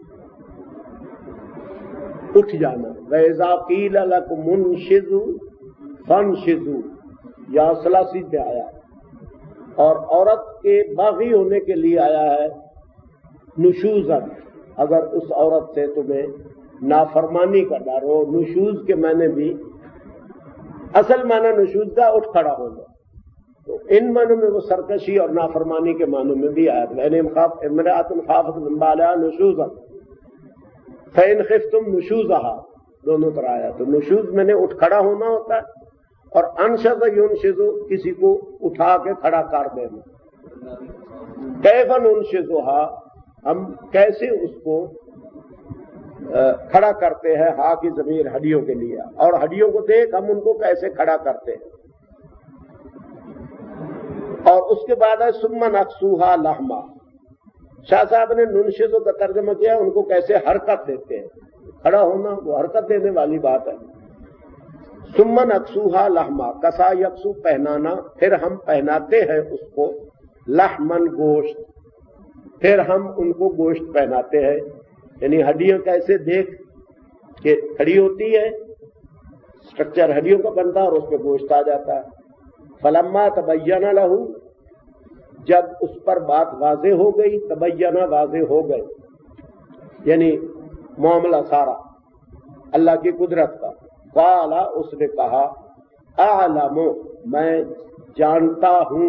उठ जाना। वइज़ा क़ील लकुम मुनशिज़ु फनशिज़ु, या सलासी पे आया, और औरत के बागी होने के लिए आया है नुशूज़न, अगर उस औरत से तुम्हें नाफरमानी का डर हो। नुशूज़ के माने भी, असल माना नुशूज़ का उठ खड़ा होना, तो इन मानों में वो सरकशी और नाफरमानी के मानों में भी आया। मैंने इमराअतुन खाफ़त मिन बालिहा नुशूज़न फ़इन ख़िफ़्तुम नुशूज़हा, दोनों तरह आया। तो नुशूज़ मैंने उठ खड़ा होना होता है, और अनशज़ युनशिज़ु किसी को उठा के खड़ा कर देना। कैफ़ नुनशिज़ुहा, हम कैसे उसको खड़ा करते हैं, हा की ज़मीर हड्डियों के लिए, और हड्डियों को देख हम उनको कैसे खड़ा करते हैं। اور اس کے بعد ہے ثم نکسوہا لحما. شاہ صاحب نے ننشزو کا ترجمہ کیا ان کو کیسے حرکت دیتے ہیں. کھڑا ہونا وہ حرکت دینے والی بات ہے. ثم نکسوہا لحما، کسا یکسو پہنانا، پھر ہم پہناتے ہیں اس کو لحمن گوشت، پھر ہم ان کو گوشت پہناتے ہیں. یعنی ہڈیاں کیسے دیکھ کہ کھڑی ہوتی ہے، اسٹرکچر ہڈیوں کا بنتا ہے اور اس پہ گوشت آ جاتا ہے. فلما تبین لہ، جب اس پر بات واضح ہو گئی، تبین واضح ہو گئے، یعنی معاملہ سارا اللہ کی قدرت کا. قال، اس نے کہا اعلم، میں جانتا ہوں.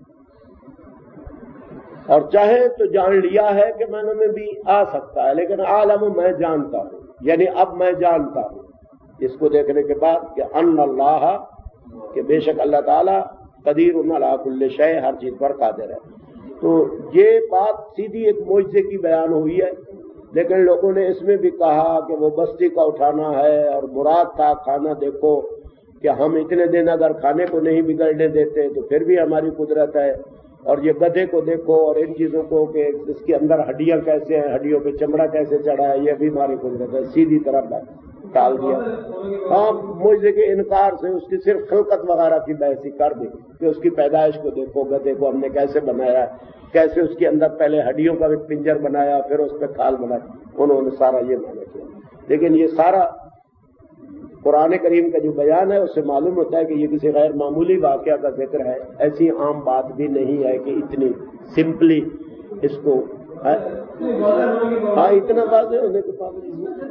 اور چاہے تو جان لیا ہے کہ معنی میں بھی آ سکتا ہے، لیکن اعلم میں جانتا ہوں، یعنی اب میں جانتا ہوں اس کو دیکھنے کے بعد کہ ان اللہ، کہ بے شک اللہ تعالی قدیر علی کل شیء، ہر چیز پر قادر ہے. تو یہ بات سیدھی ایک معجزے کی بیان ہوئی ہے، لیکن لوگوں نے اس میں بھی کہا کہ وہ بستی کا اٹھانا ہے اور مراد تھا کھانا. دیکھو کہ ہم اتنے دن اگر کھانے کو نہیں بگڑنے دیتے تو پھر بھی ہماری قدرت ہے. اور یہ گدھے کو دیکھو اور ان چیزوں کو کہ اس کے اندر ہڈیاں کیسے ہیں، ہڈیوں پہ چمڑا کیسے چڑھا ہے، یہ بھی ہماری قدرت ہے. سیدھی طرح ٹال دیا. ہاں، معجزے کے انکار سے اس کی صرف خلقت وغیرہ کی بحثی کر دی کہ اس کی پیدائش کو دیکھو، گدھے کو ہم نے کیسے بنایا، کیسے اس کے اندر پہلے ہڈیوں کا ایک پنجر بنایا، پھر اس پہ کھال بنائی. انہوں نے سارا یہ مانا کیا. لیکن یہ سارا قرآن کریم کا جو بیان ہے اس سے معلوم ہوتا ہے کہ یہ کسی غیر معمولی واقعہ کا ذکر ہے. ایسی عام بات بھی نہیں ہے کہ اتنی سمپلی اس کو اتنا واضح ہونے کے بعد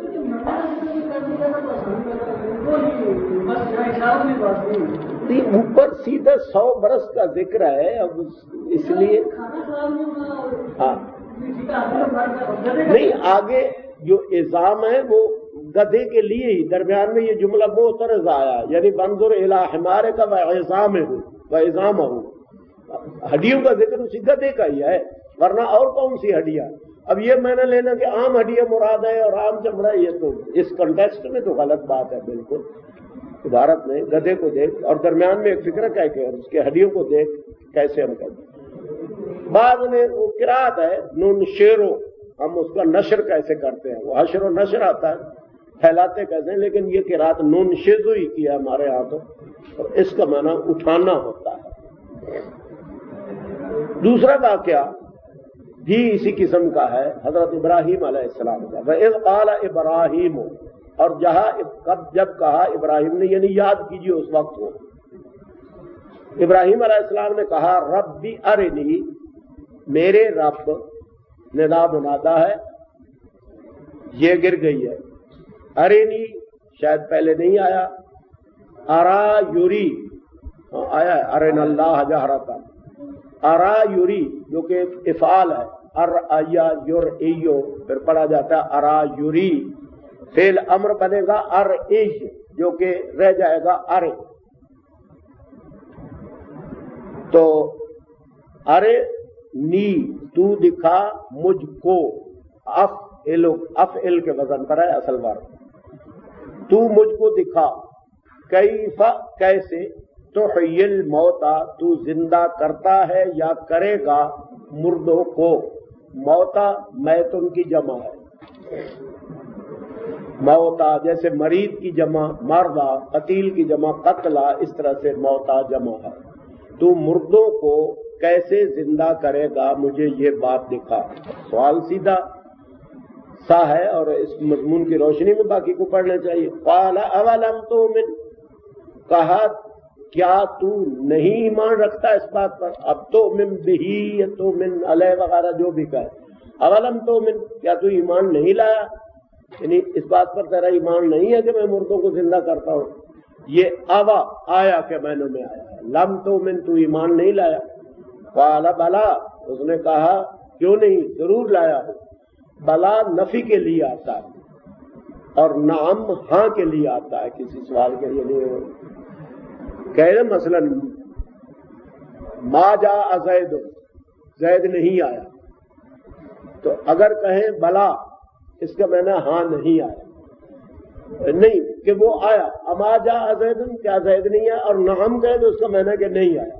اوپر سیدھا 100 برس کا ذکر ہے. اب اس لیے ہاں نہیں، آگے جو اعزام ہے وہ گدھے کے لیے ہی، درمیان میں یہ جملہ بہت طرح آیا، یعنی بنظر الی حمارک وعظامہ، وعظامہ، ہڈیوں کا ذکر اسی گدھے کا ہی ہے، ورنہ اور کون سی ہڈیاں. اب یہ میں نے لینا کہ عام ہڈیاں مراد ہے اور عام چمڑا، یہ تو اس کنٹیکسٹ میں تو غلط بات ہے بالکل. عبارت میں گدھے کو دیکھ اور درمیان میں ایک فکر کہہ کے اس کے ہڈیوں کو دیکھ کیسے ہم کہتے ہیں. بعد میں وہ قرات ہے نون شیرو، ہم اس کا نشر کیسے کرتے ہیں، وہ حشر و نشر آتا ہے پھیلاتے کیسے ہیں، لیکن یہ قرات نون شیزو ہی کیا ہمارے ہاں تو، اور اس کا معنی اٹھانا ہوتا ہے. دوسرا واقعہ بھی اسی قسم کا ہے، حضرت ابراہیم علیہ السلام کا. وَإِذْ قَالَ إِبْرَاهِيمُ، اور جب کہا ابراہیم نے، یعنی یاد کیجیے اس وقت کو. ابراہیم علیہ السلام نے کہا ربی ارنی، میرے رب، ندا منادا ہے، یہ گر گئی ہے. ارنی شاید پہلے نہیں آیا. ارا یوری آیا ہے، ارن اللہ جہرتا. ارا یوری جو کہ افعال ہے، ار آیا یور ایو، پھر پڑھا جاتا ہے ارا یوری. فعل امر بنے گا ار ایج، جو کہ رہ جائے گا ارے. تو ارے نی، تو دکھا مجھ کو، افعل کے وزن پر ہے اصل بار. تو مجھ کو دکھا، کیف، کیسے، تحیی الموتا، تو زندہ کرتا ہے یا کرے گا مردوں کو. موتا میتن کی جمع ہے، موتا جیسے مریض کی جمع مردہ، قتیل کی جمع قتلہ، اس طرح سے موتا جمع ہے. تو مردوں کو کیسے زندہ کرے گا، مجھے یہ بات دکھا. سوال سیدھا سا ہے اور اس مضمون کی روشنی میں باقی کو پڑھنا چاہیے. قال اولم تؤمن، کہا کیا تو نہیں ایمان رکھتا اس بات پر. اب تو من بہی، تو من علیہ وغیرہ جو بھی کہے. اولم تؤمن، کیا تو ایمان نہیں لایا، یعنی اس بات پر تیرا ایمان نہیں ہے کہ میں مردوں کو زندہ کرتا ہوں. یہ اوا آیا کہ میں نے آیا ہے. لم تؤمن، تو ایمان نہیں لایا. قال بلا، اس نے کہا کیوں نہیں، ضرور لایا ہوں. بلا نفی کے لیے آتا ہے اور نعم ہاں کے لیے آتا ہے کسی سوال کے لیے. کہہ مثلا ما جاء زید، زید نہیں آیا، تو اگر کہیں بلا اس کا معنی ہاں نہیں آیا، نہیں کہ وہ آیا. اما جاء زید، کیا زید نہیں آیا، اور نعم کہے تو اس کا معنی کہ نہیں آیا.